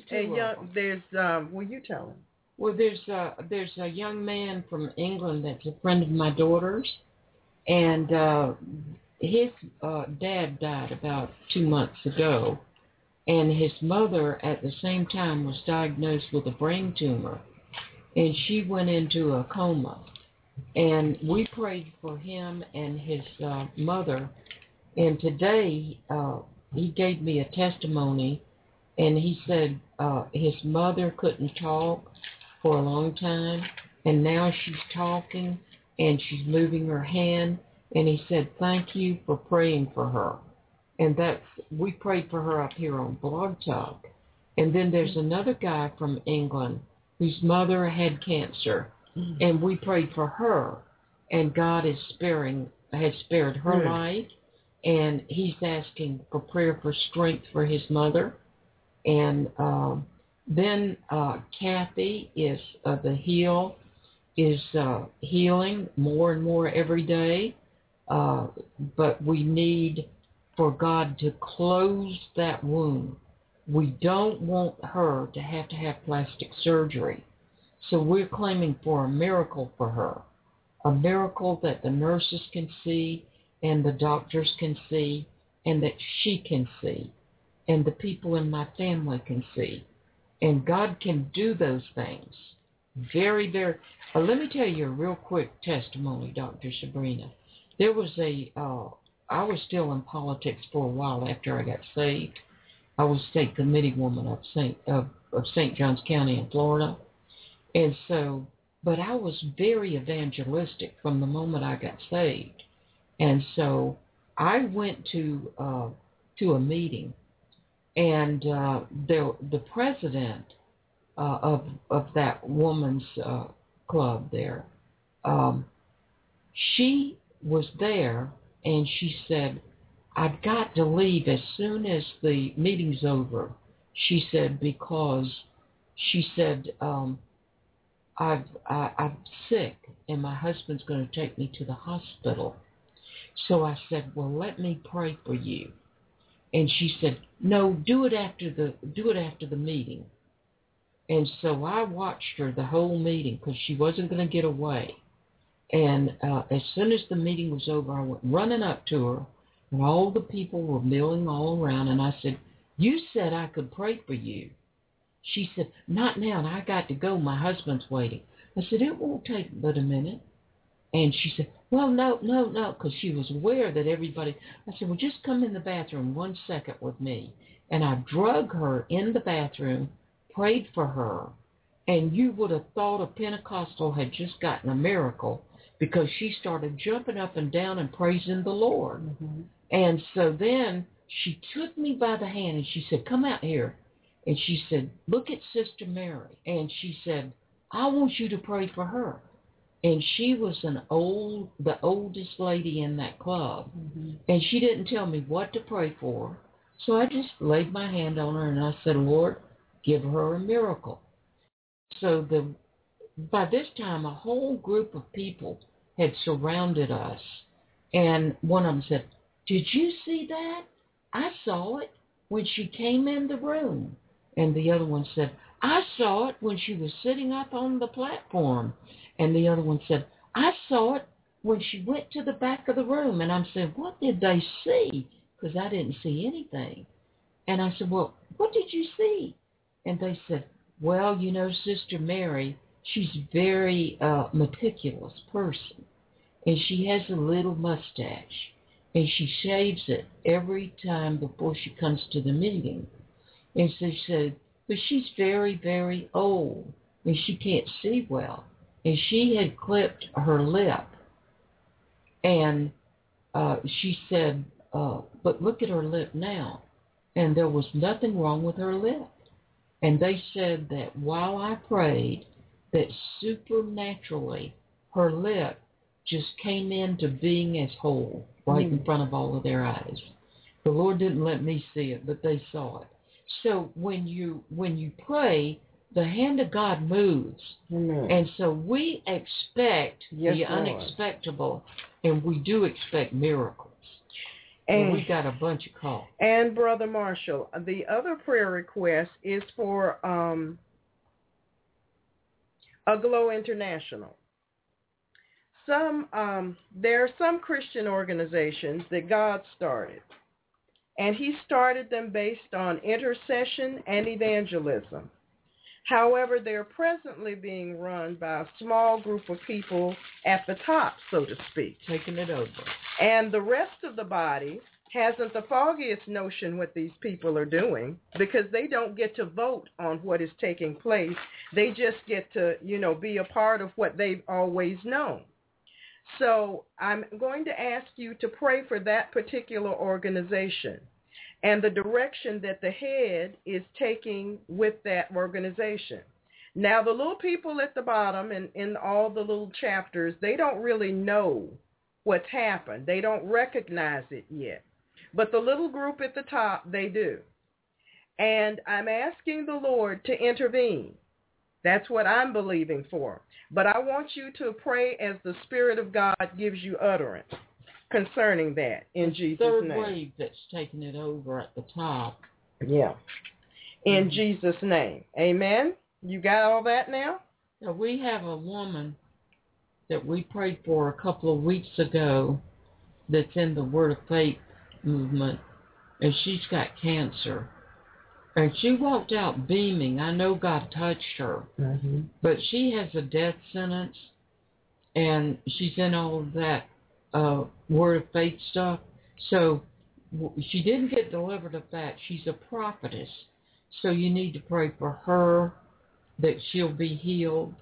will you tell him? Well, there's a young man from England that's a friend of my daughter's, and his dad died about 2 months ago, and his mother at the same time was diagnosed with a brain tumor, and she went into a coma. And we prayed for him and his mother, and today he gave me a testimony, and he said his mother couldn't talk for a long time, and now she's talking and she's moving her hand, and he said, thank you for praying for her. And we prayed for her up here on Blog Talk. And then there's another guy from England whose mother had cancer, and we prayed for her, and God has spared her life, and he's asking for prayer for strength for his mother. And then Kathy is healing more and more every day, but we need for God to close that wound. We don't want her to have plastic surgery, so we're claiming for a miracle for her, a miracle that the nurses can see and the doctors can see and that she can see and the people in my family can see. And God can do those things. Very, very. Let me tell you a real quick testimony, Dr. Sabrina. There was I was still in politics for a while after I got saved, I was state committee woman of St. Johns County in Florida. And so, but I was very evangelistic from the moment I got saved. And so I went to a meeting, and the president of that woman's club there, she was there, and she said, "I've got to leave as soon as the meeting's over." She said, because she said, I'm sick, and my husband's going to take me to the hospital. So I said, "Well, let me pray for you." And she said, "No, do it after the meeting." And so I watched her the whole meeting because she wasn't going to get away. And as soon as the meeting was over, I went running up to her, and all the people were milling all around. And I said, "You said I could pray for you." She said, "Not now, and I got to go. My husband's waiting." I said, "It won't take but a minute." And she said, "Well, no," because she was aware that everybody. I said, "Well, just come in the bathroom 1 second with me." And I drug her in the bathroom, prayed for her, and you would have thought a Pentecostal had just gotten a miracle, because she started jumping up and down and praising the Lord. Mm-hmm. And so then she took me by the hand and she said, "Come out here." And she said, "Look at Sister Mary." And she said, "I want you to pray for her." And she was the oldest lady in that club. Mm-hmm. And she didn't tell me what to pray for. So I just laid my hand on her and I said, "Lord, give her a miracle." So by this time, a whole group of people had surrounded us. And one of them said, "Did you see that? I saw it when she came in the room." And the other one said, "I saw it when she was sitting up on the platform." And the other one said, "I saw it when she went to the back of the room." And I'm saying, "What did they see?" Because I didn't see anything. And I said, "Well, what did you see?" And they said, "Well, Sister Mary, she's a very meticulous person. And she has a little mustache. And she shaves it every time before she comes to the meeting." And so she said, "But she's very, very old, and she can't see well." And she had clipped her lip. And she said, "But look at her lip now." And there was nothing wrong with her lip. And they said that while I prayed, that supernaturally her lip just came into being as whole right in front of all of their eyes. The Lord didn't let me see it, but they saw it. So when you pray, the hand of God moves. Amen. And so we expect the unexpectable, and we do expect miracles. And we got a bunch of calls. And Brother Marshall, the other prayer request is for Aglow International. There are some Christian organizations that God started. And he started them based on intercession and evangelism. However, they're presently being run by a small group of people at the top, so to speak. Taking it over. And the rest of the body hasn't the foggiest notion what these people are doing, because they don't get to vote on what is taking place. They just get to, be a part of what they've always known. So I'm going to ask you to pray for that particular organization and the direction that the head is taking with that organization. Now, the little people at the bottom and in all the little chapters, they don't really know what's happened. They don't recognize it yet. But the little group at the top, they do. And I'm asking the Lord to intervene. That's what I'm believing for. But I want you to pray as the Spirit of God gives you utterance concerning that in Jesus' name. Third wave that's taking it over at the top. Yeah. In Jesus' name. Amen. You got all that now? Now, we have a woman that we prayed for a couple of weeks ago that's in the Word of Faith movement, and she's got cancer. And she walked out beaming. I know God touched her. Mm-hmm. But she has a death sentence, and she's in all of that Word of Faith stuff. So she didn't get delivered of that. She's a prophetess. So you need to pray for her, that she'll be healed.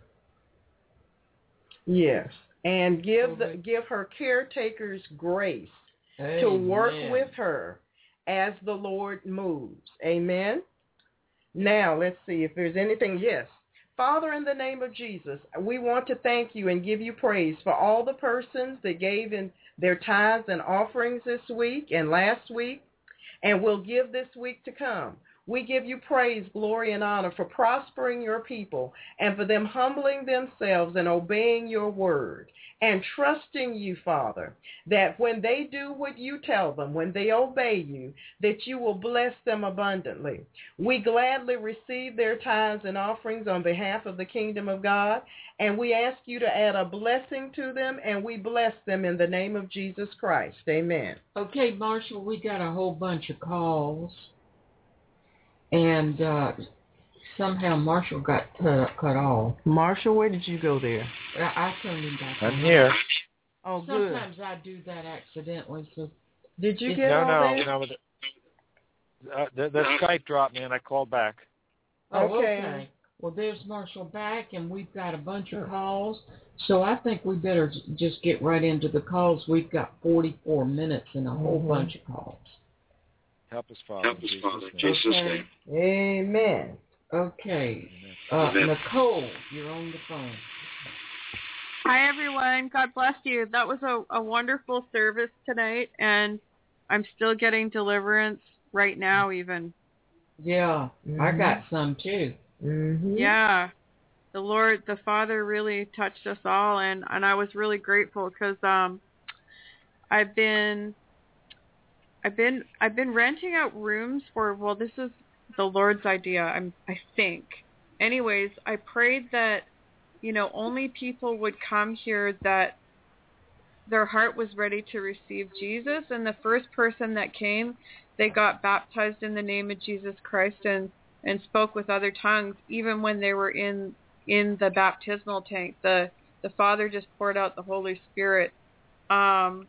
Yes. And give her caretakers grace to work with her as the Lord moves. Amen. Now, let's see if there's anything. Yes. Father, in the name of Jesus, we want to thank you and give you praise for all the persons that gave in their tithes and offerings this week and last week, and will give this week to come. We give you praise, glory, and honor for prospering your people and for them humbling themselves and obeying your word and trusting you, Father, that when they do what you tell them, when they obey you, that you will bless them abundantly. We gladly receive their tithes and offerings on behalf of the kingdom of God, and we ask you to add a blessing to them, and we bless them in the name of Jesus Christ. Amen. Okay, Marshall, we got a whole bunch of calls. And somehow Marshall got cut off. Marshall, where did you go there? I turned him back on. I'm here. Oh, good. Sometimes I do that accidentally. So did you get all there? No. The Skype dropped me, and I called back. Okay. Well, there's Marshall back, and we've got a bunch of calls. So I think we better just get right into the calls. We've got 44 minutes and a whole bunch of calls. Help us, Father. Help us, Father. In Jesus' name. Amen. Okay. Amen. Nicole, you're on the phone. Hi, everyone. God bless you. That was a wonderful service tonight, and I'm still getting deliverance right now even. Yeah, I got some too. Mm-hmm. Yeah. The Lord, the Father really touched us all, and I was really grateful because I've been renting out rooms for, well, this is the Lord's idea, I think. Anyways, I prayed that, only people would come here that their heart was ready to receive Jesus. And the first person that came, they got baptized in the name of Jesus Christ and spoke with other tongues, even when they were in the baptismal tank. The Father just poured out the Holy Spirit. And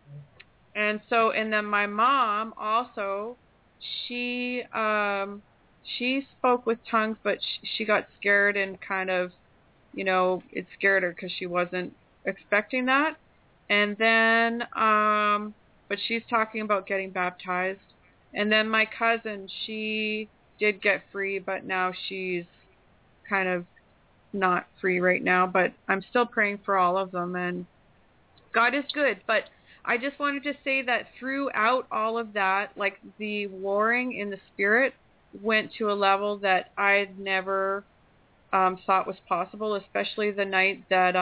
then my mom also, she spoke with tongues, but she got scared and kind of, it scared her because she wasn't expecting that. And then, but she's talking about getting baptized. And then my cousin, she did get free, but now she's kind of not free right now. But I'm still praying for all of them, and God is good. But I just wanted to say that throughout all of that, like the warring in the spirit went to a level that I'd never thought was possible, especially the night that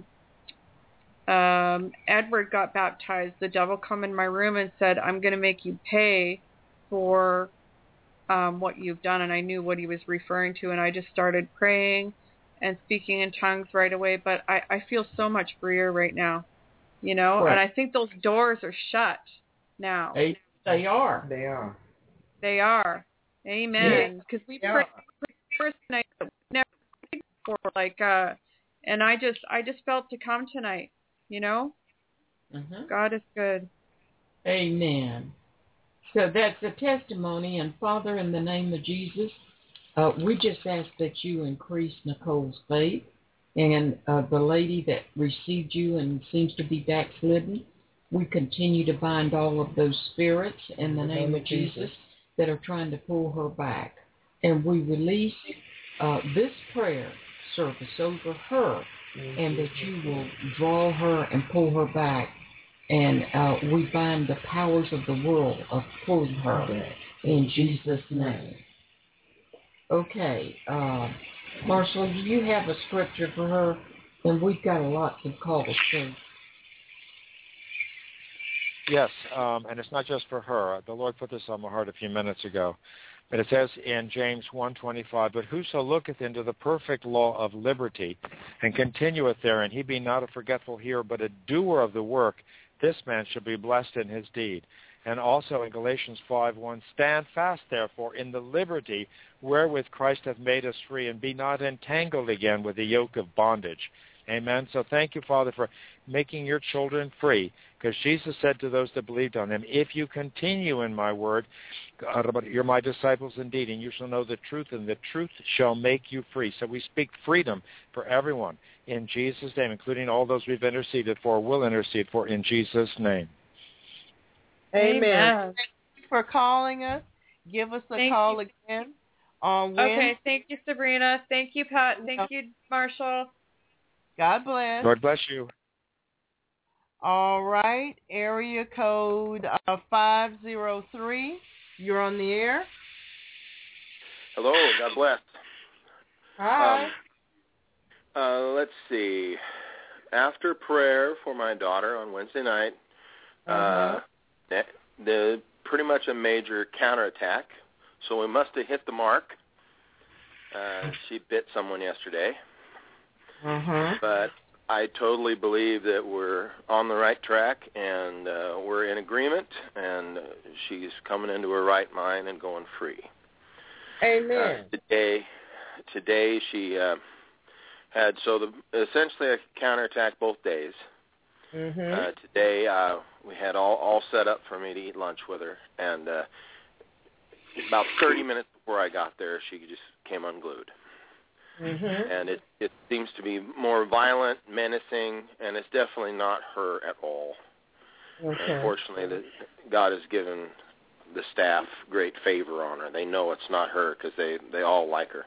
Edward got baptized. The devil come in my room and said, I'm going to make you pay for what you've done. And I knew what he was referring to, and I just started praying and speaking in tongues right away. But I feel so much freer right now. Right. And I think those doors are shut now. They are. They are. Amen. Because we prayed first night that we never prayed before, and I just felt to come tonight. Mm-hmm. God is good. Amen. So that's a testimony, and Father, in the name of Jesus, we just ask that you increase Nicole's faith. And the lady that received you and seems to be backslidden, we continue to bind all of those spirits in the name of Jesus that are trying to pull her back. And we release this prayer service over her, and that you will draw her and pull her back. And we bind the powers of the world of pulling her in Jesus' name. Okay. Marshall, do you have a scripture for her? And we've got a lot of calls too. Yes, and it's not just for her. The Lord put this on my heart a few minutes ago. But it says in James 1:25, but whoso looketh into the perfect law of liberty and continueth therein, he be not a forgetful hearer, but a doer of the work, this man shall be blessed in his deed. And also in Galatians 5:1, stand fast, therefore, in the liberty wherewith Christ hath made us free, and be not entangled again with the yoke of bondage. Amen. So thank you, Father, for making your children free, because Jesus said to those that believed on him, if you continue in my word, you're my disciples indeed, and you shall know the truth, and the truth shall make you free. So we speak freedom for everyone in Jesus' name, including all those we've interceded for, will intercede for, in Jesus' name. Amen. Thank you for calling us. Give us a call again on Wednesday. Okay, thank you, Sabrina. Thank you, Pat. Thank you, Marshall. God bless. Lord bless you. All right. Area code 503. You're on the air. Hello. God bless. Hi. Let's see. After prayer for my daughter on Wednesday night, the pretty much a major counterattack. So we must have hit the mark. She bit someone yesterday. But I totally believe that we're on the right track, and we're in agreement, and she's coming into her right mind and going free. Amen. Today she had essentially a counterattack both days. Today we had all set up for me to eat lunch with her, and about 30 minutes before I got there, she just came unglued. And it seems to be more violent, menacing, and it's definitely not her at all. Unfortunately, God has given the staff great favor on her. They know it's not her because they all like her.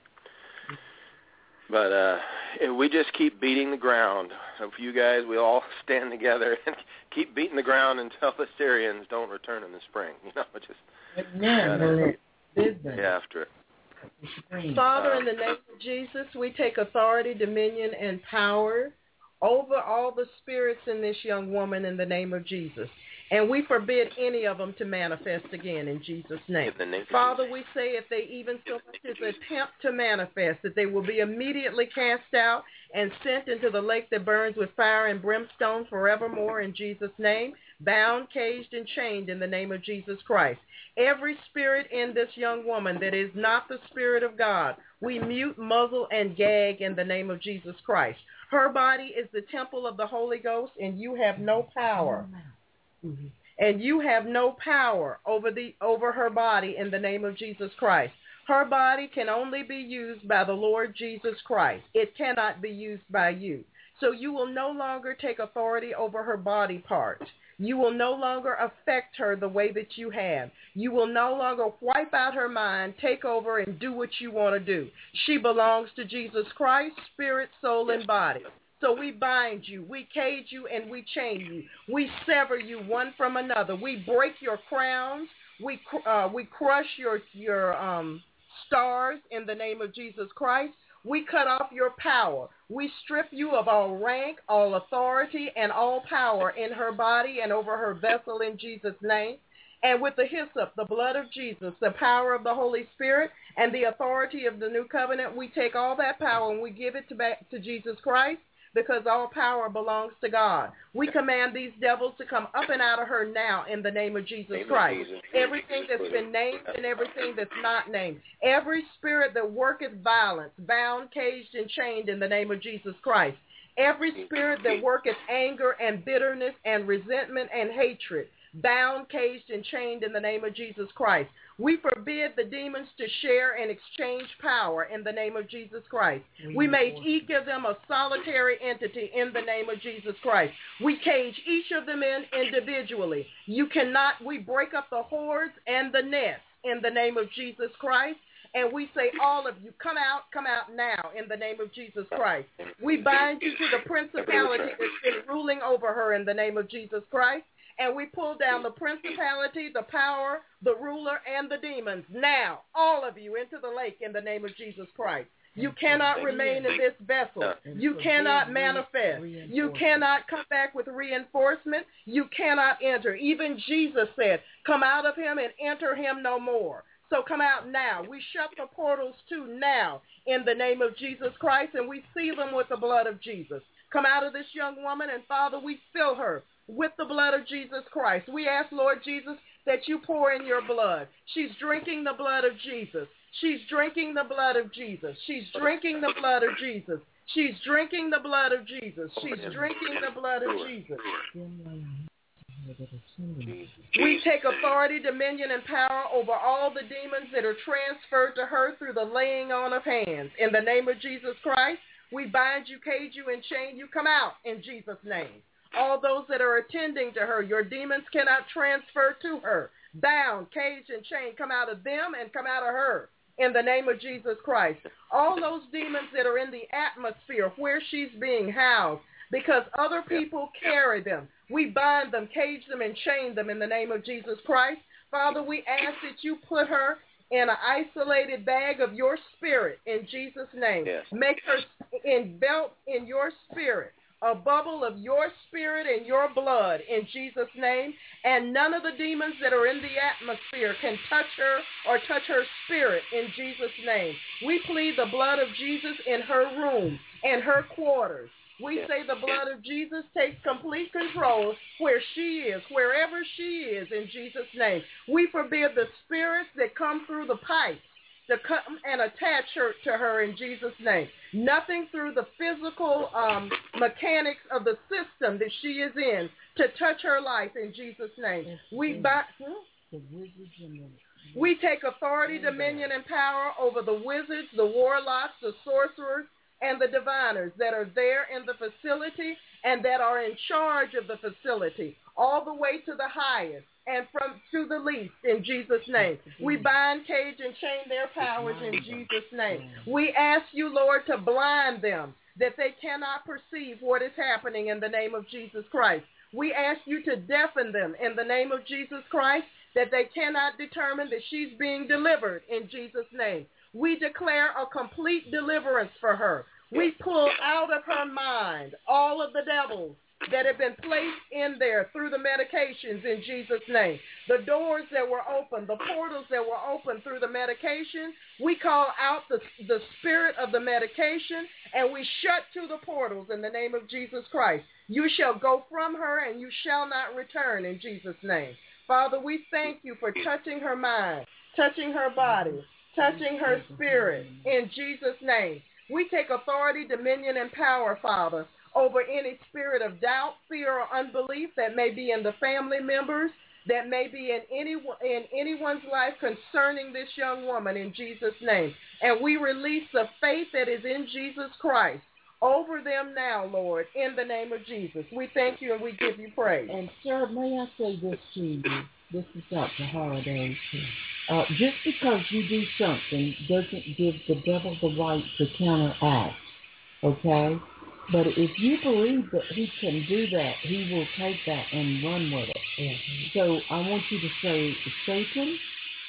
But we just keep beating the ground. So for you guys, we all stand together and keep beating the ground until the Syrians don't return in the spring. Get after it. Father, in the name of Jesus, we take authority, dominion, and power over all the spirits in this young woman in the name of Jesus. And we forbid any of them to manifest again in Jesus' name. Father, we say if they even so much as attempt to manifest, that they will be immediately cast out and sent into the lake that burns with fire and brimstone forevermore in Jesus' name, bound, caged, and chained in the name of Jesus Christ. Every spirit in this young woman that is not the Spirit of God, we mute, muzzle, and gag in the name of Jesus Christ. Her body is the temple of the Holy Ghost, and you have no power. And you have no power over her body in the name of Jesus Christ. Her body can only be used by the Lord Jesus Christ. It cannot be used by you. So you will no longer take authority over her body part. You will no longer affect her the way that you have. You will no longer wipe out her mind, take over, and do what you want to do. She belongs to Jesus Christ, spirit, soul, and body. So we bind you, we cage you, and we chain you. We sever you one from another. We break your crowns. We crush your stars in the name of Jesus Christ. We cut off your power. We strip you of all rank, all authority, and all power in her body and over her vessel in Jesus' name. And with the hyssop, the blood of Jesus, the power of the Holy Spirit, and the authority of the new covenant, we take all that power and we give it back to Jesus Christ, because all power belongs to God. We command these devils to come up and out of her now in the name of Jesus Christ. Everything that's been named and everything that's not named. Every spirit that worketh violence, bound, caged, and chained in the name of Jesus Christ. Every spirit that worketh anger and bitterness and resentment and hatred, bound, caged, and chained in the name of Jesus Christ. We forbid the demons to share and exchange power in the name of Jesus Christ. We make each of them a solitary entity in the name of Jesus Christ. We cage each of them in individually. We break up the hordes and the nests in the name of Jesus Christ. And we say, all of you, come out now in the name of Jesus Christ. We bind you to the principality that's been ruling over her in the name of Jesus Christ. And we pull down the principality, the power, the ruler, and the demons. Now, all of you into the lake in the name of Jesus Christ. You cannot remain in this vessel. You cannot manifest. You cannot come back with reinforcement. You cannot enter. Even Jesus said, come out of him and enter him no more. So come out now. We shut the portals too now in the name of Jesus Christ, and we seal them with the blood of Jesus. Come out of this young woman, and Father, we fill her with the blood of Jesus Christ. We ask, Lord Jesus, that you pour in your blood. She's drinking the blood of Jesus. She's drinking the blood of Jesus. She's drinking the blood of Jesus. She's drinking the blood of Jesus. She's drinking the blood of Jesus. We take authority, dominion, and power over all the demons that are transferred to her through the laying on of hands. In the name of Jesus Christ, we bind you, cage you, and chain you. Come out in Jesus' name. All those that are attending to her, your demons cannot transfer to her. Bound, caged, and chained, come out of them and come out of her. In the name of Jesus Christ. All those demons that are in the atmosphere where she's being housed, because other people carry them, we bind them, cage them, and chain them in the name of Jesus Christ. Father, we ask that you put her in an isolated bag of your spirit in Jesus' name. Yes. Make her enveloped in your spirit, a bubble of your spirit and your blood in Jesus' name. And none of the demons that are in the atmosphere can touch her or touch her spirit in Jesus' name. We plead the blood of Jesus in her room and her quarters. We say the blood of Jesus takes complete control where she is, wherever she is, in Jesus' name. We forbid the spirits that come through the pipes to come and attach her to her in Jesus' name. Nothing through the physical mechanics of the system that she is in to touch her life in Jesus' name. We take authority, dominion, and power over the wizards, the warlocks, the sorcerers, and the diviners that are there in the facility and that are in charge of the facility, all the way to the highest and from to the least in Jesus' name. We bind, cage, and chain their powers in Jesus' name. We ask you, Lord, to blind them, that they cannot perceive what is happening in the name of Jesus Christ. We ask you to deafen them in the name of Jesus Christ, that they cannot determine that she's being delivered in Jesus' name. We declare a complete deliverance for her. We pull out of her mind all of the devils that have been placed in there through the medications in Jesus' name. The doors that were open, the portals that were open through the medication, we call out the spirit of the medication, and we shut to the portals in the name of Jesus Christ. You shall go from her, and you shall not return in Jesus' name. Father, we thank you for touching her mind, touching her body, touching her spirit in Jesus' name. We take authority, dominion, and power, Father, over any spirit of doubt, fear, or unbelief that may be in the family members, that may be in anyone's life concerning this young woman in Jesus' name. And we release the faith that is in Jesus Christ over them now, Lord, in the name of Jesus. We thank you and we give you praise. And, sir, may I say this to you? This is Dr. Holliday. Just because you do something doesn't give the devil the right to counteract, okay? But if you believe that he can do that, he will take that and run with it. Mm-hmm. So I want you to say, Satan?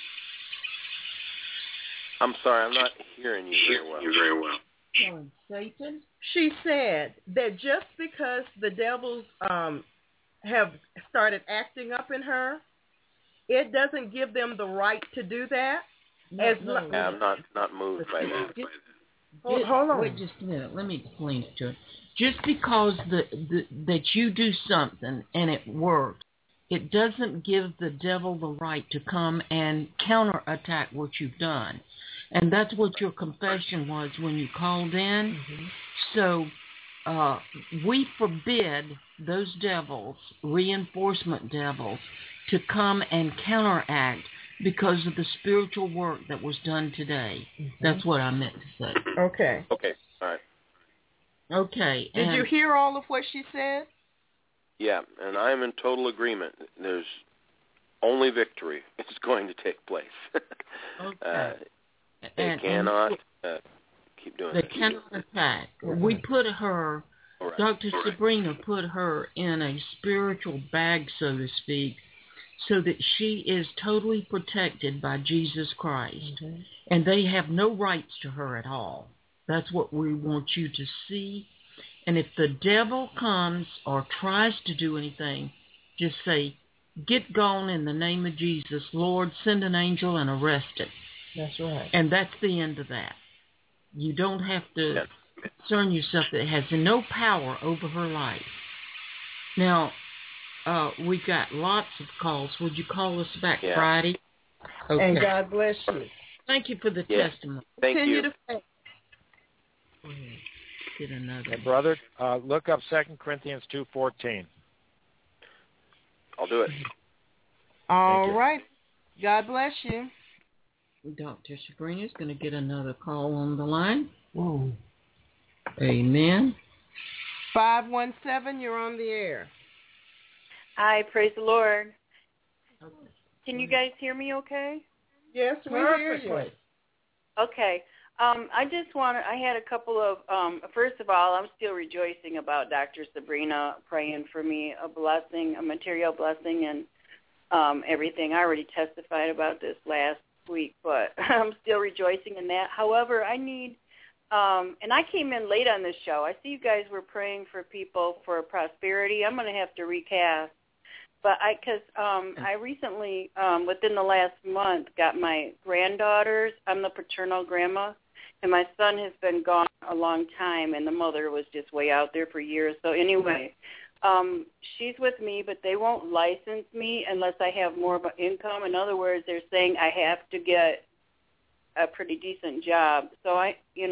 I'm sorry, I'm not hearing you very well. Satan? She said that just because the devils have started acting up in her, it doesn't give them the right to do that. I'm not moved by that. Hold on. Wait just a minute. Let me explain it to her. Just because that you do something and it works, it doesn't give the devil the right to come and counterattack what you've done. And that's what your confession was when you called in. Mm-hmm. So we forbid those devils, reinforcement devils, to come and counteract because of the spiritual work that was done today. Mm-hmm. That's what I meant to say. Okay. Okay. All right. Okay. Did you hear all of what she said? Yeah, and I am in total agreement. There's only victory is going to take place. Okay. They cannot keep doing this. They cannot attack. We put her, right. Dr. Sabrina put her in a spiritual bag, so to speak, so that she is totally protected by Jesus Christ. Mm-hmm. And they have no rights to her at all. That's what we want you to see. And if the devil comes or tries to do anything, just say, get gone in the name of Jesus. Lord, send an angel and arrest it. That's right. And that's the end of that. You don't have to concern yourself that it has no power over her life. Now, we got lots of calls. Would you call us back Friday? Okay. And God bless you. Thank you for the Yes. testimony. Thank Continue you. to faith. Go ahead. Get another. And brother, look up 2 Corinthians 2:14. I'll do it. All you. right. God bless you. Dr. Sabrina's going to get another call on the line. Whoa. Amen. 517, you're on the air. Hi, praise the Lord. Okay. Can you guys hear me okay? Yes, we hear you. Perfectly. Okay. I had a couple of, first of all, I'm still rejoicing about Dr. Sabrina praying for me, a blessing, a material blessing, and everything. I already testified about this last week, but I'm still rejoicing in that. However, I need, and I came in late on this show. I see you guys were praying for people for prosperity. I'm going to have to recast. But I recently, within the last month, got my granddaughters. I'm the paternal grandma, and my son has been gone a long time, and the mother was just way out there for years. So anyway, she's with me, but they won't license me unless I have more of an income. In other words, they're saying I have to get a pretty decent job. So I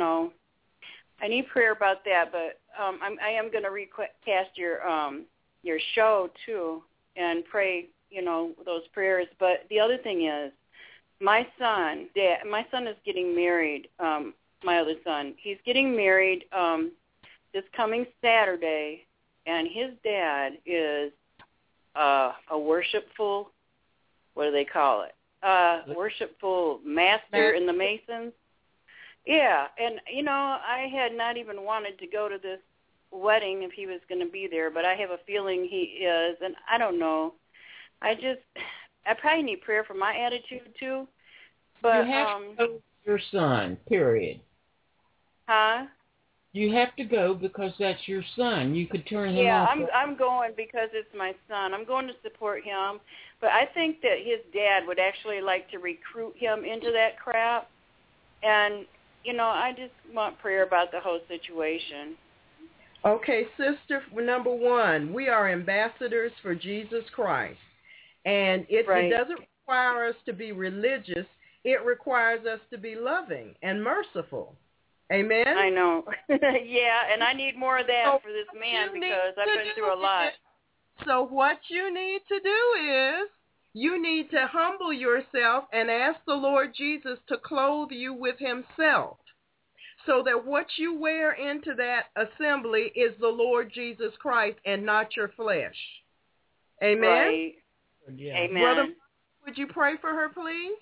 need prayer about that. But I am going to recast your show too, and pray, those prayers. But the other thing is, my son is getting married, my other son. He's getting married this coming Saturday, and his dad is a worshipful, what do they call it? Worshipful master in the Masons. Yeah, and, I had not even wanted to go to this wedding if he was going to be there, but I have a feeling he is, and I don't know. I probably need prayer for my attitude too. But you have to go with your son, period. Huh? You have to go because that's your son. You could turn him off. Yeah, I'm going because it's my son. I'm going to support him, but I think that his dad would actually like to recruit him into that crap, and I just want prayer about the whole situation. Okay, sister, number one, we are ambassadors for Jesus Christ. And it doesn't require us to be religious. It requires us to be loving and merciful. Amen? I know. Yeah, and I need more of that for this man because I've been through a lot. So what you need to do is you need to humble yourself and ask the Lord Jesus to clothe you with himself, so that what you wear into that assembly is the Lord Jesus Christ and not your flesh. Amen? Right. Yeah. Amen. Brother, would you pray for her, please?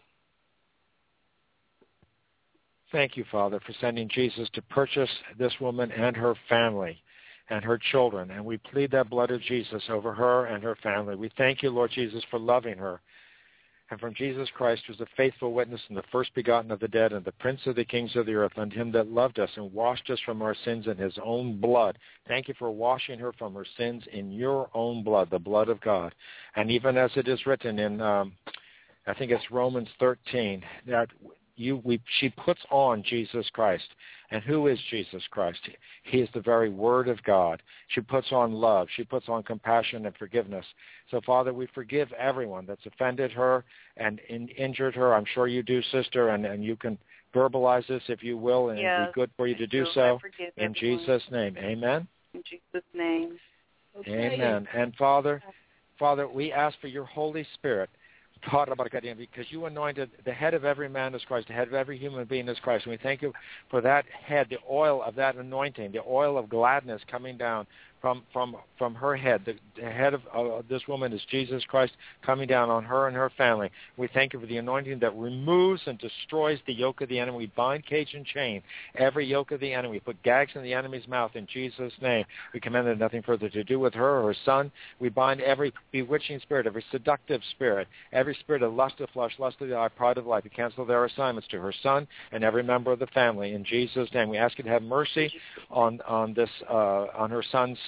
Thank you, Father, for sending Jesus to purchase this woman and her family and her children. And we plead that blood of Jesus over her and her family. We thank you, Lord Jesus, for loving her. And from Jesus Christ, who is a faithful witness and the first begotten of the dead and the prince of the kings of the earth, and him that loved us and washed us from our sins in his own blood. Thank you for washing her from her sins in your own blood, the blood of God. And even as it is written in, I think it's Romans 13, that she puts on Jesus Christ. And who is Jesus Christ? He is the very Word of God. She puts on love. She puts on compassion and forgiveness. So, Father, we forgive everyone that's offended her and injured her. I'm sure you do, sister, and you can verbalize this if you will, and it'd be good for you to do so. In Jesus' name, amen? In Jesus' name. Okay. Amen. And, Father, we ask for your Holy Spirit, because you anointed the head of every man is Christ, the head of every human being is Christ. And we thank you for that head, the oil of that anointing, the oil of gladness coming down from her head. The head of this woman is Jesus Christ coming down on her and her family. We thank you for the anointing that removes and destroys the yoke of the enemy. We bind, cage, and chain every yoke of the enemy. We put gags in the enemy's mouth in Jesus' name. We command that nothing further to do with her or her son. We bind every bewitching spirit, every seductive spirit, every spirit of lust of flesh, lust of the eye, pride of life. We cancel their assignments to her son and every member of the family in Jesus' name. We ask you to have mercy on her son's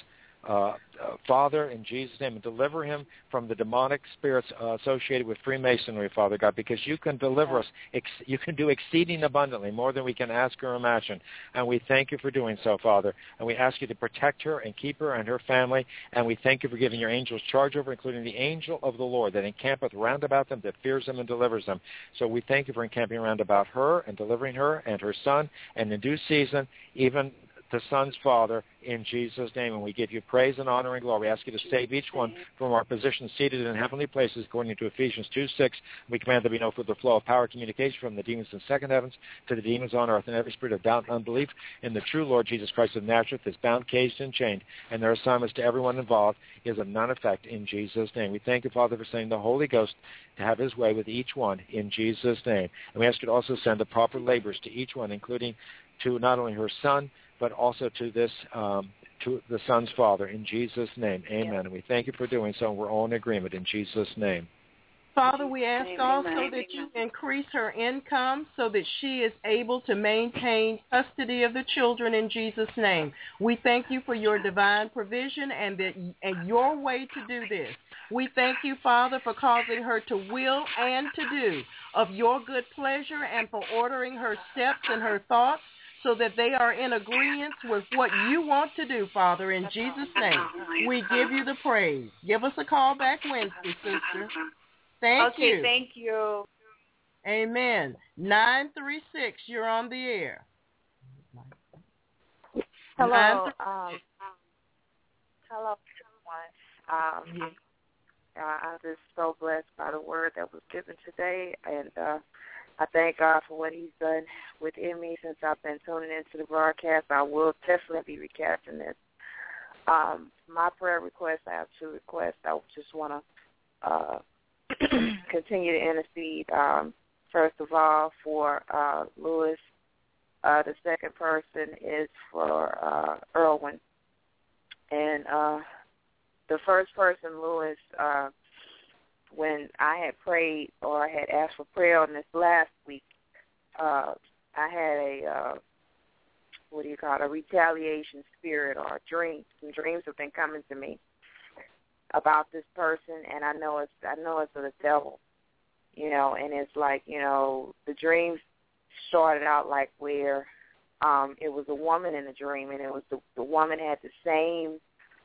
Father, in Jesus' name, and deliver him from the demonic spirits associated with Freemasonry, Father God, because you can deliver us. You can do exceeding abundantly, more than we can ask or imagine. And we thank you for doing so, Father. And we ask you to protect her and keep her and her family. And we thank you for giving your angels charge over, including the angel of the Lord that encampeth round about them, that fears them and delivers them. So we thank you for encamping round about her and delivering her and her son, and in due season, even the son's father, in Jesus' name. And we give you praise and honor and glory. We ask you to save each one from our position seated in heavenly places, according to Ephesians 2:6. We command there be no further flow of power communication from the demons in second heavens to the demons on earth, and every spirit of doubt and unbelief in the true Lord Jesus Christ of Nazareth is bound, caged, and chained, and their assignments to everyone involved is of none effect, in Jesus' name. We thank you, Father, for sending the Holy Ghost to have his way with each one, in Jesus' name. And we ask you to also send the proper labors to each one, including to not only her son, but also to this, to the son's father, in Jesus' name. Amen. And we thank you for doing so, and we're all in agreement in Jesus' name. Father, we ask also that you increase her income so that she is able to maintain custody of the children, in Jesus' name. We thank you for your divine provision and your way to do this. We thank you, Father, for causing her to will and to do of your good pleasure, and for ordering her steps and her thoughts, so that they are in agreement with what you want to do, Father, in Jesus' name. We give you the praise. Give us a call back Wednesday, sister. Thank you. Okay, thank you. Amen. 936, you're on the air. Hello. Hello, everyone. I'm just so blessed by the word that was given today, and I thank God for what he's done within me since I've been tuning into the broadcast. I will definitely be recasting this. My prayer request, I have two requests. I just want to continue to intercede, first of all, for Lewis. The second person is for Irwin. And the first person, Lewis, when I had prayed or I had asked for prayer on this last week, I had a retaliation spirit or a dream. Some dreams have been coming to me about this person, and I know it's the devil, and it's like, the dreams started out like where it was a woman in the dream, and it was the woman had the same,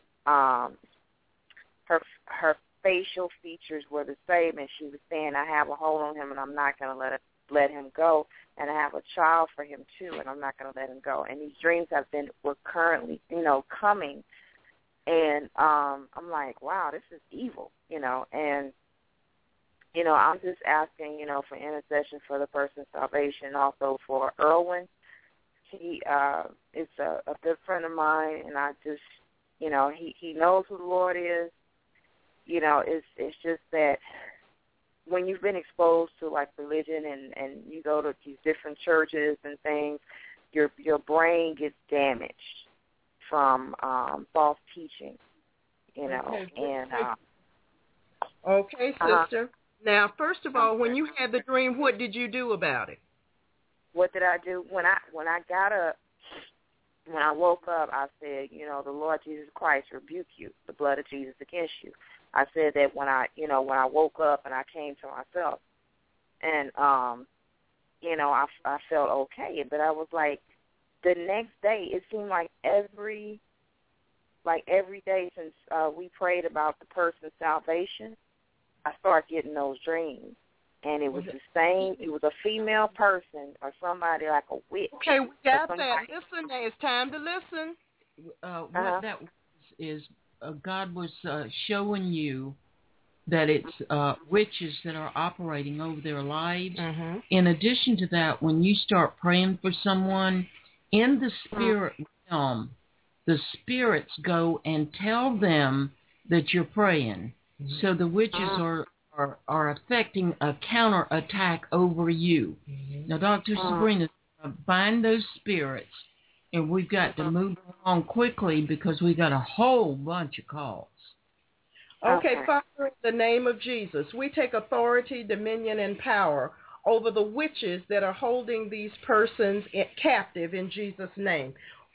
her facial features were the same, and she was saying, I have a hold on him, and I'm not going to let him go, and I have a child for him too, and I'm not going to let him go. And these dreams were currently, coming, and I'm like, wow, this is evil, and I'm just asking, for intercession for the person's salvation, also for Irwin. He is a good friend of mine, and I just, he knows who the Lord is. It's just that when you've been exposed to like religion and you go to these different churches and things, your brain gets damaged from false teaching, Okay, sister. Now, first of all, when you had the dream, what did you do about it? What did I do? When I got up, when I woke up, I said, the Lord Jesus Christ rebuke you, the blood of Jesus against you. I said that when I woke up and I came to myself, and I felt okay. But I was like, the next day, it seemed like every day since we prayed about the person's salvation, I started getting those dreams. And it was the same. It was a female person or somebody like a witch. Okay, we got that. Listen, it's time to listen. What that is, God was showing you that it's witches that are operating over their lives. Mm-hmm. In addition to that, when you start praying for someone, in the spirit realm, the spirits go and tell them that you're praying. Mm-hmm. So the witches are affecting a counterattack over you. Mm-hmm. Now, Dr. Sabrina, bind those spirits, and we've got to move along quickly because we got a whole bunch of calls. Okay, Father, in the name of Jesus, we take authority, dominion, and power over the witches that are holding these persons captive in Jesus' name.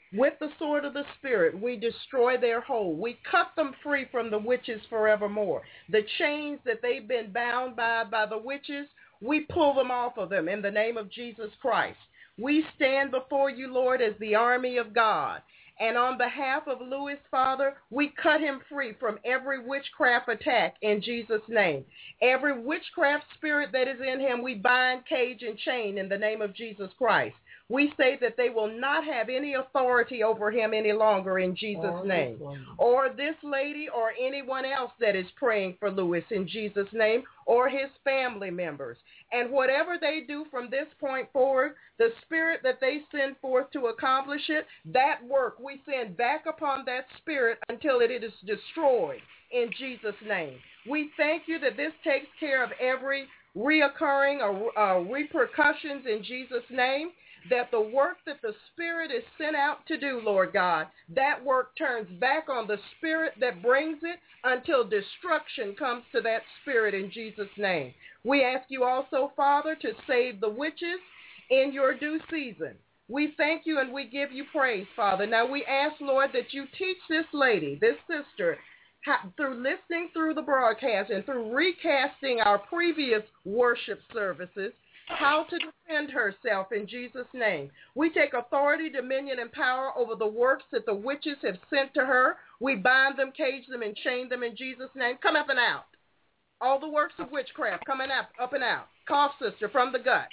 With the sword of the Spirit, we destroy their hold. We cut them free from the witches forevermore. The chains that they've been bound by the witches, we pull them off of them in the name of Jesus Christ. We stand before you, Lord, as the army of God. And on behalf of Louis, Father, we cut him free from every witchcraft attack in Jesus' name. Every witchcraft spirit that is in him, we bind, cage, and chain in the name of Jesus Christ. We say that they will not have any authority over him any longer in Jesus' name. Or this lady or anyone else that is praying for Louis in Jesus' name, or his family members. And whatever they do from this point forward, the spirit that they send forth to accomplish it, that work we send back upon that spirit until it is destroyed in Jesus' name. We thank you that this takes care of every reoccurring or repercussions in Jesus' name, that the work that the Spirit is sent out to do, Lord God, that work turns back on the Spirit that brings it until destruction comes to that Spirit in Jesus' name. We ask you also, Father, to save the witches in your due season. We thank you and we give you praise, Father. Now we ask, Lord, that you teach this lady, this sister, through listening through the broadcast and through recasting our previous worship services, how to defend herself in Jesus' name. We take authority, dominion, and power over the works that the witches have sent to her. We bind them, cage them, and chain them in Jesus' name. Come up and out. All the works of witchcraft coming up and out. Cough, sister, from the gut.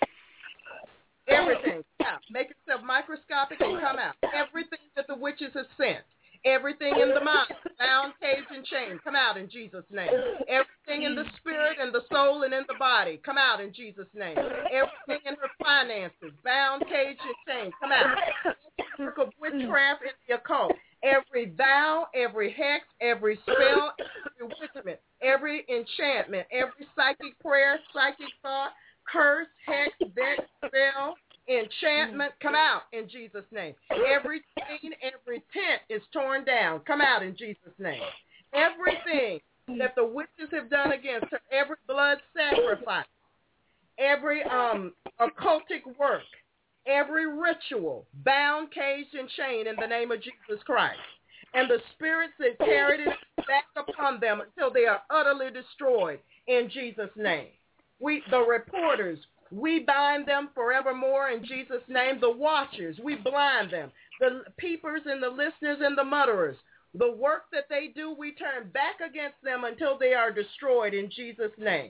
Everything, out. Make itself microscopic and come out. Everything that the witches have sent. Everything in the mind, bound, caged, and chained, come out in Jesus' name. Everything in the spirit and the soul and in the body, come out in Jesus' name. Everything in her finances, bound, caged, and chained, come out. Every work of witchcraft and the occult, every vow, every hex, every spell, every witchment, every enchantment, every psychic prayer, psychic thought, curse, hex, vex, spell, enchantment, come out in Jesus' name. Every chain, every tent is torn down. Come out in Jesus' name. Everything that the witches have done against her, every blood sacrifice, every occultic work, every ritual, bound, caged, and chained in the name of Jesus Christ. And the spirits that carried it back upon them until they are utterly destroyed in Jesus' name. The reporters, we bind them forevermore in Jesus' name. The watchers, we blind them. The peepers and the listeners and the mutterers, the work that they do, we turn back against them until they are destroyed in Jesus' name.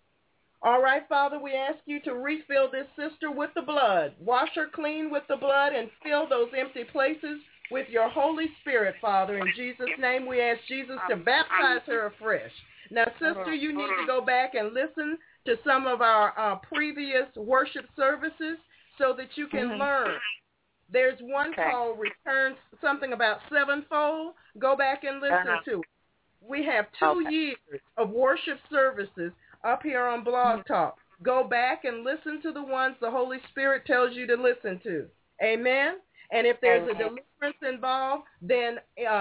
All right, Father, we ask you to refill this sister with the blood. Wash her clean with the blood and fill those empty places with your Holy Spirit, Father. In Jesus' name, we ask Jesus to baptize her afresh. Now, sister, you need to go back and listen to some of our previous worship services so that you can learn. There's one called Return, something about sevenfold. Go back and listen to it. We have 2 years of worship services up here on Blog Talk. Go back and listen to the ones the Holy Spirit tells you to listen to. Amen? And if there's a deliverance involved, then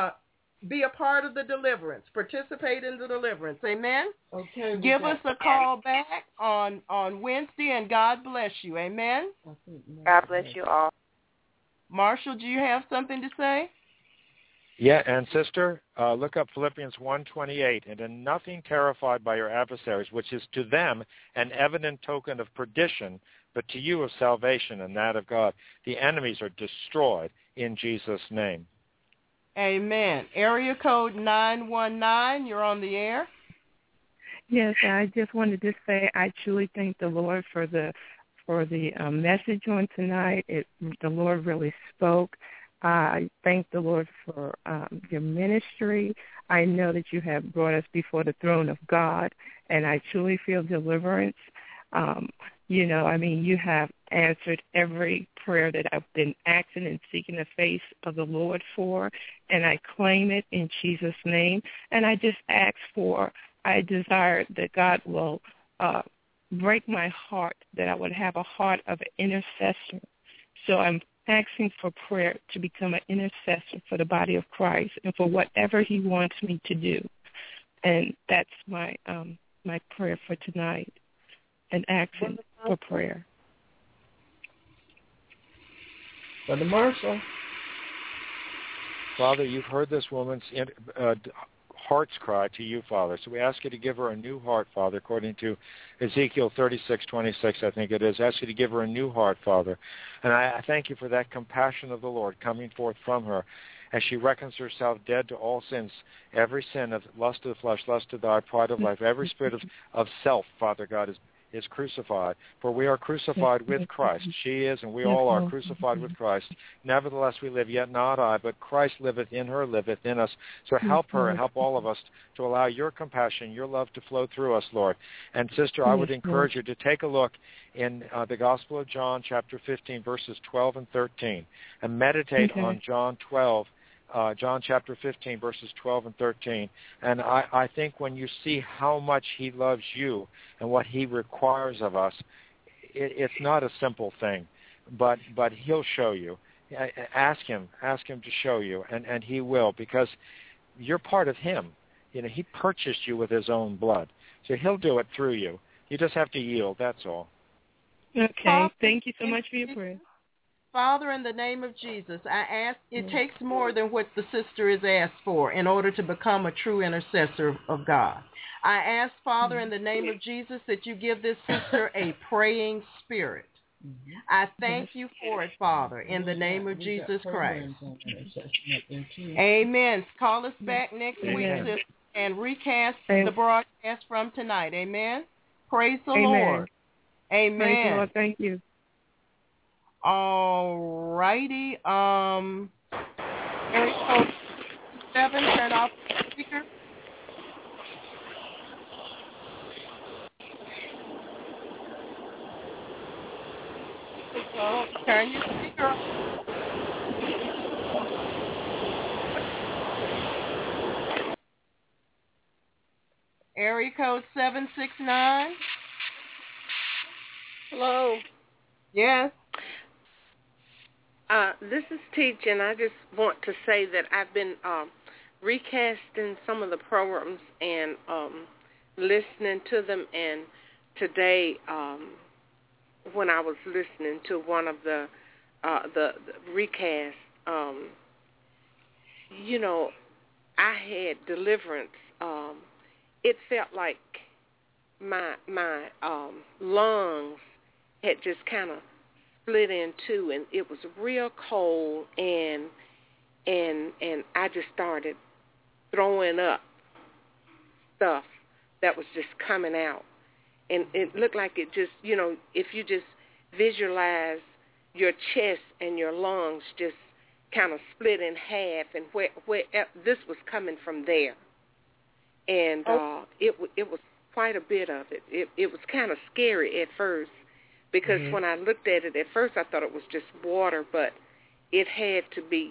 be a part of the deliverance. Participate in the deliverance. Amen? Okay. Give us a call back on Wednesday, and God bless you. Amen? God bless you all. Marshall, do you have something to say? Yeah, and sister, look up Philippians 1:28, and in nothing terrified by your adversaries, which is to them an evident token of perdition, but to you of salvation and that of God. The enemies are destroyed in Jesus' name. Amen. Area code 919, you're on the air. Yes, I just wanted to say I truly thank the Lord for the message on tonight. The Lord really spoke. I thank the Lord for your ministry. I know that you have brought us before the throne of God, and I truly feel deliverance. You have answered every prayer that I've been asking and seeking the face of the Lord for, and I claim it in Jesus' name. And I just I desire that God will break my heart, that I would have a heart of an intercessor. So I'm asking for prayer to become an intercessor for the body of Christ and for whatever he wants me to do. And that's my prayer for tonight, and asking for prayer. Brother Marshall. Father, you've heard this woman's heart's cry to you, Father. So we ask you to give her a new heart, Father, according to Ezekiel 36:26, I think it is. I ask you to give her a new heart, Father. And I thank you for that compassion of the Lord coming forth from her as she reckons herself dead to all sins, every sin of lust of the flesh, lust of the eye, pride of life, every spirit of self, Father God, is crucified. For we are crucified with Christ. She is, and we all are crucified with Christ. Nevertheless we live, yet not I, but Christ liveth in her, liveth in us. So help her and help all of us to allow your compassion, your love to flow through us, Lord. And sister, I would encourage you to take a look in the Gospel of John, chapter 15, verses 12 and 13, and meditate on John chapter 15, verses 12 and 13. And I think when you see how much he loves you and what he requires of us, it's not a simple thing, but he'll show you. Ask him to show you, and he will, because you're part of him. You know, he purchased you with his own blood. So he'll do it through you. You just have to yield, that's all. Okay. Thank you so much for your prayer. Father, in the name of Jesus, I ask, it takes more than what the sister is asked for in order to become a true intercessor of God. I ask, Father, in the name of Jesus, that you give this sister a praying spirit. I thank you for it, Father, in the name of Jesus Christ. Amen. Call us back next week, sister, and recast the broadcast from tonight. Amen. Praise the Lord. Amen. Praise the Lord. Thank you. All righty. Area code 7, turn off the speaker. Turn your speaker off. Area code 769. Hello. Yes. This is Teach, and I just want to say that I've been recasting some of the programs and listening to them. And today, when I was listening to one of the recasts, you know, I had deliverance. It felt like my lungs had just kind of split in two, and it was real cold, and I just started throwing up stuff that was just coming out, and it looked like it just, you know, if you just visualize your chest and your lungs just kind of split in half, and where this was coming from there, and it was quite a bit of it. It was kind of scary at first. Because when I looked at it, at first I thought it was just water, but it had to be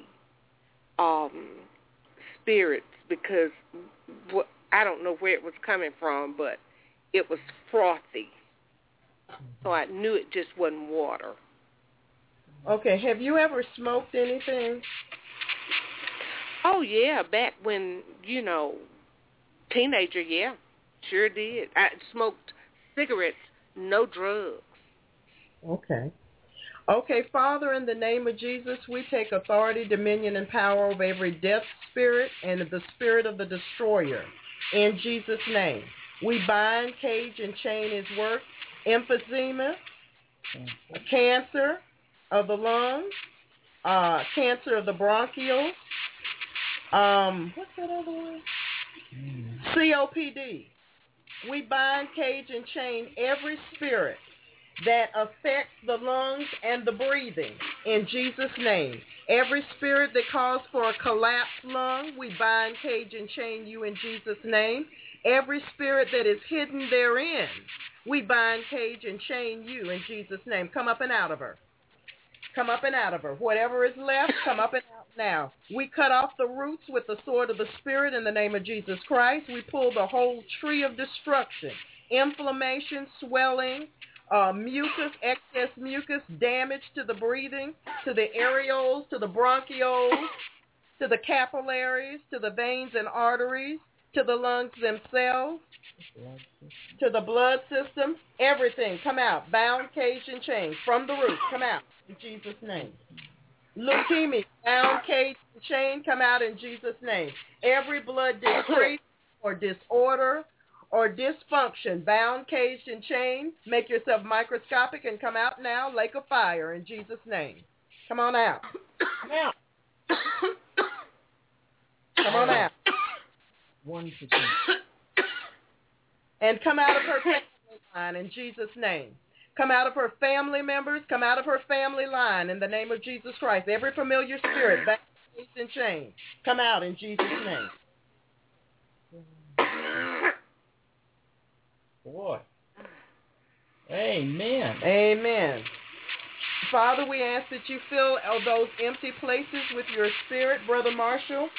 spirits, because I don't know where it was coming from, but it was frothy. So I knew it just wasn't water. Okay, have you ever smoked anything? Oh, yeah, back when, you know, teenager, yeah, sure did. I smoked cigarettes, no drugs. Okay. Okay, Father, in the name of Jesus, we take authority, dominion, and power over every death spirit and the spirit of the destroyer. In Jesus' name. We bind, cage, and chain his work, emphysema, cancer of the lungs, cancer of the bronchioles, what's that other one? COPD. We bind, cage, and chain every spirit that affects the lungs and the breathing in Jesus' name. Every spirit that calls for a collapsed lung, we bind, cage, and chain you in Jesus' name. Every spirit that is hidden therein, we bind, cage, and chain you in Jesus' name. Come up and out of her. Come up and out of her. Whatever is left, come up and out now. We cut off the roots with the sword of the Spirit in the name of Jesus Christ. We pull the whole tree of destruction, inflammation, swelling, mucus, excess mucus, damage to the breathing, to the areoles, to the bronchioles, to the capillaries, to the veins and arteries, to the lungs themselves, to the blood system, everything. Come out. Bound, caged, and chained. From the root. Come out. In Jesus' name. leukemia, bound, caged, and chained, come out in Jesus' name. Every blood decrease or disorder or dysfunction, bound, caged, and chained, make yourself microscopic and come out now, lake of fire in Jesus' name. Come on out. Come out. Come on out. 1%. And come out of her family line in Jesus' name. Come out of her family members. Come out of her family line in the name of Jesus Christ. Every familiar spirit, bound, caged, and chained, come out in Jesus' name. Boy. Amen. Amen. Father, we ask that you fill those empty places with your spirit, Brother Marshall.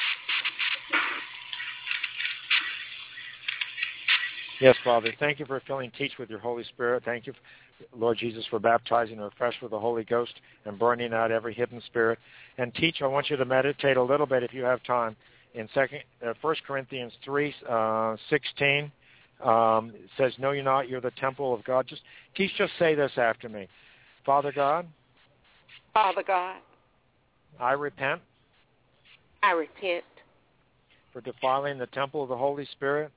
Yes, Father. Thank you for filling Teach with your Holy Spirit. Thank you, Lord Jesus, for baptizing her fresh with the Holy Ghost and burning out every hidden spirit. And Teach, I want you to meditate a little bit, if you have time, in 1 Corinthians 3:16. It says, "Know you not, you're the temple of God." Teach, just say this after me. Father God. Father God. I repent. I repent. For defiling the temple of the Holy Spirit.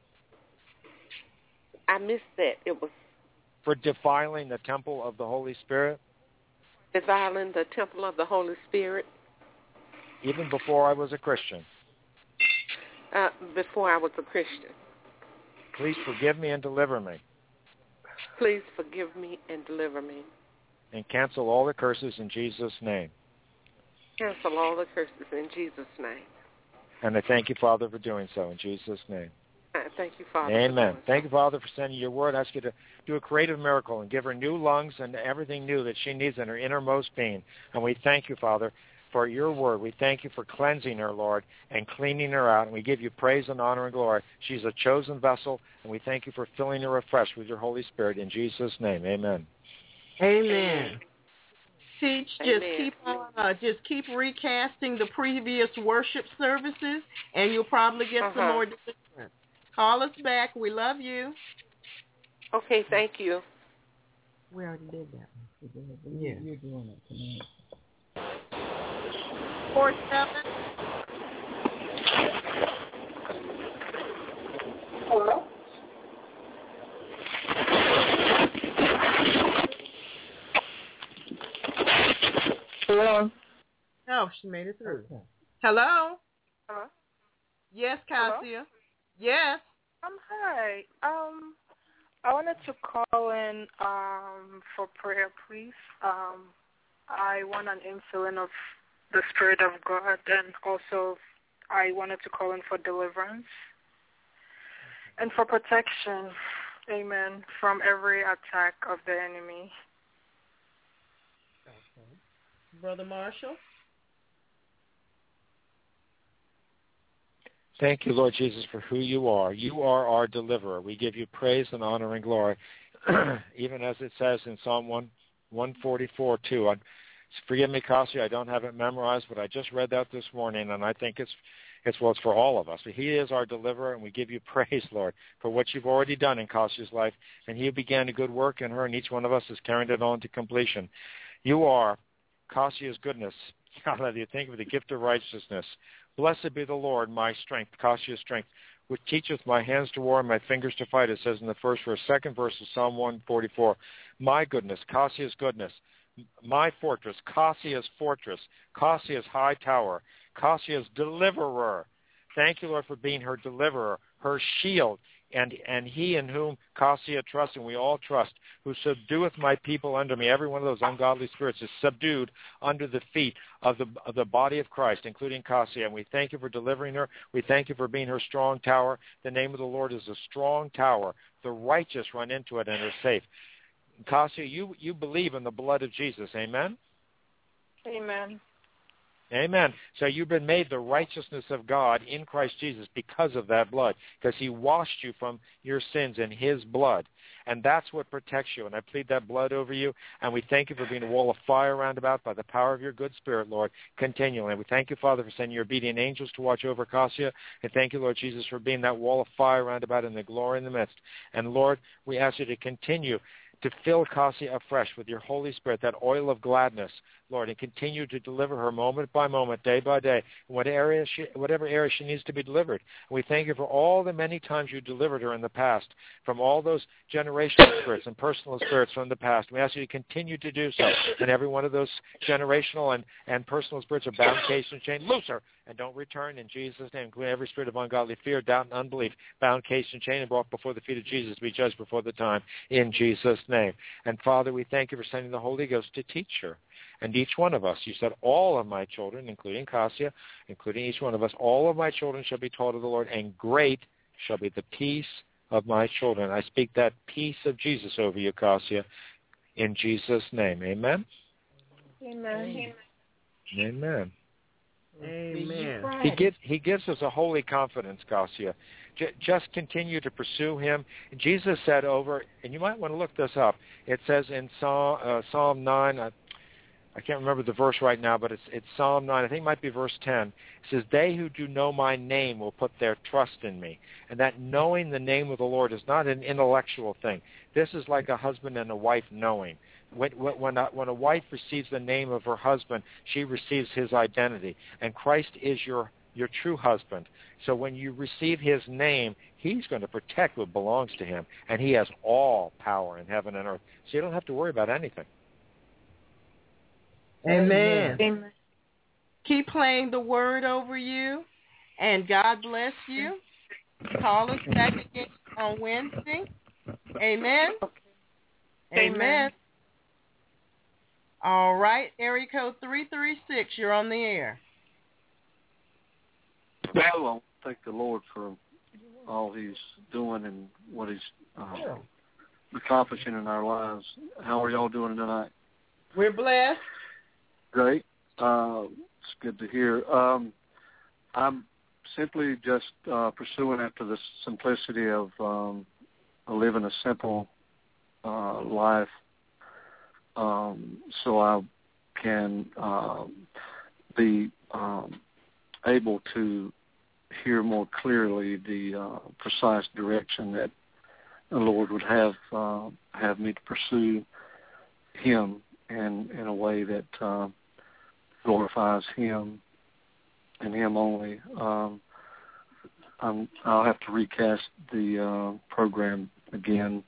I missed that. It was for defiling the temple of the Holy Spirit. Defiling the temple of the Holy Spirit. Even before I was a Christian. Before I was a Christian. Please forgive me and deliver me. Please forgive me and deliver me. And cancel all the curses in Jesus' name. Cancel all the curses in Jesus' name. And I thank you, Father, for doing so in Jesus' name. Thank you, Father. Amen. Thank you, Father, for sending your word. I ask you to do a creative miracle and give her new lungs and everything new that she needs in her innermost being. And we thank you, Father, for your word. We thank you for cleansing her, Lord, and cleaning her out. And we give you praise and honor and glory. She's a chosen vessel, and we thank you for filling her afresh with your Holy Spirit. In Jesus' name, amen. Amen. Teach, Amen. just keep recasting the previous worship services, and you'll probably get some more deliverance. Call us back. We love you. Okay, thank you. We already did that. Yeah. You're doing it tonight. 47. Hello? Hello? Oh, she made it through. Okay. Hello? Hello? Yes, Cassia. Yes. Hi. I wanted to call in for prayer, please. I want an infilling of the Spirit of God, and also I wanted to call in for deliverance and for protection, amen, from every attack of the enemy. Okay. Brother Marshall? Thank you, Lord Jesus, for who you are. You are our deliverer. We give you praise and honor and glory, even as it says in Psalm 144:2. Forgive me, Cassia, I don't have it memorized, but I just read that this morning, and I think it's for all of us. He is our deliverer, and we give you praise, Lord, for what you've already done in Cassia's life, and you began a good work in her, and each one of us is carrying it on to completion. You are Cassia's goodness. Hallelujah. Thank you for the gift of righteousness. Blessed be the Lord, my strength, Cassia's strength, which teacheth my hands to war and my fingers to fight, it says in the first verse. Second verse of Psalm 144. My goodness, Cassia's goodness. My fortress, Cassia's high tower, Cassia's deliverer. Thank you, Lord, for being her deliverer, her shield, and he in whom Cassia trusts, and we all trust, who subdueth my people under me. Every one of those ungodly spirits is subdued under the feet of the body of Christ, including Cassia. And we thank you for delivering her. We thank you for being her strong tower. The name of the Lord is a strong tower. The righteous run into it and are safe. Cassia, you believe in the blood of Jesus. Amen? Amen. Amen. So you've been made the righteousness of God in Christ Jesus because of that blood, because he washed you from your sins in his blood. And that's what protects you. And I plead that blood over you. And we thank you for being a wall of fire round about by the power of your good spirit, Lord, continually. And we thank you, Father, for sending your obedient angels to watch over Cassia. And thank you, Lord Jesus, for being that wall of fire round about in the glory in the midst. And, Lord, we ask you to continue to fill Cassia afresh with your Holy Spirit, that oil of gladness, Lord, and continue to deliver her moment by moment, day by day, in whatever area she needs to be delivered. And we thank you for all the many times you delivered her in the past from all those generational spirits and personal spirits from the past. We ask you to continue to do so. And every one of those generational and personal spirits are bound, caged, and chained. Loose her and don't return in Jesus' name. Including every spirit of ungodly fear, doubt, and unbelief, bound, caged, and chained, and brought before the feet of Jesus to be judged before the time in Jesus' name. And Father, we thank you for sending the Holy Ghost to teach her. And each one of us, you said, all of my children, including Cassia, including each one of us, all of my children shall be taught of the Lord, and great shall be the peace of my children. I speak that peace of Jesus over you, Cassia, in Jesus' name. Amen? Amen. Amen. Amen. He gives us a holy confidence, Cassia. Just continue to pursue him. Jesus said over, and you might want to look this up, it says in Psalm 9, I can't remember the verse right now, but it's Psalm 9, I think it might be verse 10. It says, they who do know my name will put their trust in me. And that knowing the name of the Lord is not an intellectual thing. This is like a husband and a wife knowing. When a wife receives the name of her husband, she receives his identity. And Christ is your true husband. So when you receive his name, he's going to protect what belongs to him. And he has all power in heaven and earth. So you don't have to worry about anything. Amen. Amen. Keep playing the word over you, and God bless you. Call us back again on Wednesday. Amen. Amen. All right, area code 336, you're on the air. Well, I thank the Lord for all he's doing and what he's accomplishing in our lives. How are y'all doing tonight? We're blessed. Great. It's good to hear. I'm simply just pursuing after the simplicity of living a simple life, so I can be able to hear more clearly the precise direction that the Lord would have me to pursue him in a way that glorifies him and him only. I'll have to recast the program again.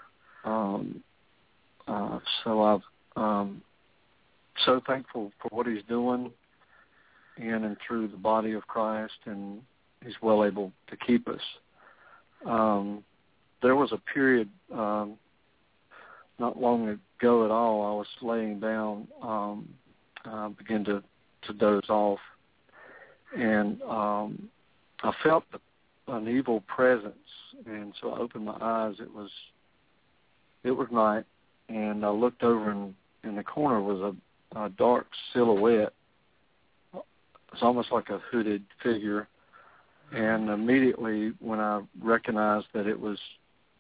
So I'm so thankful for what he's doing in and through the body of Christ, and he's well able to keep us. There was a period not long ago at all, I was laying down, began to doze off, and I felt an evil presence, and so I opened my eyes. It was night, and I looked over, and in the corner was a dark silhouette. It's almost like a hooded figure, and immediately when I recognized that it was,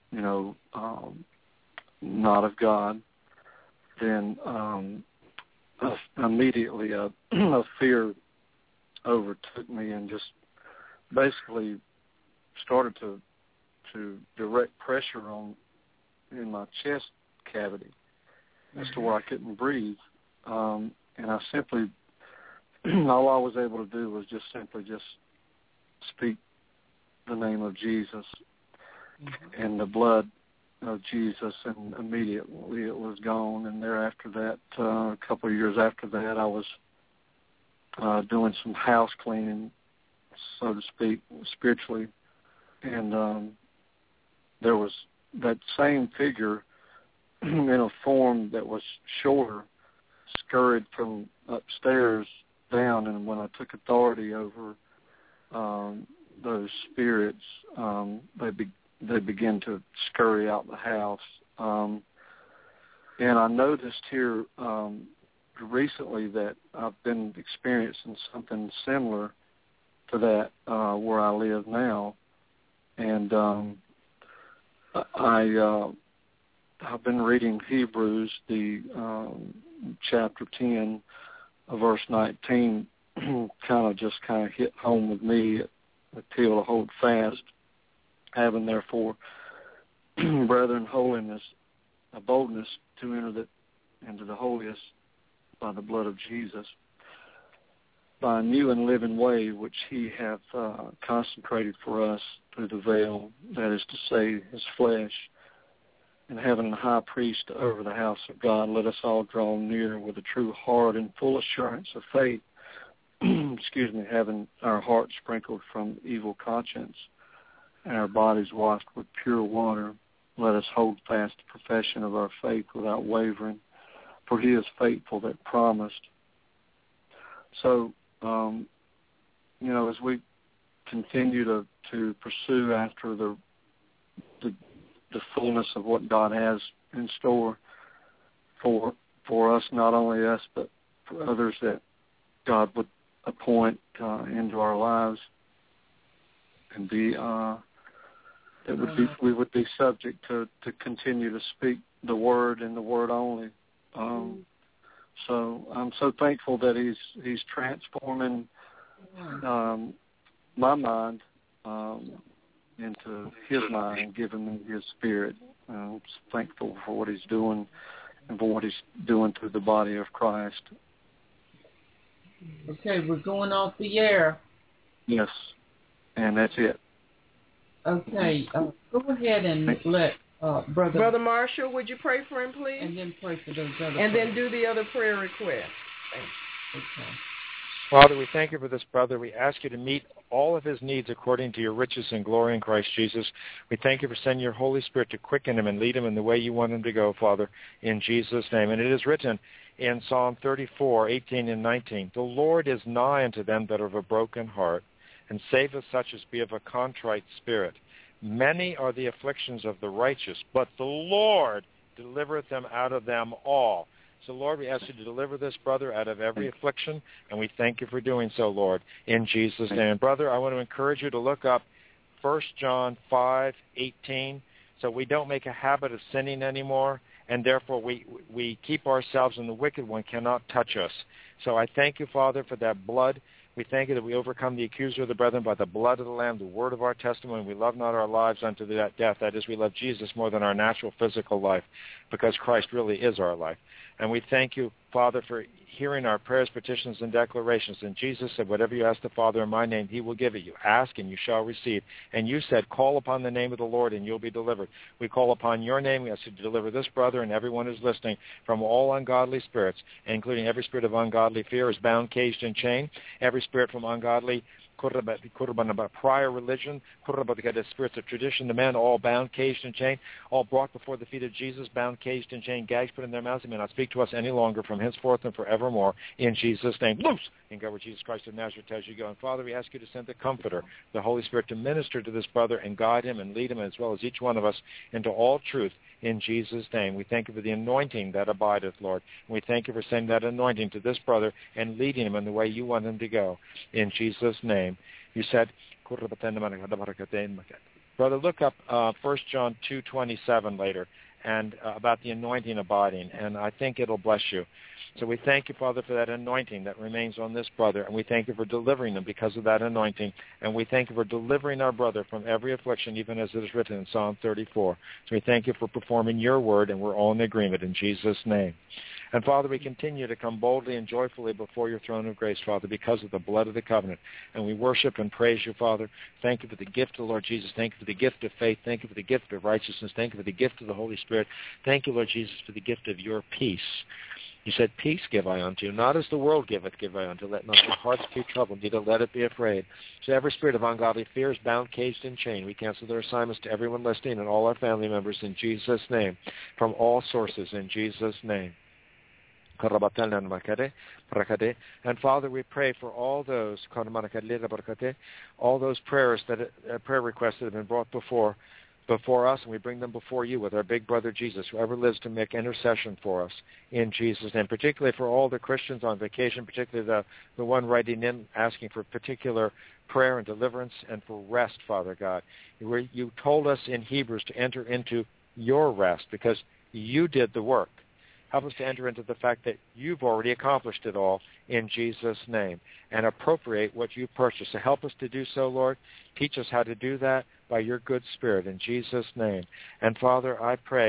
not of God, then immediately a fear overtook me and just basically started to direct pressure in my chest cavity as to where I couldn't breathe. And I simply, all I was able to do was just simply speak the name of Jesus and the blood of Jesus, and immediately it was gone. And thereafter that, a couple of years after that, I was doing some house cleaning, so to speak, spiritually, and there was that same figure in a form that was shorter, scurried from upstairs down, and when I took authority over those spirits, they began to scurry out the house. And I noticed here recently that I've been experiencing something similar to that where I live now. And I've been reading Hebrews, the chapter 10, verse 19, kind of hit home with me, appeal to hold fast, having therefore, brethren, holiness a boldness to enter into the holiest by the blood of Jesus, by a new and living way which he hath consecrated for us through the veil, that is to say, his flesh, and having a high priest over the house of God, let us all draw near with a true heart and full assurance of faith, having our hearts sprinkled from evil conscience and our bodies washed with pure water. Let us hold fast the profession of our faith without wavering, for he is faithful that promised. So, as we continue to pursue after the fullness of what God has in store for us, not only us, but for others that God would appoint into our lives, and we would be subject to continue to speak the word and the word only. So I'm so thankful that he's transforming my mind into his mind and giving me his spirit. I'm thankful for what he's doing and for what he's doing through the body of Christ. Okay, we're going off the air. Yes, and that's it. Okay, go ahead and let Brother Marshall, would you pray for him, please? And then pray for those other and then do the other prayer requests. Okay. Father, we thank you for this brother. We ask you to meet all of his needs according to your riches and glory in Christ Jesus. We thank you for sending your Holy Spirit to quicken him and lead him in the way you want him to go, Father, in Jesus' name. And it is written in Psalm 34, 18 and 19, the Lord is nigh unto them that are of a broken heart, and saveth such as be of a contrite spirit. Many are the afflictions of the righteous, but the Lord delivereth them out of them all. So, Lord, we ask you to deliver this brother out of every affliction, and we thank you for doing so, Lord, in Jesus' name. And, brother, I want to encourage you to look up 1 John 5:18, so we don't make a habit of sinning anymore, and therefore we keep ourselves, and the wicked one cannot touch us. So I thank you, Father, for that blood. We thank you that we overcome the accuser of the brethren by the blood of the Lamb, the word of our testimony. We love not our lives unto that death. That is, we love Jesus more than our natural physical life, because Christ really is our life. And we thank you, Father, for hearing our prayers, petitions, and declarations. And Jesus said, whatever you ask the Father in my name, he will give it you. Ask, and you shall receive. And you said, call upon the name of the Lord, and you'll be delivered. We call upon your name. We ask you to deliver this brother and everyone who's listening from all ungodly spirits, including every spirit of ungodly fear is bound, caged, and chained. Every spirit from ungodly prior religion, the spirits of tradition, the men all bound, caged, and chained, all brought before the feet of Jesus, bound, caged, and chained, gags put in their mouths. They may not speak to us any longer from henceforth and forevermore. In Jesus' name, loose and go where Jesus Christ of Nazareth tells you to go. And Father, we ask you to send the Comforter, the Holy Spirit, to minister to this brother and guide him and lead him, as well as each one of us, into all truth. In Jesus' name, we thank you for the anointing that abideth, Lord. And we thank you for sending that anointing to this brother and leading him in the way you want him to go. In Jesus' name. You said, brother, look up 1 John 2:27 later, and about the anointing abiding, and I think it'll bless you. So we thank you, Father, for that anointing that remains on this brother, and we thank you for delivering him because of that anointing, and we thank you for delivering our brother from every affliction, even as it is written in Psalm 34. So we thank you for performing your word, and we're all in agreement in Jesus' name. And, Father, we continue to come boldly and joyfully before your throne of grace, Father, because of the blood of the covenant. And we worship and praise you, Father. Thank you for the gift of the Lord Jesus. Thank you for the gift of faith. Thank you for the gift of righteousness. Thank you for the gift of the Holy Spirit. Thank you, Lord Jesus, for the gift of your peace. You said, peace give I unto you, not as the world giveth give I unto. Let not your hearts be troubled, neither let it be afraid. So every spirit of ungodly fear is bound, caged, and chained. We cancel their assignments to everyone listening and all our family members in Jesus' name, from all sources in Jesus' name. And Father, we pray for all those prayers prayer requests that have been brought before us, and we bring them before you with our big brother Jesus, whoever lives to make intercession for us in Jesus' name, particularly for all the Christians on vacation, particularly the one writing in asking for particular prayer and deliverance and for rest, Father God. You told us in Hebrews to enter into your rest because you did the work. Help us to enter into the fact that you've already accomplished it all in Jesus' name and appropriate what you purchased. So help us to do so, Lord. Teach us how to do that by your good Spirit in Jesus' name. And, Father, I pray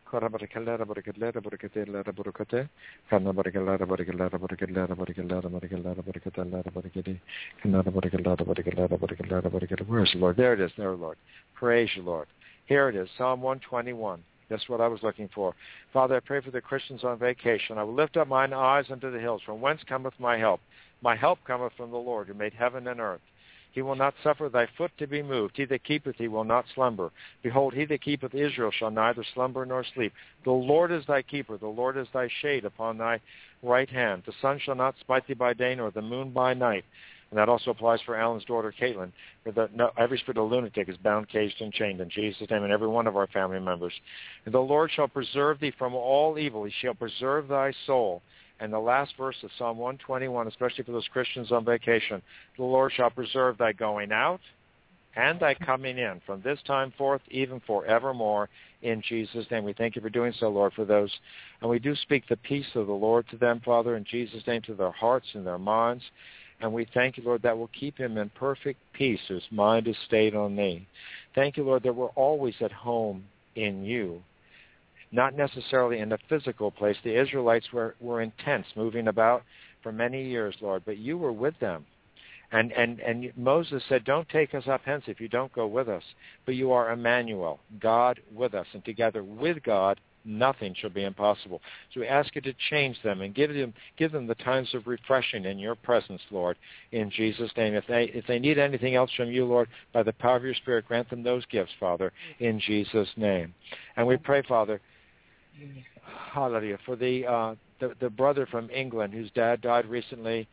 Where's the Lord? There it is, there, Lord. Praise you, Lord. Here it is, Psalm 121. That's what I was looking for. Father, I pray for the Christians on vacation. I will lift up mine eyes unto the hills. From whence cometh my help? My help cometh from the Lord, who made heaven and earth. He will not suffer thy foot to be moved. He that keepeth thee will not slumber. Behold, he that keepeth Israel shall neither slumber nor sleep. The Lord is thy keeper. The Lord is thy shade upon thy right hand. The sun shall not smite thee by day, nor the moon by night. And that also applies for Alan's daughter, Caitlin. Every spirit of lunatic is bound, caged, and chained in Jesus' name, and every one of our family members. And the Lord shall preserve thee from all evil. He shall preserve thy soul. And the last verse of Psalm 121, especially for those Christians on vacation, the Lord shall preserve thy going out and thy coming in from this time forth, even forevermore, in Jesus' name. We thank you for doing so, Lord, for those. And we do speak the peace of the Lord to them, Father, in Jesus' name, to their hearts and their minds. And we thank you, Lord, that will keep him in perfect peace whose mind is stayed on thee. Thank you, Lord, that we're always at home in you, not necessarily in a physical place. The Israelites were in tents, moving about for many years, Lord, but you were with them. And Moses said, don't take us up hence if you don't go with us. But you are Emmanuel, God with us. And together with God, nothing shall be impossible. So we ask you to change them and give them the times of refreshing in your presence, Lord, in Jesus' name. If they need anything else from you, Lord, by the power of your Spirit, grant them those gifts, Father, in Jesus' name. And we pray, Father, hallelujah, for the brother from England whose dad died recently,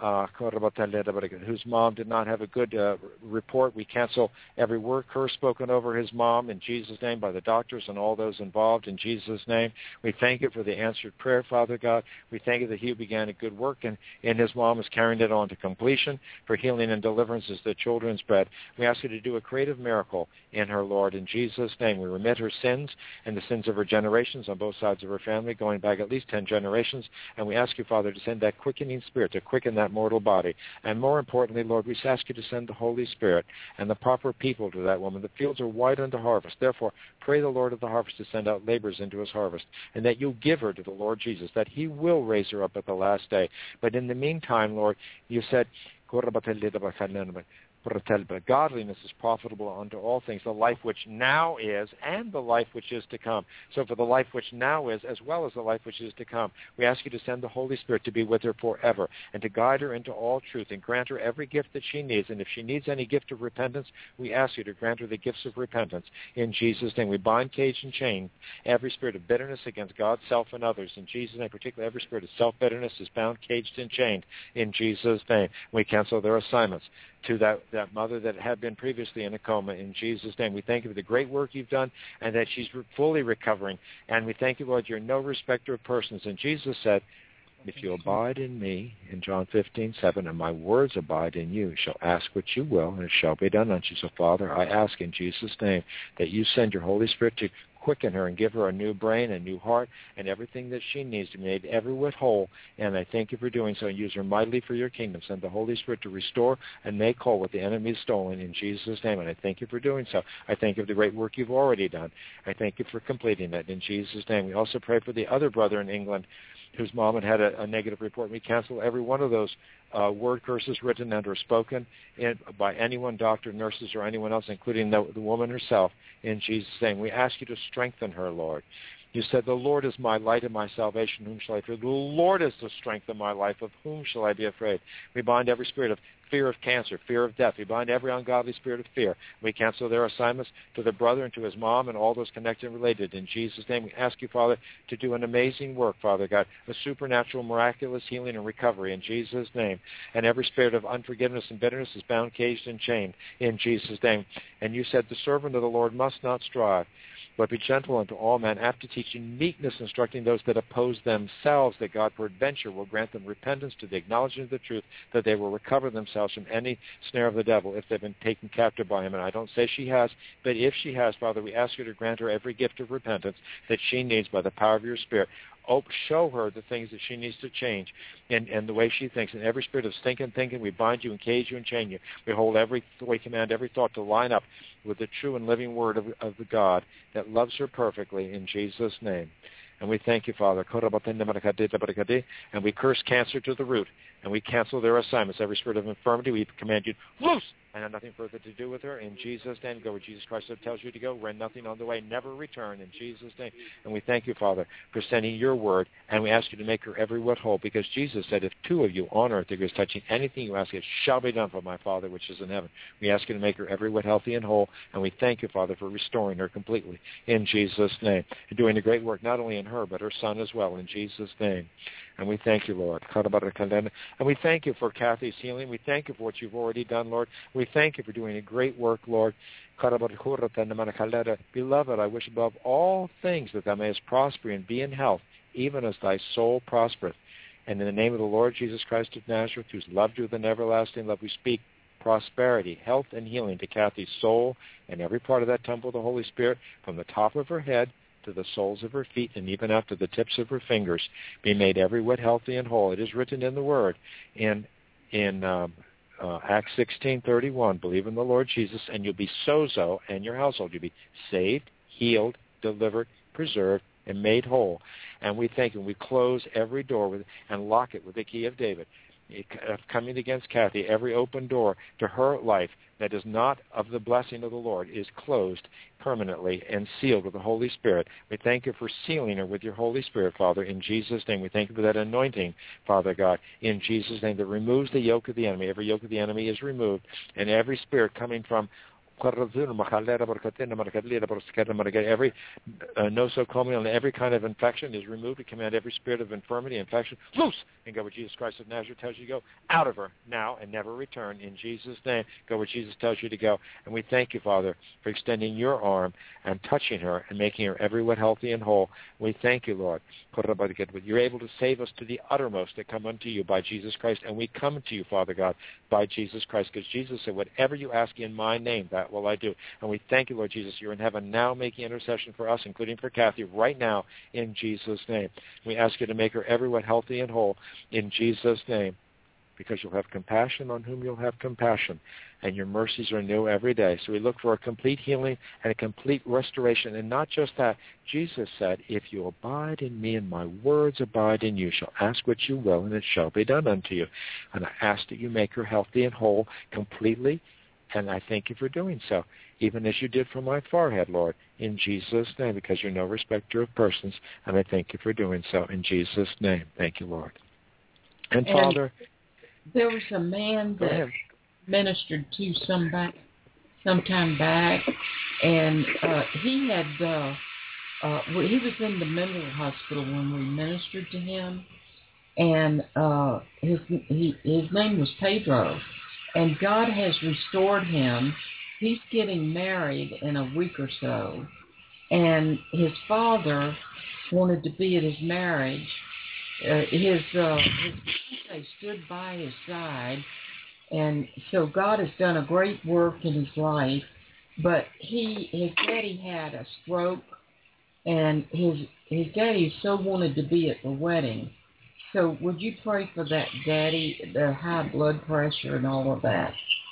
whose mom did not have a good report. We cancel every word curse spoken over his mom in Jesus' name by the doctors and all those involved in Jesus' name. We thank you for the answered prayer, Father God. We thank you that he began a good work and his mom is carrying it on to completion for healing and deliverance as the children's bread. We ask you to do a creative miracle in her, Lord, in Jesus' name. We remit her sins and the sins of her generations on both sides of her family, going back at least 10 generations. And we ask you, Father, to send that quickening spirit to quicken that mortal body. And more importantly, Lord, we ask you to send the Holy Spirit and the proper people to that woman. The fields are white unto harvest. Therefore, pray the Lord of the harvest to send out laborers into his harvest, and that you give her to the Lord Jesus, that he will raise her up at the last day. But in the meantime, Lord, you said, but godliness is profitable unto all things, the life which now is and the life which is to come. So for the life which now is as well as the life which is to come, we ask you to send the Holy Spirit to be with her forever and to guide her into all truth and grant her every gift that she needs. And if she needs any gift of repentance, we ask you to grant her the gifts of repentance in Jesus' name. We bind, cage, and chain every spirit of bitterness against God, self, and others. In Jesus' name, particularly every spirit of self-bitterness is bound, caged, and chained in Jesus' name. We cancel their assignments to that mother that had been previously in a coma in Jesus' name. We thank you for the great work you've done and that she's fully recovering. And we thank you, Lord, you're no respecter of persons. And Jesus said, if you abide in me, in John 15:7, and my words abide in you, you shall ask what you will, and it shall be done unto you. So, Father, I ask in Jesus' name that you send your Holy Spirit to quicken her and give her a new brain, a new heart, and everything that she needs to be made every whit whole. And I thank you for doing so, and use her mightily for your kingdom. Send the Holy Spirit to restore and make whole what the enemy has stolen in Jesus' name. And I thank you for doing so. I thank you for the great work you've already done. I thank you for completing that in Jesus' name. We also pray for the other brother in England whose mom had a negative report. We cancel every one of those word curses written and or spoken by anyone, doctor, nurses, or anyone else, including the woman herself, in Jesus' name. We ask you to strengthen her, Lord. You said, the Lord is my light and my salvation, whom shall I fear? The Lord is the strength of my life, of whom shall I be afraid? We bind every spirit of fear of cancer, fear of death. We bind every ungodly spirit of fear. We cancel their assignments to the brother and to his mom and all those connected and related. In Jesus' name, we ask you, Father, to do an amazing work, Father God, a supernatural, miraculous healing and recovery in Jesus' name. And every spirit of unforgiveness and bitterness is bound, caged, and chained in Jesus' name. And you said, the servant of the Lord must not strive, but be gentle unto all men, after teaching meekness, instructing those that oppose themselves, that God peradventure will grant them repentance to the acknowledgement of the truth, that they will recover themselves from any snare of the devil if they've been taken captive by him. And I don't say she has, but if she has, Father, we ask you to grant her every gift of repentance that she needs by the power of your Spirit. show her the things that she needs to change and the way she thinks. And every spirit of stinking thinking, we bind you and cage you and chain you. We command every thought to line up with the true and living word of the God that loves her perfectly in Jesus' name. And we thank you, Father. And we curse cancer to the root. And we cancel their assignments. Every spirit of infirmity, we command you, loose! And have nothing further to do with her. In Jesus' name, go where Jesus Christ tells you to go. Run nothing on the way. Never return. In Jesus' name. And we thank you, Father, for sending your word. And we ask you to make her every whit whole. Because Jesus said, if two of you on earth agree touching anything you ask, it shall be done for my Father which is in heaven. We ask you to make her every whit healthy and whole. And we thank you, Father, for restoring her completely. In Jesus' name. And doing a great work not only in her, but her son as well. In Jesus' name. And we thank you, Lord. And we thank you for Kathy's healing. We thank you for what you've already done, Lord. We thank you for doing a great work, Lord. Beloved, I wish above all things that thou mayest prosper and be in health, even as thy soul prospereth. And in the name of the Lord Jesus Christ of Nazareth, who's loved you with an everlasting love, we speak prosperity, health, and healing to Kathy's soul and every part of that temple of the Holy Spirit, from the top of her head to the soles of her feet and even out to the tips of her fingers, be made every whit healthy and whole. It is written in the Word in Acts 16:31, believe in the Lord Jesus, and you'll be sozo and your household. You'll be saved, healed, delivered, preserved, and made whole. And we thank you. We close every door and lock it with the key of David. Coming against Kathy, every open door to her life that is not of the blessing of the Lord is closed permanently and sealed with the Holy Spirit. We thank you for sealing her with your Holy Spirit, Father, in Jesus' name. We thank you for that anointing, Father God, in Jesus' name, that removes the yoke of the enemy. Every yoke of the enemy is removed, and every spirit coming from every nosocomial, every kind of infection is removed. We command every spirit of infirmity, infection, loose, and go where Jesus Christ of Nazareth tells you to go. Out of her now and never return. In Jesus' name, go where Jesus tells you to go. And we thank you, Father, for extending your arm and touching her and making her every whit healthy and whole. We thank you, Lord. You're able to save us to the uttermost that come unto you by Jesus Christ. And we come to you, Father God, by Jesus Christ, because Jesus said, whatever you ask in my name, that will I do. And we thank you, Lord Jesus. You're in heaven now making intercession for us, including for Kathy, right now, in Jesus' name. We ask you to make her every whit healthy and whole, in Jesus' name, because you'll have compassion on whom you'll have compassion, and your mercies are new every day. So we look for a complete healing and a complete restoration. And not just that. Jesus said, if you abide in me and my words abide in you, shall ask what you will, and it shall be done unto you. And I ask that you make her healthy and whole completely. And I thank you for doing so, even as you did for my forehead, Lord, in Jesus' name, because you're no respecter of persons. And I thank you for doing so in Jesus' name. Thank you, Lord. And Father, there was a man that ministered to some time back, and he was in the mental hospital when we ministered to him, and his name was Pedro. And God has restored him. He's getting married in a week or so. And his father wanted to be at his marriage. His fiance stood by his side. And so God has done a great work in his life. But his daddy had a stroke. And his daddy so wanted to be at the wedding. So would you pray for that daddy, the high blood pressure and all of that?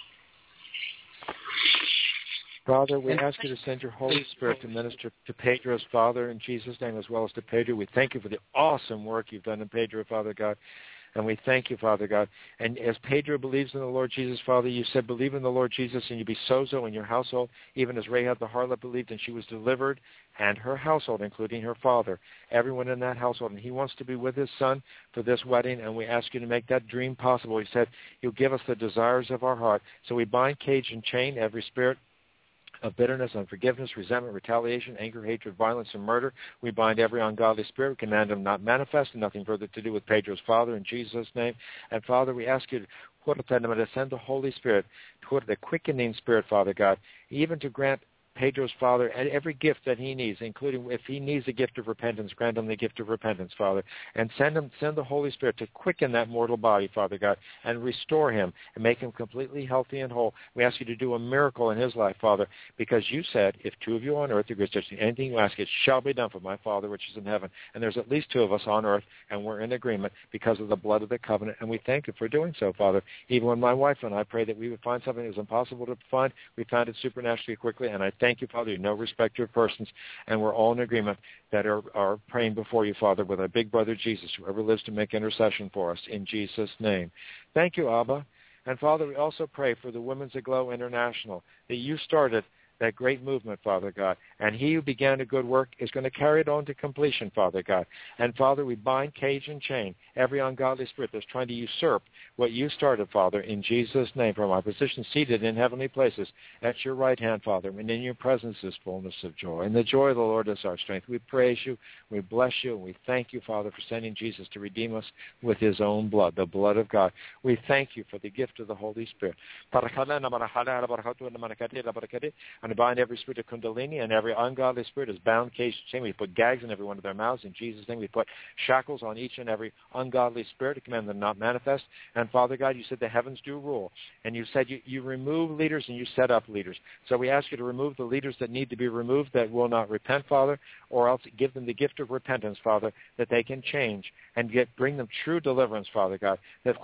Father, we ask you to send your Holy Spirit to minister to Pedro's father in Jesus' name, as well as to Pedro. We thank you for the awesome work you've done in Pedro, Father God. And we thank you, Father God. And as Pedro believes in the Lord Jesus, Father, you said, believe in the Lord Jesus and you be sozo in your household, even as Rahab the harlot believed and she was delivered, and her household, including her father, everyone in that household. And he wants to be with his son for this wedding, and we ask you to make that dream possible. He said, you'll give us the desires of our heart. So we bind, cage, and chain every spirit of bitterness, unforgiveness, resentment, retaliation, anger, hatred, violence, and murder. We bind every ungodly spirit. We command them not manifest, and nothing further to do with Pedro's father in Jesus' name. And Father, we ask you to send the Holy Spirit, the quickening spirit, Father God, even to grant Pedro's father every gift that he needs, including if he needs a gift of repentance, grant him the gift of repentance, Father. And send the Holy Spirit to quicken that mortal body, Father God, and restore him and make him completely healthy and whole. We ask you to do a miracle in his life, Father, because you said, if two of you on earth agree touching anything you ask, it shall be done for my Father which is in heaven. And there's at least two of us on earth, and we're in agreement because of the blood of the covenant, and we thank you for doing so, Father. Even when my wife and I prayed that we would find something that was impossible to find, we found it supernaturally quickly, and I thank you, Father. You're no respecter of persons, and we're all in agreement that are praying before you, Father, with our big brother Jesus, whoever lives to make intercession for us, in Jesus' name. Thank you, Abba. And, Father, we also pray for the Women's Aglow International, that you started that great movement, Father God. And he who began a good work is going to carry it on to completion, Father God. And, Father, we bind, cage, and chain every ungodly spirit that's trying to usurp what you started, Father, in Jesus' name. From our position seated in heavenly places at your right hand, Father, and in your presence is fullness of joy. And the joy of the Lord is our strength. We praise you, we bless you, and we thank you, Father, for sending Jesus to redeem us with his own blood, the blood of God. We thank you for the gift of the Holy Spirit. And to bind every spirit of Kundalini, and every ungodly spirit is bound, caged, chained. We put gags in every one of their mouths. In Jesus' name, we put shackles on each and every ungodly spirit to command them not manifest. And, Father God, you said the heavens do rule. And you said you remove leaders and you set up leaders. So we ask you to remove the leaders that need to be removed that will not repent, Father, or else give them the gift of repentance, Father, that they can change and bring them true deliverance, Father God. That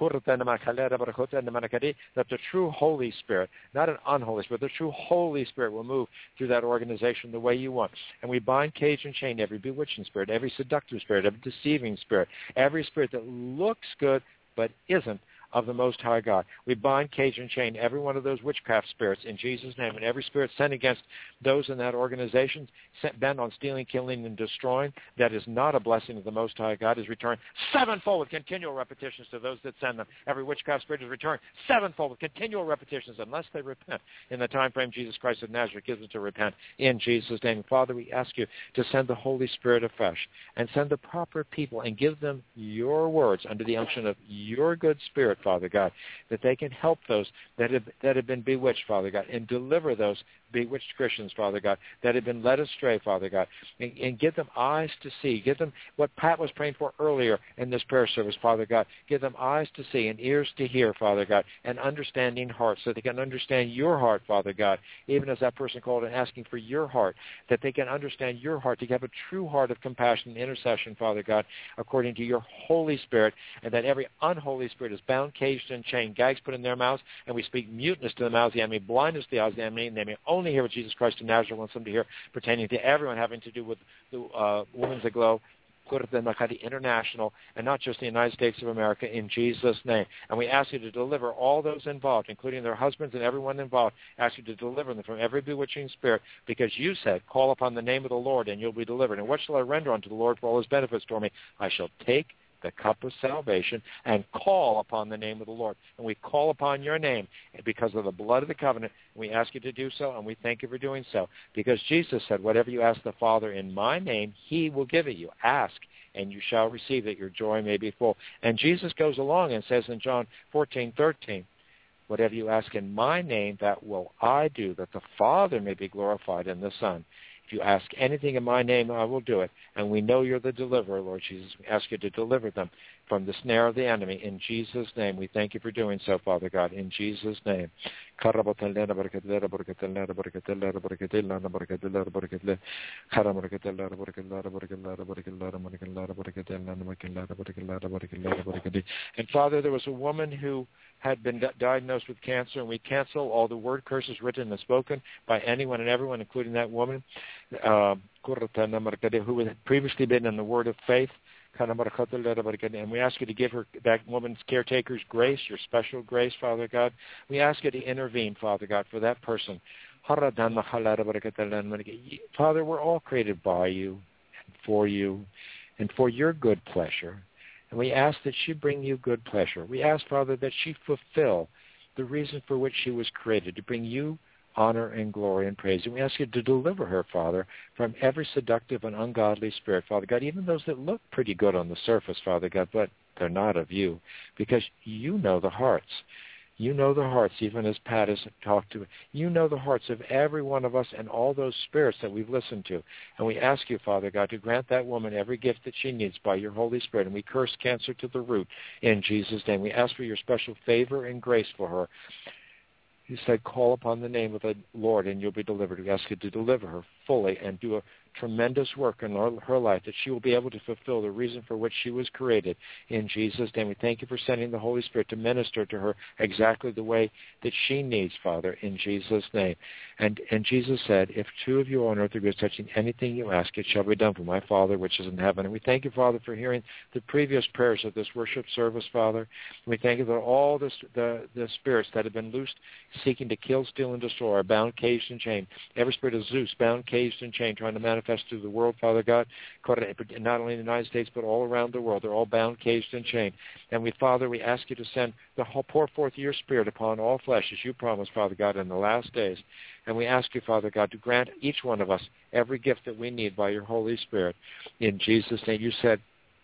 the true Holy Spirit, not an unholy spirit, the true Holy Spirit will move through that organization the way you want. And we bind, cage, and chain every bewitching spirit, every seductive spirit, every deceiving spirit, every spirit that looks good but isn't of the Most High God. We bind, cage, and chain every one of those witchcraft spirits in Jesus' name, and every spirit sent against those in that organization, bent on stealing, killing, and destroying, that is not a blessing of the Most High God, is returned sevenfold with continual repetitions to those that send them. Every witchcraft spirit is returned sevenfold with continual repetitions unless they repent in the time frame Jesus Christ of Nazareth gives them to repent in Jesus' name. Father, we ask you to send the Holy Spirit afresh and send the proper people and give them your words under the unction of your good Spirit, Father God, that they can help those that have been bewitched, Father God, and deliver those bewitched Christians, Father God, that have been led astray, Father God, and give them eyes to see. Give them what Pat was praying for earlier in this prayer service, Father God. Give them eyes to see and ears to hear, Father God, and understanding hearts so they can understand your heart, Father God, even as that person called and asking for your heart, that they can understand your heart, to have a true heart of compassion and intercession, Father God, according to your Holy Spirit, and that every unholy spirit is bound, caged, and chained, gags put in their mouths, and we speak muteness to the mouths of the enemy, blindness to the eyes of the enemy, and they may only hear what Jesus Christ of Nazareth wants them to hear, pertaining to everyone having to do with the Women's Aglow International, and not just the United States of America, in Jesus' name. And we ask you to deliver all those involved, including their husbands and everyone involved. Ask you to deliver them from every bewitching spirit, because you said, call upon the name of the Lord and you'll be delivered. And what shall I render unto the Lord for all his benefits toward me? I shall take the cup of salvation and call upon the name of the Lord. And we call upon your name because of the blood of the covenant. We ask you to do so, and we thank you for doing so, because Jesus said, whatever you ask the Father in my name, he will give it you. Ask, and you shall receive, that your joy may be full. And Jesus goes along and says in John 14:13, whatever you ask in my name, that will I do, that the Father may be glorified in the Son. If you ask anything in my name, I will do it. And we know you're the deliverer, Lord Jesus. We ask you to deliver them from the snare of the enemy. In Jesus' name, we thank you for doing so, Father God. In Jesus' name. And Father, there was a woman who had been diagnosed with cancer, and we cancel all the word curses written and spoken by anyone and everyone, including that woman who had previously been in the word of faith. And we ask you to give her, that woman's caretaker's grace, your special grace, Father God. We ask you to intervene, Father God, for that person. Father, we're all created by you and for your good pleasure. And we ask that she bring you good pleasure. We ask, Father, that she fulfill the reason for which she was created, to bring you honor and glory and praise. And we ask you to deliver her, Father, from every seductive and ungodly spirit, Father God, even those that look pretty good on the surface, Father God, but they're not of you, because you know the hearts. You know the hearts, even as Pat has talked to. You know the hearts of every one of us and all those spirits that we've listened to. And we ask you, Father God, to grant that woman every gift that she needs by your Holy Spirit. And we curse cancer to the root in Jesus' name. We ask for your special favor and grace for her. You said, call upon the name of the Lord and you'll be delivered. We ask you to deliver her fully and do a tremendous work in her life, that she will be able to fulfill the reason for which she was created in Jesus' name. We thank you for sending the Holy Spirit to minister to her exactly the way that she needs, Father, in Jesus' name. And Jesus said, if two of you on earth agree touching anything you ask, it shall be done for my Father which is in heaven. And we thank you, Father, for hearing the previous prayers of this worship service, Father. We thank you that all the spirits that have been loosed, seeking to kill, steal, and destroy are bound, caged, and chained. Every spirit of Zeus, bound, caged, and chained, trying to manifest through the world, Father God, not only in the United States, but all around the world. They're all bound, caged, and chained. And Father, we ask you to send pour forth your Spirit upon all flesh, as you promised, Father God, in the last days. And we ask you, Father God, to grant each one of us every gift that we need by your Holy Spirit. In Jesus' name, you said,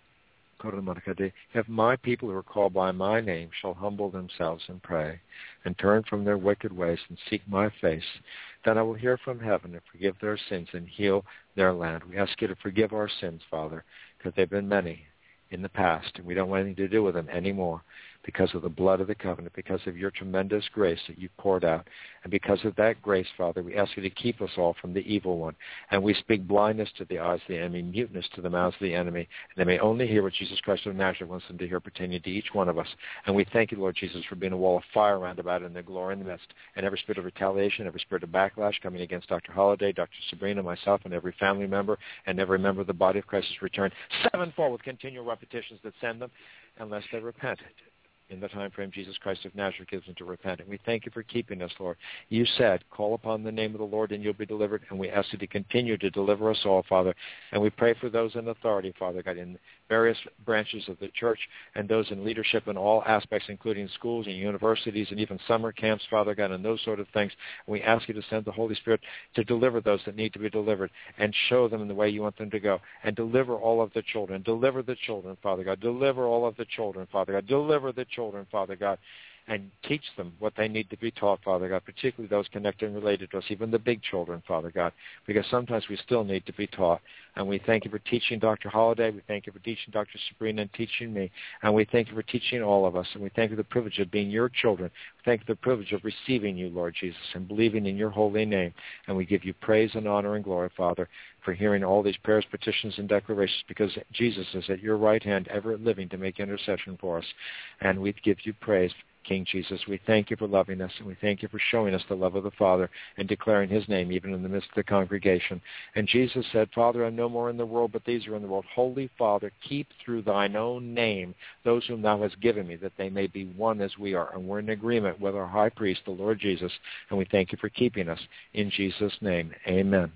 if my people who are called by my name shall humble themselves and pray and turn from their wicked ways and seek my face, then I will hear from heaven and forgive their sins and heal their land. We ask you to forgive our sins, Father, because they've been many in the past, and we don't want anything to do with them anymore because of the blood of the covenant, because of your tremendous grace that you poured out. And because of that grace, Father, we ask you to keep us all from the evil one. And we speak blindness to the eyes of the enemy, muteness to the mouths of the enemy, and they may only hear what Jesus Christ of Nazareth wants them to hear pertaining to each one of us. And we thank you, Lord Jesus, for being a wall of fire round about in the glory in the midst. And every spirit of retaliation, every spirit of backlash coming against Dr. Holliday, Dr. Sabrina, myself, and every family member, and every member of the body of Christ is returned sevenfold with continual repetitions that send them, unless they repent in the time frame Jesus Christ of Nazareth gives them to repent. And we thank you for keeping us, Lord. You said, call upon the name of the Lord and you'll be delivered. And we ask you to continue to deliver us all, Father. And we pray for those in authority, Father God, in various branches of the church and those in leadership in all aspects, including schools and universities and even summer camps, Father God, and those sort of things. And we ask you to send the Holy Spirit to deliver those that need to be delivered and show them in the way you want them to go. And deliver all of the children. Deliver the children, Father God. Deliver all of the children, Father God. Deliver the children, Father God. And teach them what they need to be taught, Father God, particularly those connected and related to us, even the big children, Father God, because sometimes we still need to be taught. And we thank you for teaching Dr. Holliday. We thank you for teaching Dr. Sabrina and teaching me. And we thank you for teaching all of us. And we thank you for the privilege of being your children. We thank you for the privilege of receiving you, Lord Jesus, and believing in your holy name. And we give you praise and honor and glory, Father, for hearing all these prayers, petitions, and declarations, because Jesus is at your right hand, ever living to make intercession for us. And we give you praise, King Jesus. We thank you for loving us, and we thank you for showing us the love of the Father and declaring his name even in the midst of the congregation. And Jesus said, Father, I'm no more in the world, but these are in the world. Holy Father, keep through thine own name those whom thou hast given me, that they may be one as we are. And we're in agreement with our high priest, the Lord Jesus, and we thank you for keeping us. In Jesus' name, amen.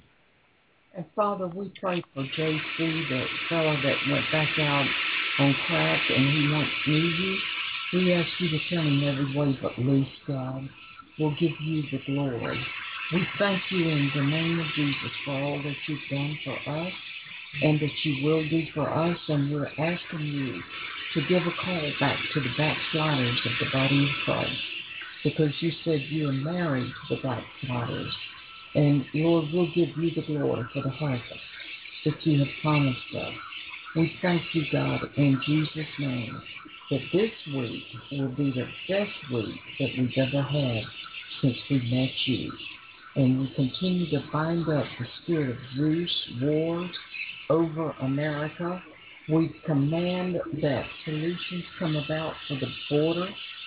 And Father, we pray for J.C., the fellow that went back out on crack and he wants you. We ask you to turn him every way but loose, God. We'll give you the glory. We thank you in the name of Jesus for all that you've done for us and that you will do for us. And we're asking you to give a call back to the backsliders of the body of Christ, because you said you are married to the backsliders. And Lord, we'll give you the glory for the harvest that you have promised us. We thank you, God, in Jesus' name, that this week will be the best week that we've ever had since we met you. And we continue to bind up the spirit of Zeus, wars over America. We command that solutions come about for the border,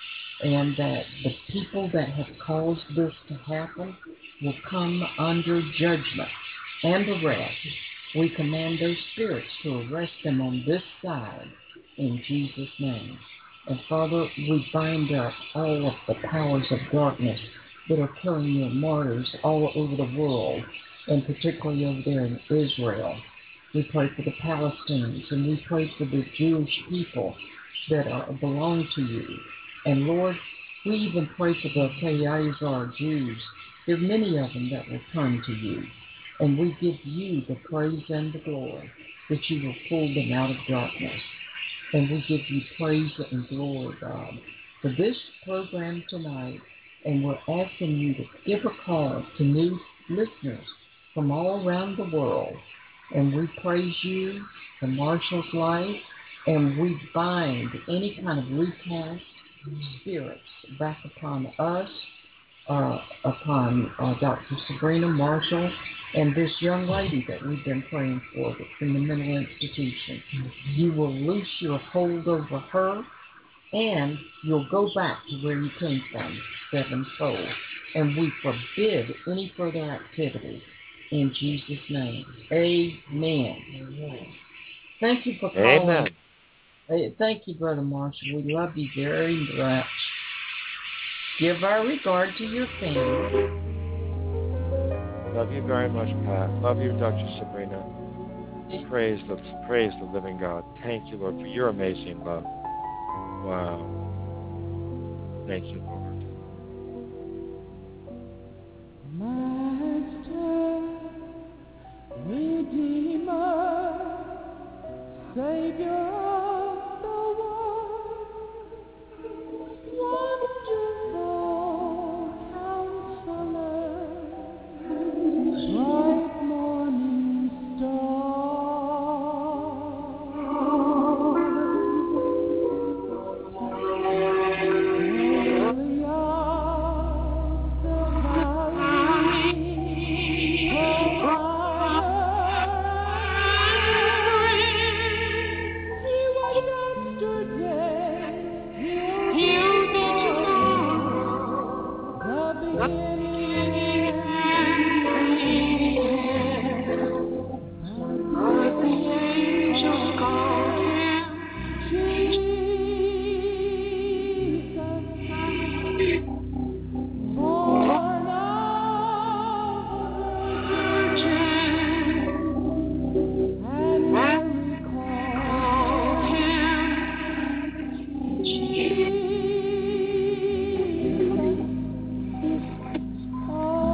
and that the people that have caused this to happen will come under judgment and arrest. We command those spirits to arrest them on this side in Jesus' name. And Father, we bind up all of the powers of darkness that are killing your martyrs all over the world, and particularly over there in Israel. We pray for the Palestinians, and we pray for the Jewish people that belong to you. And Lord, we even pray for the Khazar Jews. There are many of them that will turn to you. And we give you the praise and the glory that you will pull them out of darkness. And we give you praise and glory, God, for this program tonight, and we're asking you to give a call to new listeners from all around the world. And we praise you for Marshall's life, and we bind any kind of recast spirits back upon us, upon Dr. Sabrina Marshall, and this young lady that we've been praying for that's in the mental institution. You will loose your hold over her, and you'll go back to where you came from, sevenfold. And we forbid any further activity in Jesus' name. Amen. Amen. Thank you for calling. Amen. Thank you, Brother Marshall. We love you very much. Give our regard to your family. Love you very much, Pat. Love you, Dr. Sabrina. Praise the living God. Thank you, Lord, for your amazing love. Wow. Thank you, Lord. Master, Redeemer, Savior of the world, wonderful Counselor, bright morning Jesus, oh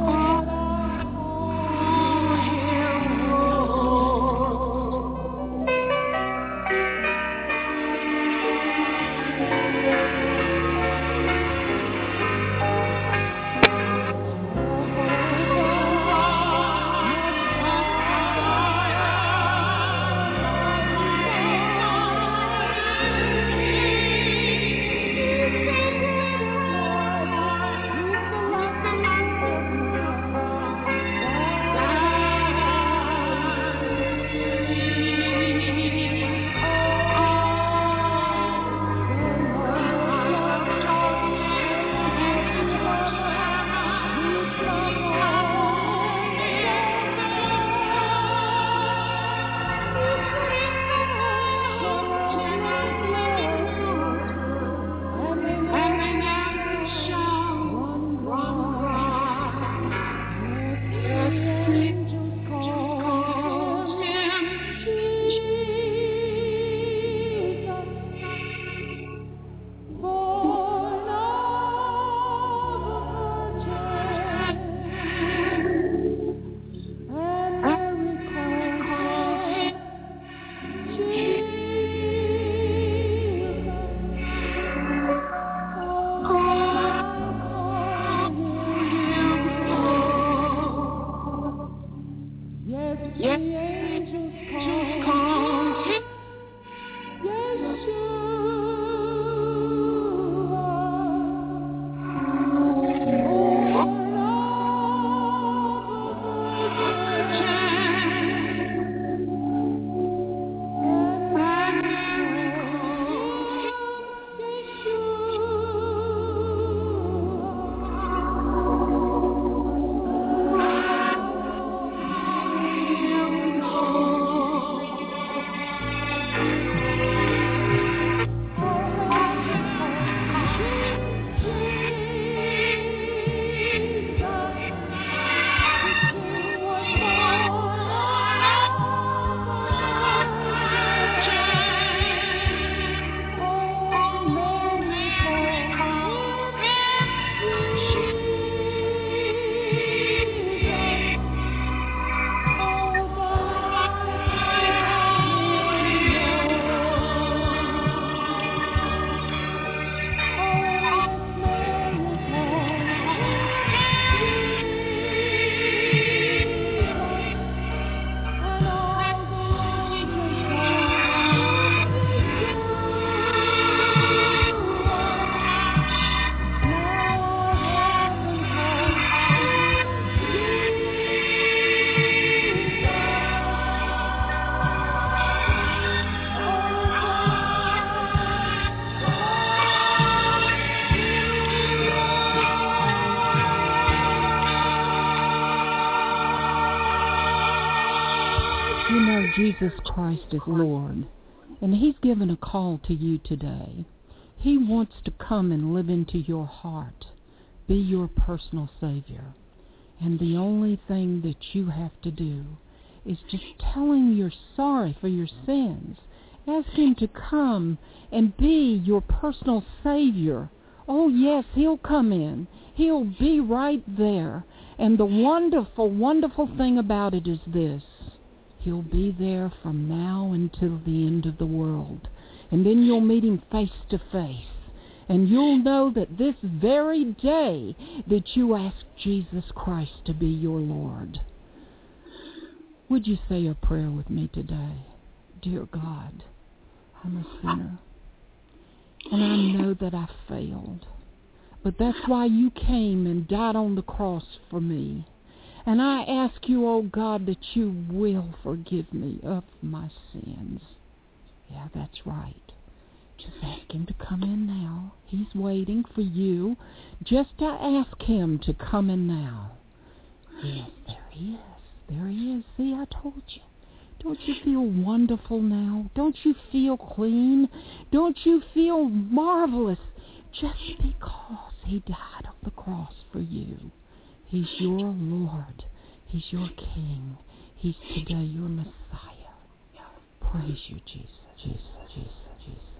that Jesus Christ is Lord, and He's given a call to you today. He wants to come and live into your heart, be your personal Savior. And the only thing that you have to do is just tell Him you're sorry for your sins. Ask Him to come and be your personal Savior. Oh, yes, He'll come in. He'll be right there. And the wonderful, wonderful thing about it is this. He'll be there from now until the end of the world. And then you'll meet Him face to face. And you'll know that this very day that you ask Jesus Christ to be your Lord. Would you say a prayer with me today? Dear God, I'm a sinner. And I know that I failed. But that's why you came and died on the cross for me. And I ask you, oh God, that you will forgive me of my sins. Yeah, that's right. Just ask Him to come in now. He's waiting for you just to ask Him to come in now. Yes, there He is. There He is. See, I told you. Don't you feel wonderful now? Don't you feel clean? Don't you feel marvelous? Just because He died on the cross for you. He's your Lord. He's your King. He's today your Messiah. Praise you, Jesus, Jesus, Jesus, Jesus.